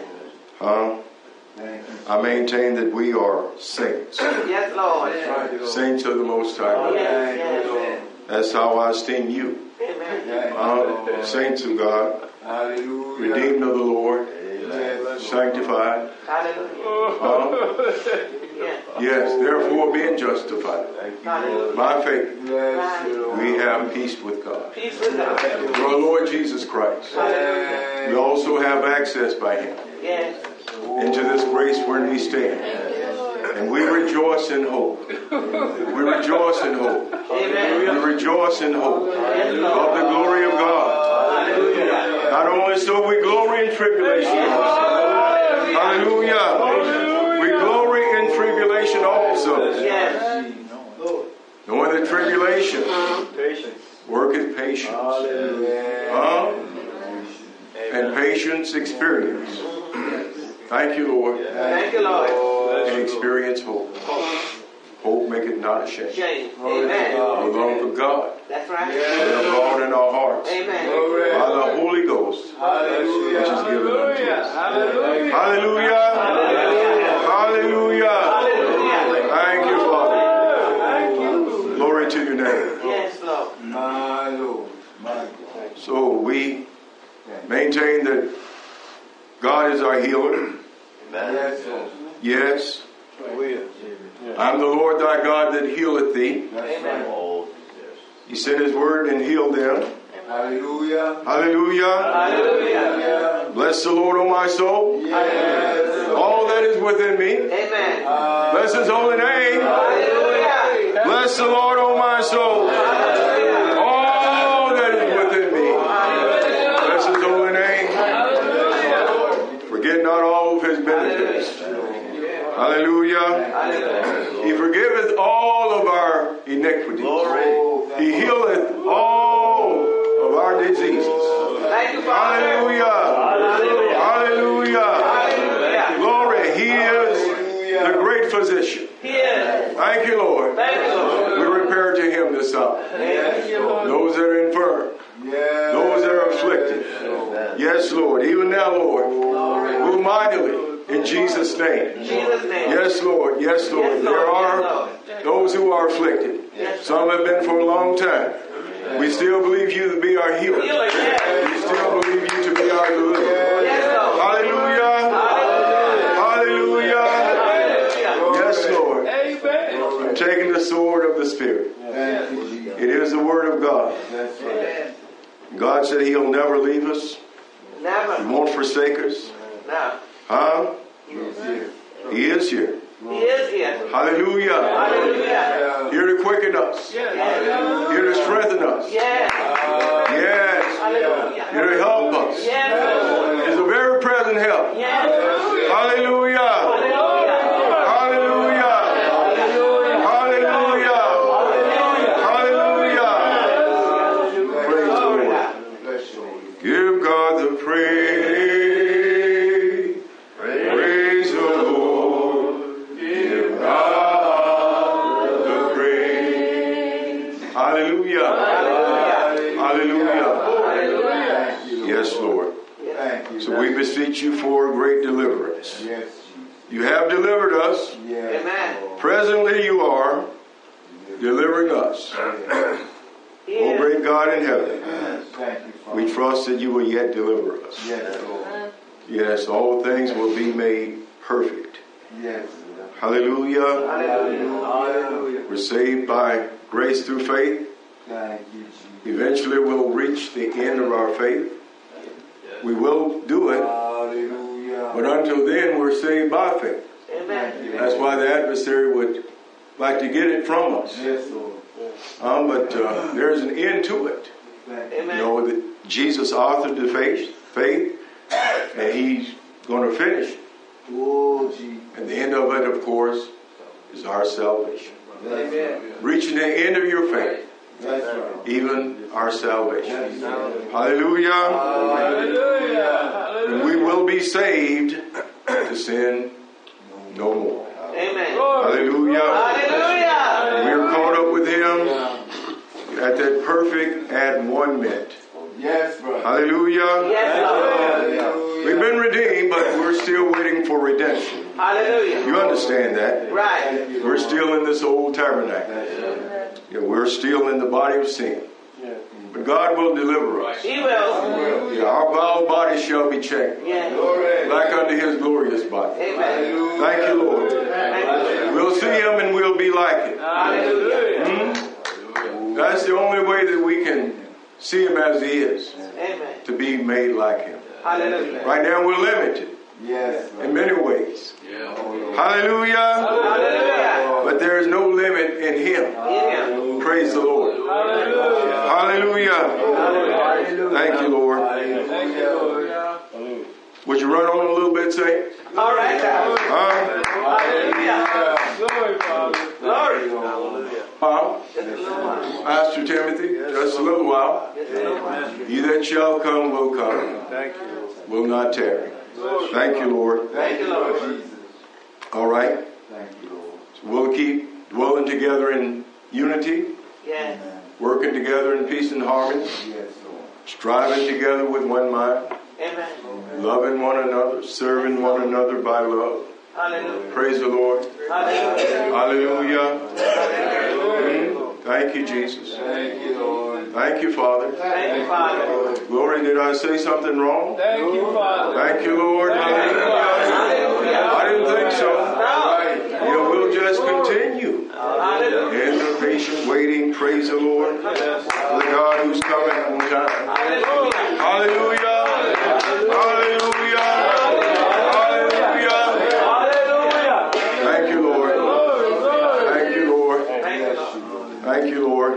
I maintain that we are saints. Yes, Lord. Saints of the Most High God. Yes. That's how I esteem you. Amen. Saints of God, redeemed of the Lord, sanctified. Hallelujah. Yes, therefore being justified by faith, Yes. we have peace with God. Peace with God. Through our Lord Jesus Christ. We also have access by Him Yes. into this grace wherein we stand. And we rejoice in hope. We rejoice in hope. Amen. We rejoice in hope of the glory of God. Not only so, we glory in tribulation. Hallelujah. We glory in tribulation also. Yes. Knowing that tribulation worketh patience. And patience experience. Thank you, Lord. Thank you, Lord. And experience hope. Hope maketh not ashamed. Shame. Amen. The love of God. That's right. And abroad in our hearts. Amen. By the Holy Ghost. Which is given unto us. Hallelujah. Hallelujah. Thank you, Father. Glory to your name. Yes, Lord. My Lord. My God. So we maintain that God is our healer. Yes, Lord. Yes. I'm the Lord thy God that healeth thee. Amen. He sent his word and healed them. Hallelujah. Hallelujah. Hallelujah. Bless the Lord, O my soul. Yes. All that is within me. Amen. Bless his holy name. Hallelujah. Bless the Lord, O my soul. All that is within me. Bless his holy name. Forget not all of his benefits. Hallelujah. He forgiveth all of our iniquities. He healeth all of our diseases. Thank you, Father. Hallelujah. Hallelujah. Hallelujah. Glory. He is the great physician. He is. Thank you, Lord. Thank you, Lord. We repair to him this hour. Thank you, Lord. Those that are infirm. Those that are afflicted. Yes, Lord. Even now, Lord. Move mightily in Jesus' name. In Jesus' name. Yes, Lord. Yes, Lord. There are those who are afflicted. Some have been for a long time. We still believe you to be our healer. Healer, yes. We still believe you to be our deliverer. Yes, Lord. Hallelujah. Hallelujah. Hallelujah. Yes, Lord. I'm taking the sword of the Spirit. It is the word of God. Amen. God said he'll never leave us. He Never. won't forsake us. No. Huh? He is here. He is here. Hallelujah. Hallelujah. Here to quicken us. Yes. Here to strengthen us. Yes. Yes. Hallelujah. Here to help us. Yes. It's a very present help. Yes. Hallelujah. Hallelujah. Hallelujah. Hallelujah. Hallelujah. Praise the Lord. Give God the praise. Praise the Lord. Give God the praise. Hallelujah. Hallelujah. Yes, Lord. So we beseech you for great deliverance. You have delivered us. Amen. Presently you are delivering us. O great God in heaven, we trust that you will yet deliver us. Yes, all things will be made perfect. Hallelujah. Hallelujah. We're saved by grace through faith. Eventually we'll reach the end of our faith. We will do it. But until then, we're saved by faith. Amen. That's why the adversary would like to get it from us. Yes, Lord. But there's an end to it. You know, that Jesus authored the faith, and He's going to finish. Oh, Jesus. And the end of it, of course, is our salvation. Amen. Reaching the end of your faith, That's right. even our salvation. Hallelujah. Hallelujah. Hallelujah. And we will be saved to sin no more. Amen. Hallelujah. Hallelujah. We're caught up with Him at that perfect at-one-ment. Yes, brother. Hallelujah. Yes, Lord. We've been redeemed, but we're still waiting for redemption. Hallelujah. You understand that? Right. We're still in this old tabernacle. Yeah, we're still in the body of sin. But God will deliver us. He will. Yeah, our vile body shall be changed, Yes. like unto His glorious body. Amen. Thank you, Lord. Thank you. We'll see Him and we'll be like Him. Hallelujah. That's the only way that we can see Him as He is, Amen. to be made like Him. Hallelujah. Right now we're limited Yes. in many ways. Hallelujah. Hallelujah. But there is no limit in Him. In Him. Praise the Lord. Hallelujah. Thank you, Lord. Would you run on a little bit, Saint? All right, God. Hallelujah. Glory. Pastor Timothy, just a little while. He that shall come will come. Will not tarry. Thank you, Lord. Thank you, Lord. All right. Thank you, Lord. So we'll keep dwelling together in unity, Yes. working together in peace and harmony, Yes, Lord. striving together with one mind, Amen. loving one another, serving one another by love. Hallelujah. Praise the Lord. Hallelujah. Hallelujah. Thank you, Jesus. Thank you, Lord. Thank you, Father. Thank you, Father. Glory, did I say something wrong? Thank you, Father. Thank you, Lord. Hallelujah. I didn't think so. Yeah, we'll just continue Hallelujah. in the patient waiting. Praise the Lord. For the God who's coming on time. Hallelujah. Hallelujah. Hallelujah. Hallelujah. Hallelujah. Thank you, Lord. Thank you, Lord. Thank you, Lord. Thank you, Lord.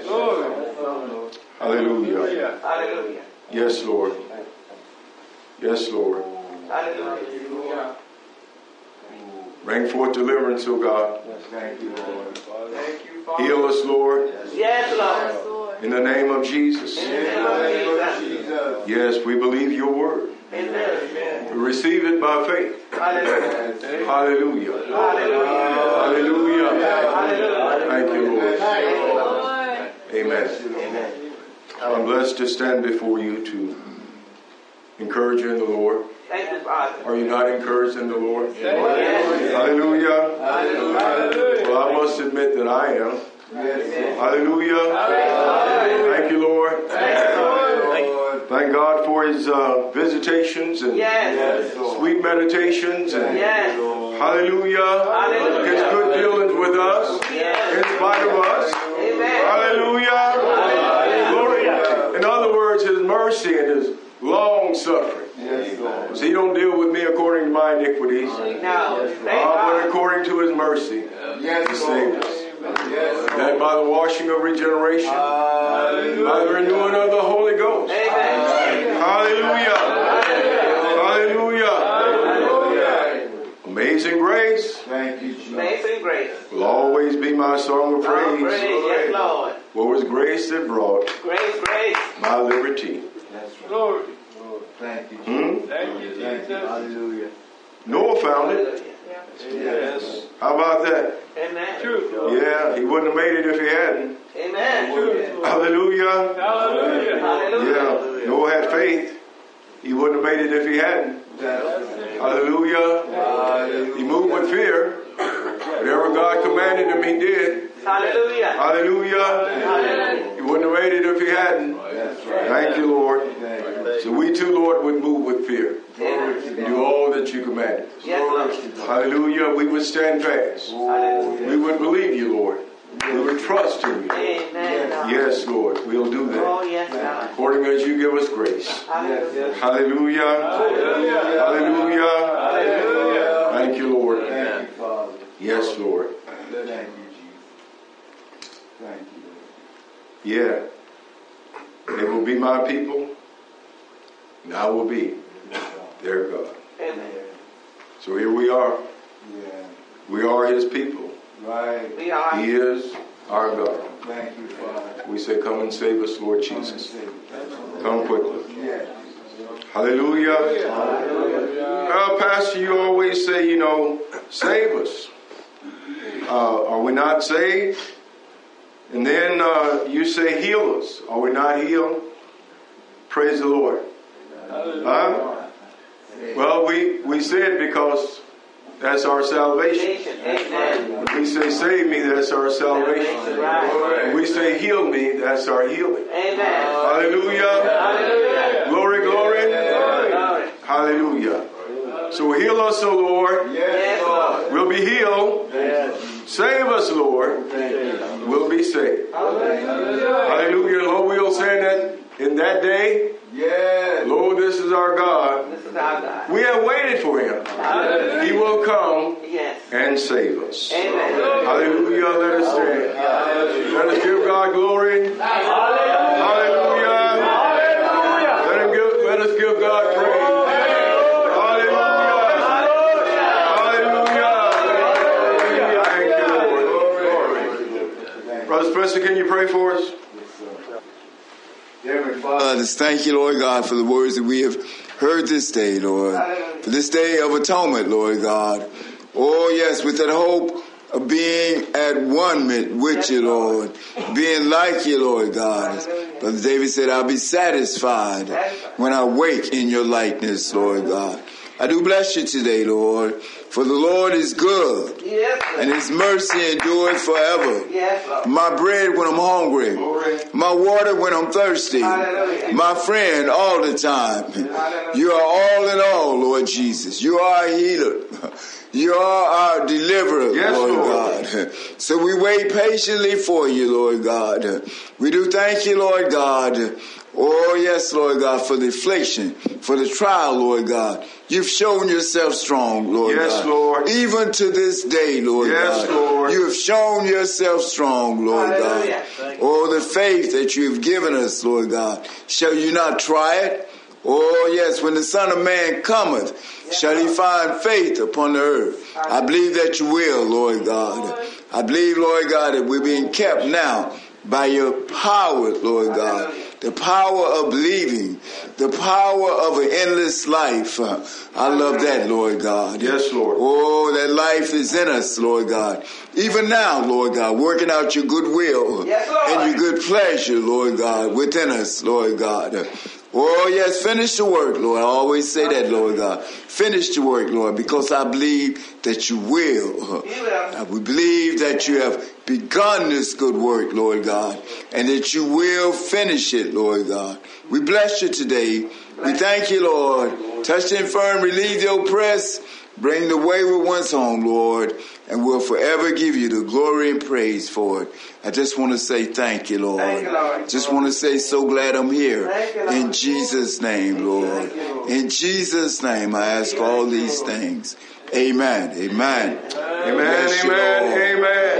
Hallelujah. Hallelujah. Yes, Lord. Yes, Lord. Hallelujah. Bring forth deliverance, O God. Thank you, Lord. Heal us, Lord, Yes, Lord. Yes, Lord. in the name of Jesus. In the name of Jesus. Yes, we believe your word. Amen. We receive it by faith. Hallelujah. Hallelujah. Hallelujah. Hallelujah. Hallelujah. Thank you, Lord. Thank you, Lord. Amen. Amen. I'm blessed to stand before you to encourage you in the Lord. Thank you, Father. Are you not encouraged in the Lord? Yes. Hallelujah. Hallelujah. Well, I must admit that I am. Hallelujah. Thank you, Lord. Thank God for His visitations and Yes. sweet meditations and Yes. hallelujah. Hallelujah. His good dealings with us Yes. in spite of us. Amen. Hallelujah. Glory. In other words, His mercy and His long suffering. Yes, Lord. Because He don't deal with me according to my iniquities, No. Thank but God. according to His mercy, Yes, He Lord. saved us. Yes, That by the washing of regeneration, by the renewing of the Holy Ghost. Amen. Hallelujah. Hallelujah. Amazing grace Thank you, Jesus. Amazing grace. will always be my song of Praise. praise. Yes, Lord. What was grace that brought Grace, grace. my liberty? That's right. Glory. Thank you, Jesus. Hmm? Thank you, Thank you. Jesus. Hallelujah. Noah found it. Hallelujah. Yes. How about that? Amen. Truth. Yeah, he wouldn't have made it if he hadn't. Amen. Hallelujah. Hallelujah. Hallelujah. Yeah, Noah had faith. He wouldn't have made it if he hadn't. Hallelujah. He moved with fear. Whatever God commanded him, he did. Hallelujah. Hallelujah. Hallelujah. He wouldn't have made it if he hadn't. Thank you, Lord. So we too, Lord, would move with fear and do all that you commanded. Yes, Lord. Hallelujah. We would stand fast. Hallelujah. We would believe you, Lord. We would trust in you. Amen. Yes, Lord. We'll do Oh, that. yes, God. According as you give us grace. Hallelujah. Hallelujah. Hallelujah. Thank you, Lord. Thank you, Father. Yes, Lord. Thank you, Jesus. Yeah. They will be my people, and I will be their God. Amen. So here we are. We are his people. Right. We are. He is our God. Thank you, Father. We say, come and save us, Lord Jesus. Come quickly. Yes. Hallelujah. Pastor, you always say, save us. Are we not saved? And then you say, heal us. Are we not healed? Praise the Lord. Well, we say it because that's our salvation. Amen. We say, save me, that's our salvation. We say, heal me, that's our healing. Amen. Hallelujah. Hallelujah. Glory, glory. Glory. Hallelujah. So heal us, O Lord. Yes, Lord. We'll be healed. Save us, Lord. We'll be saved. Hallelujah. Lord, we'll say that in that day. Yes. Lord, this is our God. This is our God. We have waited for him. Hallelujah. He will come Yes. and save us. Amen. Hallelujah. Let us stand. Let us give God glory. Hallelujah. Let us give God praise. Hallelujah. Hallelujah. Thank you, Lord. Brother Spencer, can you pray for us? I just thank you, Lord God, for the words that we have heard this day, Lord. For this day of atonement, Lord God. Oh, yes, with that hope of being at one with you, Lord. Being like you, Lord God. Brother David said, I'll be satisfied when I wake in your likeness, Lord God. I do bless you today, Lord. For the Lord is good. Yes, And his mercy endures forever. yes, Lord. My bread when I'm hungry. My water when I'm thirsty. Hallelujah. My friend all the time. You are all in all, Lord Jesus. You are our healer. You are our deliverer, Yes, Lord Lord. God. So we wait patiently for you, Lord God. We do thank you, Lord God. Oh, yes, Lord God, for the affliction, for the trial, Lord God. You've shown yourself strong, Lord Yes, God. Lord. Even to this day, Lord Yes, God. Lord. You have shown yourself strong, Lord Hallelujah. God. Oh, the faith that you have given us, Lord God. Shall you not try it? Oh, yes, when the Son of Man cometh, shall he find faith upon the earth? I believe that you will, Lord God. I believe, Lord God, that we're being kept now by your power, Lord God. The power of believing, the power of an endless life. I love that, Lord God. Yes, Lord. Oh, that life is in us, Lord God. Even now, Lord God, working out your good will Yes, Lord. and your good pleasure, Lord God, within us, Lord God. Oh, yes, finish the work, Lord. I always say that, Lord God. Finish the work, Lord, because I believe that you will. We believe that you have begun this good work, Lord God, and that you will finish it, Lord God. We bless you today. We thank you, Lord. Touch the infirm, relieve the oppressed, bring the wayward ones home, Lord, and we'll forever give you the glory and praise for it. I just want to say thank you, Lord. Thank you, Lord. Just want to say so glad I'm here. Thank you, Lord. In Jesus' name, Lord. In Jesus' name, I ask all these things. Amen. Amen. Amen. Bless you, Amen. Lord. Amen.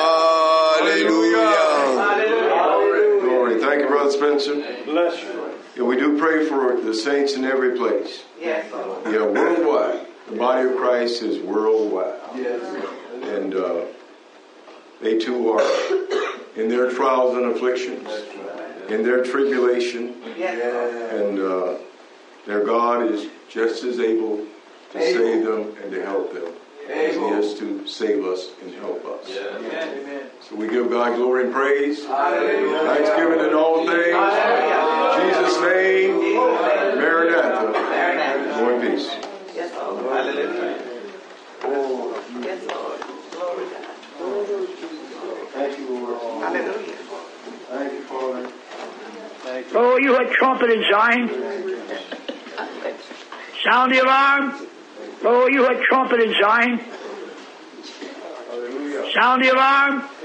Hallelujah. Glory. Thank you, Brother Spencer. Bless you. Yeah, we do pray for the saints in every place. Yes, Lord. Yeah, worldwide. The body of Christ is worldwide. Yes. And they too are in their trials and afflictions, in their tribulation. Yes, Lord. And their God is just as able to save them and to help them as he is to save us and help us. Amen. So we give God glory and praise. Thanksgiving in all things. In Jesus' name. Maranatha. Go in peace. Yes, Lord. Hallelujah. Yes, Lord. Glory to God. Thank you, Lord. Hallelujah. Thank you, Father. Thank you. Oh, you had trumpet in Zion. Sound the alarm. Oh, you had trumpet in Zion. Hallelujah. Sound the alarm.